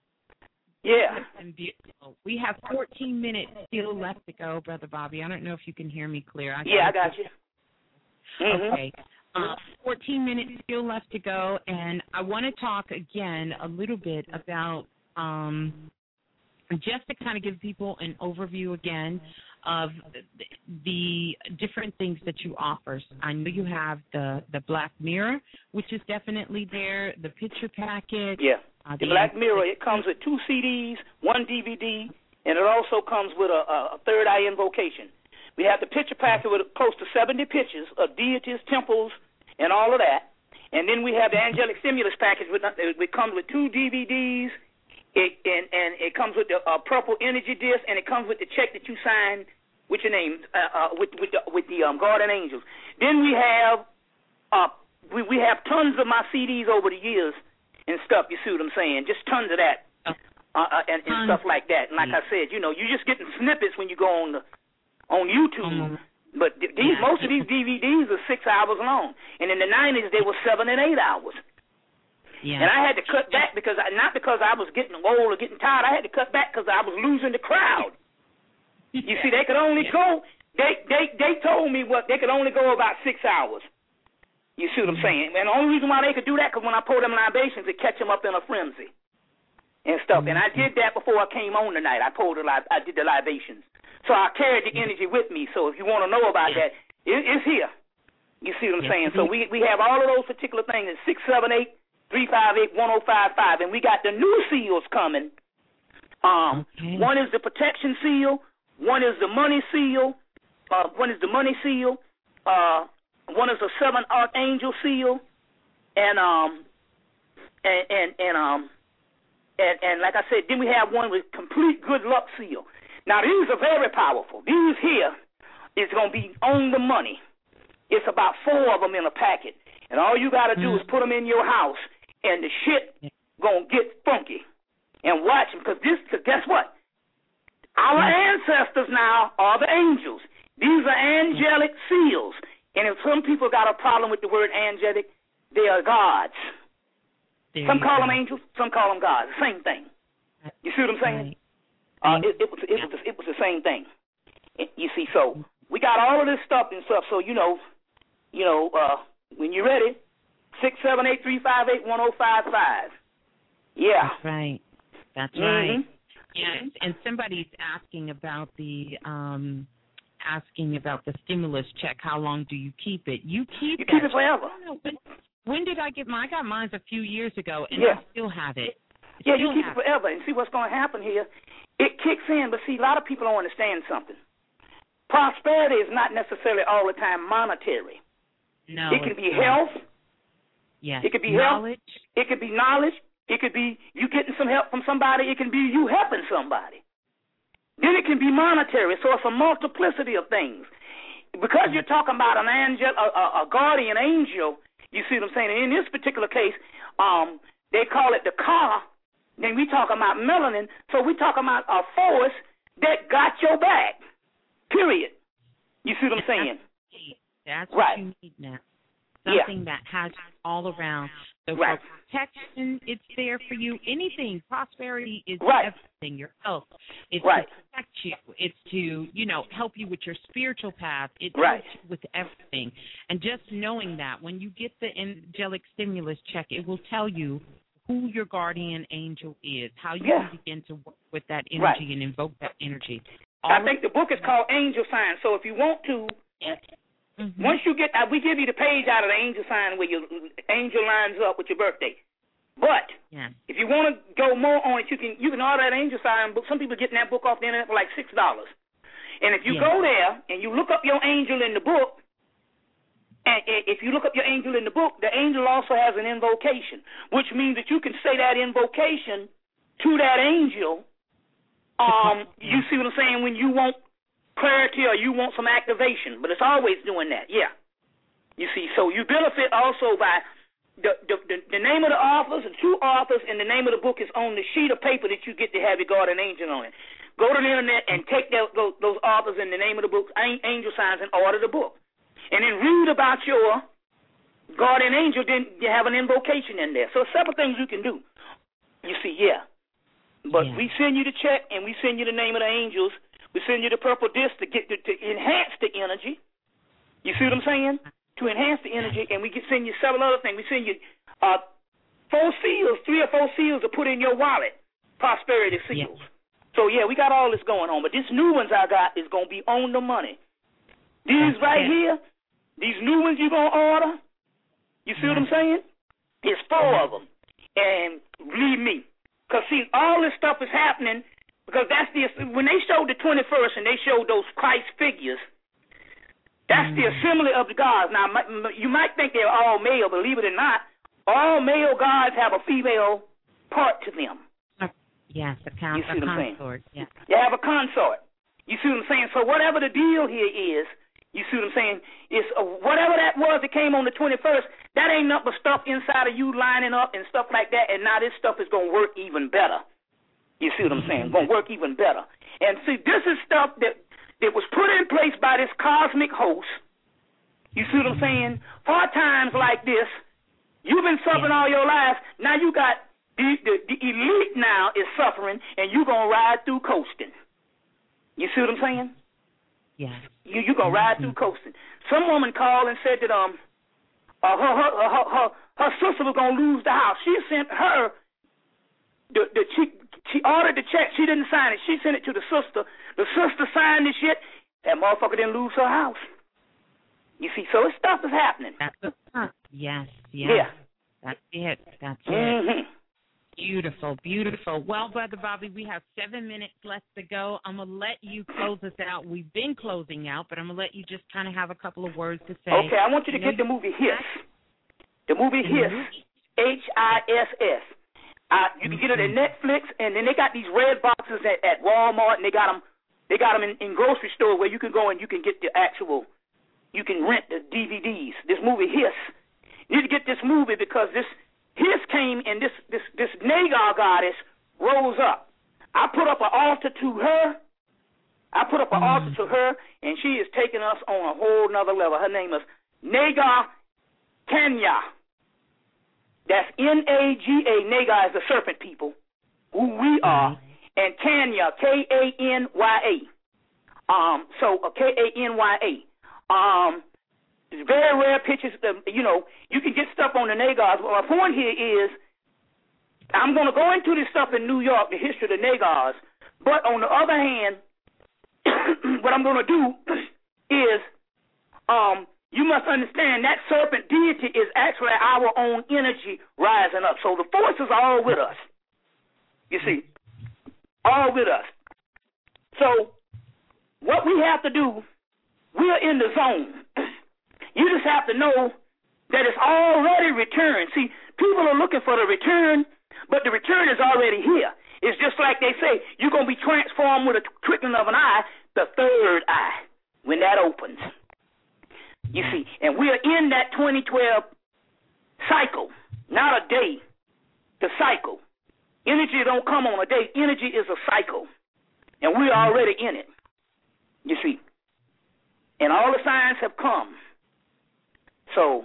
Yeah. And beautiful. We have fourteen minutes still left to go, Brother Bobby. I don't know if you can hear me clear. I yeah, I got you. Mm-hmm. Okay. Uh, fourteen minutes still left to go, and I want to talk again a little bit about um, just to kind of give people an overview again of the different things that you offer. I know you have the, the Black Mirror, which is definitely there, the picture package. Yeah, uh, the, the Black Mirror, it comes with two C Ds, one D V D, and it also comes with a, a third eye invocation. We have the picture packet with close to seventy pictures of deities, temples, and all of that. And then we have the angelic stimulus package, with, it comes with two D V Ds, it, and, and it comes with the uh, purple energy disc, and it comes with the check that you sign with your name, uh, uh, with with the, with the um, guardian angels. Then we have uh, we, we have tons of my C Ds over the years and stuff, you see what I'm saying? Just tons of that uh, uh, and, and stuff like that. And like I said, you know, you're just getting snippets when you go on the, on YouTube. Mm-hmm. But th- these, yeah. most of these D V Ds are six hours long. And in the nineties, they were seven and eight hours. Yeah. And I had to cut back because I, not because I was getting old or getting tired. I had to cut back because I was losing the crowd. You see, they could only yeah. go. They they they told me what they could only go about six hours. You see what I'm saying? And the only reason why they could do that because when I poured them libations, it catch them up in a frenzy and stuff. And I did that before I came on tonight. I poured the li- I did the libations, so I carried the energy with me. So if you want to know about that, it, it's here. You see what I'm saying? So we we have all of those particular things in six seven eight. three five eight, one oh five five, and we got the new seals coming. Um, okay. One is the protection seal, one is the money seal, uh, one is the money seal, uh, one is the seven archangel seal, and um, and and, and um, and, and like I said, then we have one with complete good luck seal. Now these are very powerful. These here is going to be on the money. It's about four of them in a packet, and all you got to do mm. is put them in your house. And the shit gonna get funky. and watch them, because this, cause guess what? Our ancestors now are the angels. These are angelic seals. And if some people got a problem with the word angelic, they are gods. There some call go. them angels, some call them gods. Same thing. You see what I'm saying? Right. Uh, it, it was it was it was the same thing. It, you see, so we got all of this stuff and stuff. So you know, you know, uh, when you're ready, six seven eight three five eight one zero five five. Yeah. That's right. That's mm-hmm. right. Yes, and somebody's asking about the um, asking about the stimulus check. How long do you keep it? You keep you that keep it forever. I don't know, when, when did I get mine? I got mine a few years ago, and yeah. I still have it. I yeah, still you keep it have forever. And see what's going to happen here. It kicks in, but see, a lot of people don't understand something. Prosperity is not necessarily all the time monetary. No, it can be not. health. Yes. It could be knowledge. health. It could be knowledge. It could be you getting some help from somebody. It can be you helping somebody. Then it can be monetary. So it's a multiplicity of things. Because you're talking about an angel, a, a, a guardian angel, you see what I'm saying? And in this particular case, um, they call it the car. Then we talking about melanin. So we talking about a force that got your back, period. You see what I'm saying? That's right. what you need now. Something yeah. that has all around. So right. for protection, it's there for you. Anything. Prosperity is right. everything. Your health. It's right. to protect you. It's to, you know, help you with your spiritual path. It right. helps you with everything. And just knowing that when you get the angelic stimulus check, it will tell you who your guardian angel is, how you yeah. can begin to work with that energy right. and invoke that energy. All I think the book is called Angel Sign. So if you want to, yes. Mm-hmm. Once you get, uh, we give you the page out of the angel sign where your angel lines up with your birthday. But yeah. if you want to go more on it, you can you can order that angel sign book. Some people getting that book off the internet for like six dollars. And if you yeah. go there and you look up your angel in the book, and if you look up your angel in the book, the angel also has an invocation, which means that you can say that invocation to that angel. Um, you see what I'm saying? When you want clarity or you want some activation, but it's always doing that, yeah. You see, so you benefit also by the the, the, the name of the authors, the two authors, and the name of the book is on the sheet of paper that you get to have your guardian angel on it. Go to the internet and take those, those, those authors and the name of the book, angel signs, and order the book. And then read about your guardian angel, then you have an invocation in there. So several things you can do. You see, yeah. But yeah. we send you the check and we send you the name of the angels. We send you the purple disc to get to, to enhance the energy. You see what I'm saying? To enhance the energy, and we can send you several other things. We send you uh, four seals, three or four seals to put in your wallet, prosperity seals. Yeah. So, yeah, we got all this going on. But these new ones I got is going to be on the money. These That's right it. here, these new ones you're going to order, you see yeah. what I'm saying? It's four of them. And believe me, because, see, all this stuff is happening because that's the, when they showed the twenty-first and they showed those Christ figures, that's mm. the assembly of the gods. Now, you might think they're all male, believe it or not, all male gods have a female part to them. Yes, a, con- you see a what consort. I'm saying? Yeah. They have a consort. You see what I'm saying? So whatever the deal here is, you see what I'm saying, it's uh, whatever that was that came on the twenty-first, that ain't nothing but stuff inside of you lining up and stuff like that, and now this stuff is going to work even better. You see what I'm saying? Going to work even better. And see, this is stuff that, that was put in place by this cosmic host. You see what I'm saying? For times like this, you've been suffering all your life. Now you got the, the, the elite now is suffering, and you're going to ride through coasting. You see what I'm saying? Yeah. You you going to ride through coasting. Some woman called and said that um uh, her, her, her, her, her sister was going to lose the house. She sent her, the, the she, she ordered the check. She didn't sign it. She sent it to the sister. The sister signed the shit. That motherfucker didn't lose her house. You see, so this stuff is happening. That's the huh. Yes, yes. Yeah. That's it. That's mm-hmm. it. Beautiful, beautiful. Well, Brother Bobby, we have seven minutes left to go. I'm going to let you close us out. We've been closing out, but I'm going to let you just kind of have a couple of words to say. Okay, I want you to you get know, the movie Hiss. The movie the Hiss, movie? H I S S. Uh, you can mm-hmm. get it at Netflix, and then they got these red boxes at, at Walmart, and they got them, they got them in, in grocery store where you can go and you can get the actual, you can rent the D V Ds. This movie Hiss. You need to get this movie because this Hiss came and this this this Nagar goddess rose up. I put up an altar to her. I put up an mm. altar to her, and she is taking us on a whole nother level. Her name is Naga Kenya. That's N A G A. Naga is the serpent people, who we are, mm. and Kenya, K A N Y A. Um, so uh, K A N Y A. Um, it's very rare pictures. Um, you know, you can get stuff on the Nagars. But my point here is, I'm going to go into this stuff in New York, the history of the Nagars. But on the other hand, what I'm going to do is, um, you must understand that serpent deity is actually our own energy rising up. So the forces are all with us. You see, all with us. So what we have to do, we're in the zone. You just have to know that it's already returned. See, people are looking for the return, but the return is already here. It's just like they say, you're going to be transformed with a twinkling of an eye, the third eye, when that opens. You see, and we are in that twenty twelve cycle, not a day, the cycle. Energy don't come on a day. Energy is a cycle, and we're already in it, you see. And all the signs have come. So,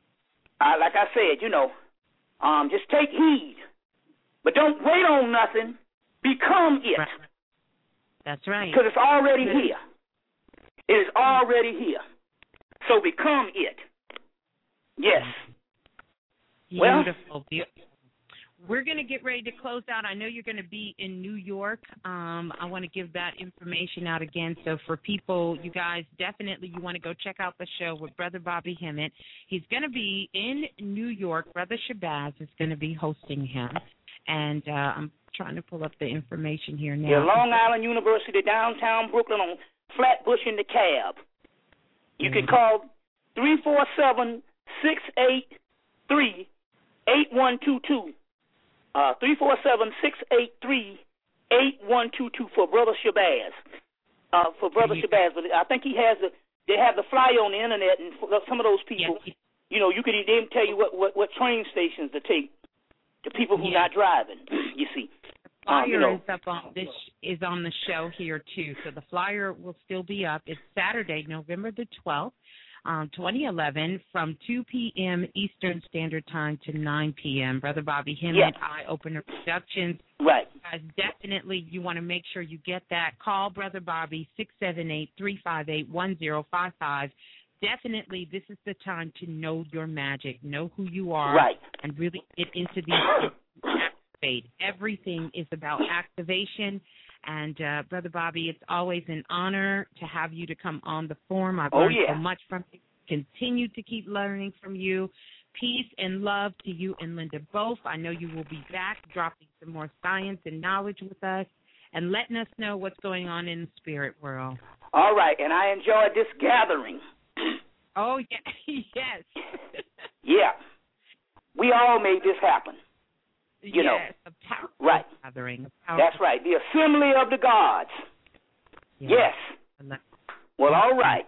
uh, like I said, you know, um, just take heed. But don't wait on nothing. Become it. That's right. Because it's already here. It is already here. So become it. Yes. Beautiful. Well, Beautiful. We're going to get ready to close out. I know you're going to be in New York. Um, I want to give that information out again. So for people, you guys, definitely you want to go check out the show with Brother Bobby Hemmitt. He's going to be in New York. Brother Shabazz is going to be hosting him. And uh, I'm trying to pull up the information here now. Yeah, Long Island University, downtown Brooklyn on Flatbush in the cab. You mm-hmm. can call three four seven, six eight three, eight one two two. Uh, three four seven, six eight three, eight one two two for Brother Shabazz. Uh, for Brother mm-hmm. Shabazz. But I think he has the, they have the flyer on the internet, and for some of those people, yeah. you know, you could even tell you what, what, what train stations to take. The people who are yeah. not driving, you see. The flyer um, you know. is up on this is on the show here too, so the flyer will still be up. It's Saturday, November the twelfth, um, twenty eleven, from two p.m. Eastern Standard Time to nine p.m. Brother Bobby Hemmitt, yeah. Eye Opener Productions. Right. Guys, definitely you want to make sure you get that. Call Brother Bobby six seven eight, three five eight, one zero five five. Definitely, this is the time to know your magic, know who you are, right. and really get into these activate. Everything is about activation. And, uh, Brother Bobby, it's always an honor to have you to come on the forum. I've oh, learned yeah. so much from you. Continue to keep learning from you. Peace and love to you and Linda both. I know you will be back dropping some more science and knowledge with us and letting us know what's going on in the spirit world. All right, and I enjoyed this gathering. Oh, yeah. yes. yeah. We all made this happen. You yes, know. A powerful right. gathering. A powerful That's right. The assembly of the gods. Yes. yes. Well, all right.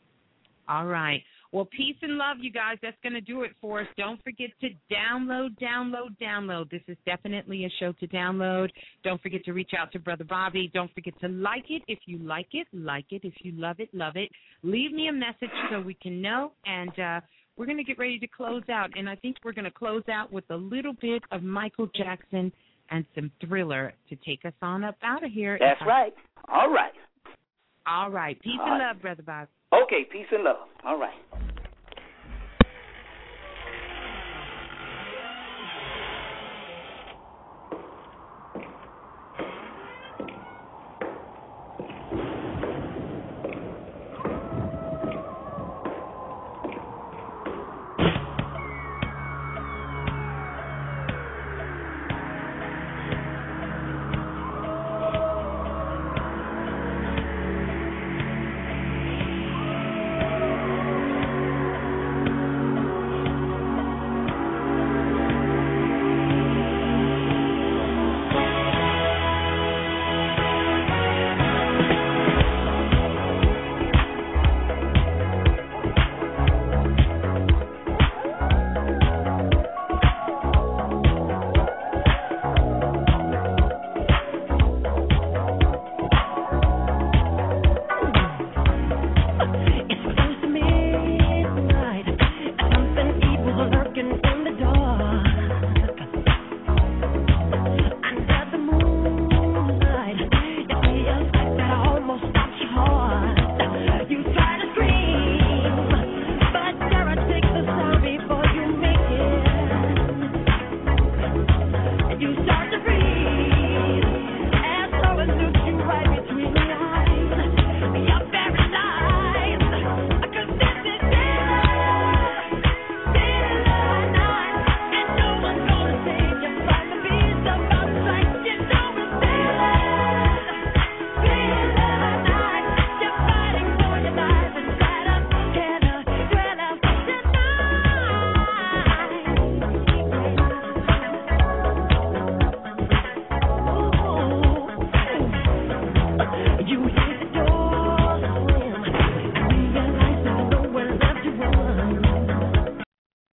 All right. Well, peace and love, you guys. That's going to do it for us. Don't forget to download, download, download. This is definitely a show to download. Don't forget to reach out to Brother Bobby. Don't forget to like it. If you like it, like it. If you love it, love it. Leave me a message so we can know. And uh, we're going to get ready to close out. And I think we're going to close out with a little bit of Michael Jackson and some Thriller to take us on up out of here. That's right. All right. All right. Peace All and right. love, Brother Bobby. Okay, peace and love. All right.